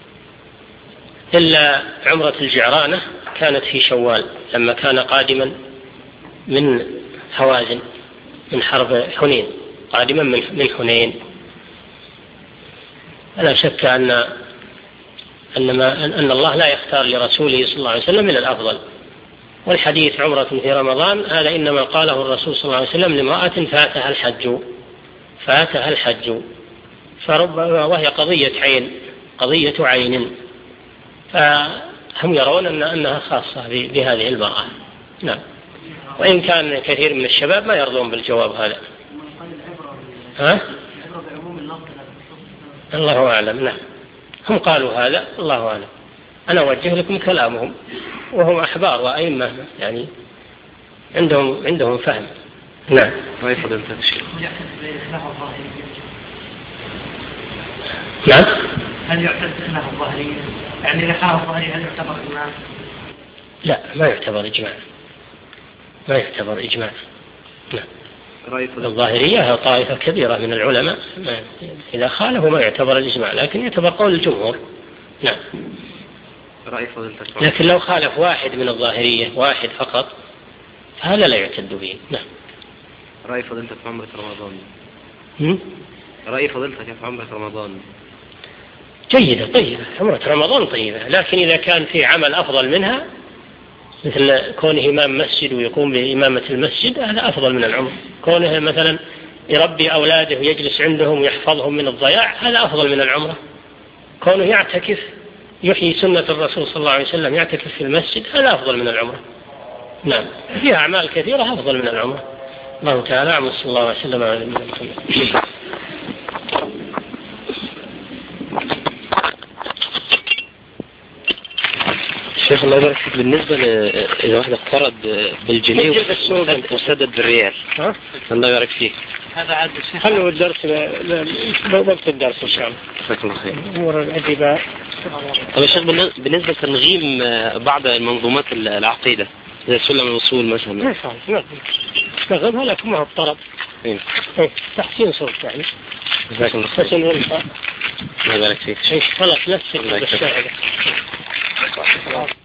إلا عمرة الجعرانة كانت في شوال لما كان قادما من هوازن من حرب حنين، قادما من حنين. لا شك أن أن, ما أن الله لا يختار لرسوله صلى الله عليه وسلم من الأفضل، والحديث عمرة في رمضان هذا إنما قاله الرسول صلى الله عليه وسلم لامرأة فاتها الحج فاتها الحج فربما وهي قضية عين قضية عين، فهم يرون أن أنها خاصة بهذه المرأة. نعم، وإن كان كثير من الشباب ما يرضون بالجواب هذا. ها؟ الله أعلم. نعم، هم قالوا هذا، الله أعلم. أنا أوجه لكم كلامهم، وهم أحبار وأئمة يعني عندهم عندهم فهم. نعم. ما يفضل التفسير. نعم. هل يعتبر خلاف الظاهرية؟ يعني إذا خالف الظاهرية هل يعتبر إجماع؟ لا، ما يعتبر إجماع، ما يعتبر إجماع. نعم. الظاهرية طائفة كبيرة من العلماء، إذا خالفوا ما يعتبر الإجماع، لكن يعتبر قول الجمهور. نعم. لكن لو خالف واحد من الظاهرية واحد فقط هذا لا يعتد به. نعم. رأي فضيلتك في عمرة رمضان. هم؟ رأي فضيلتك في عمرة رمضان. جيدة طيبة، عمرة رمضان طيبة، لكن إذا كان في عمل أفضل منها مثل كونه إمام مسجد ويقوم بإمامة المسجد هذا أفضل من العمر، كونه مثلا يربي أولاده ويجلس عندهم ويحفظهم من الضياع هذا أفضل من العمرة، كونه يعتكف يحيي سنة الرسول صلى الله عليه وسلم يعتكف في المسجد هذا أفضل من العمرة. نعم، فيها أعمال كثيرة أفضل من العمرة. الله تعالى أعلم، صلى الله عليه وسلم على نبينا محمد. شيخ الله يبارك فيك، بالنسبة إذا واحد اقترض بالجنيه وسدد بالريال، الله يبارك فيك، هذا عاد خلوا الدرس وقت الدرس إن شاء الله. جزاك الله خير. أمور الأدباء. طب يا شيخ بالنسبة لتنظيم بعض المنظومات العقيدة زي سلم الوصول مثلا، ما يفعل نغمها لكن ما هو اضطرب. إيه. تحسين صوت يعني. جزاك الله خير. حسن والفاء. الله يبارك فيك. خلاص لا تسكت بالشاهدة.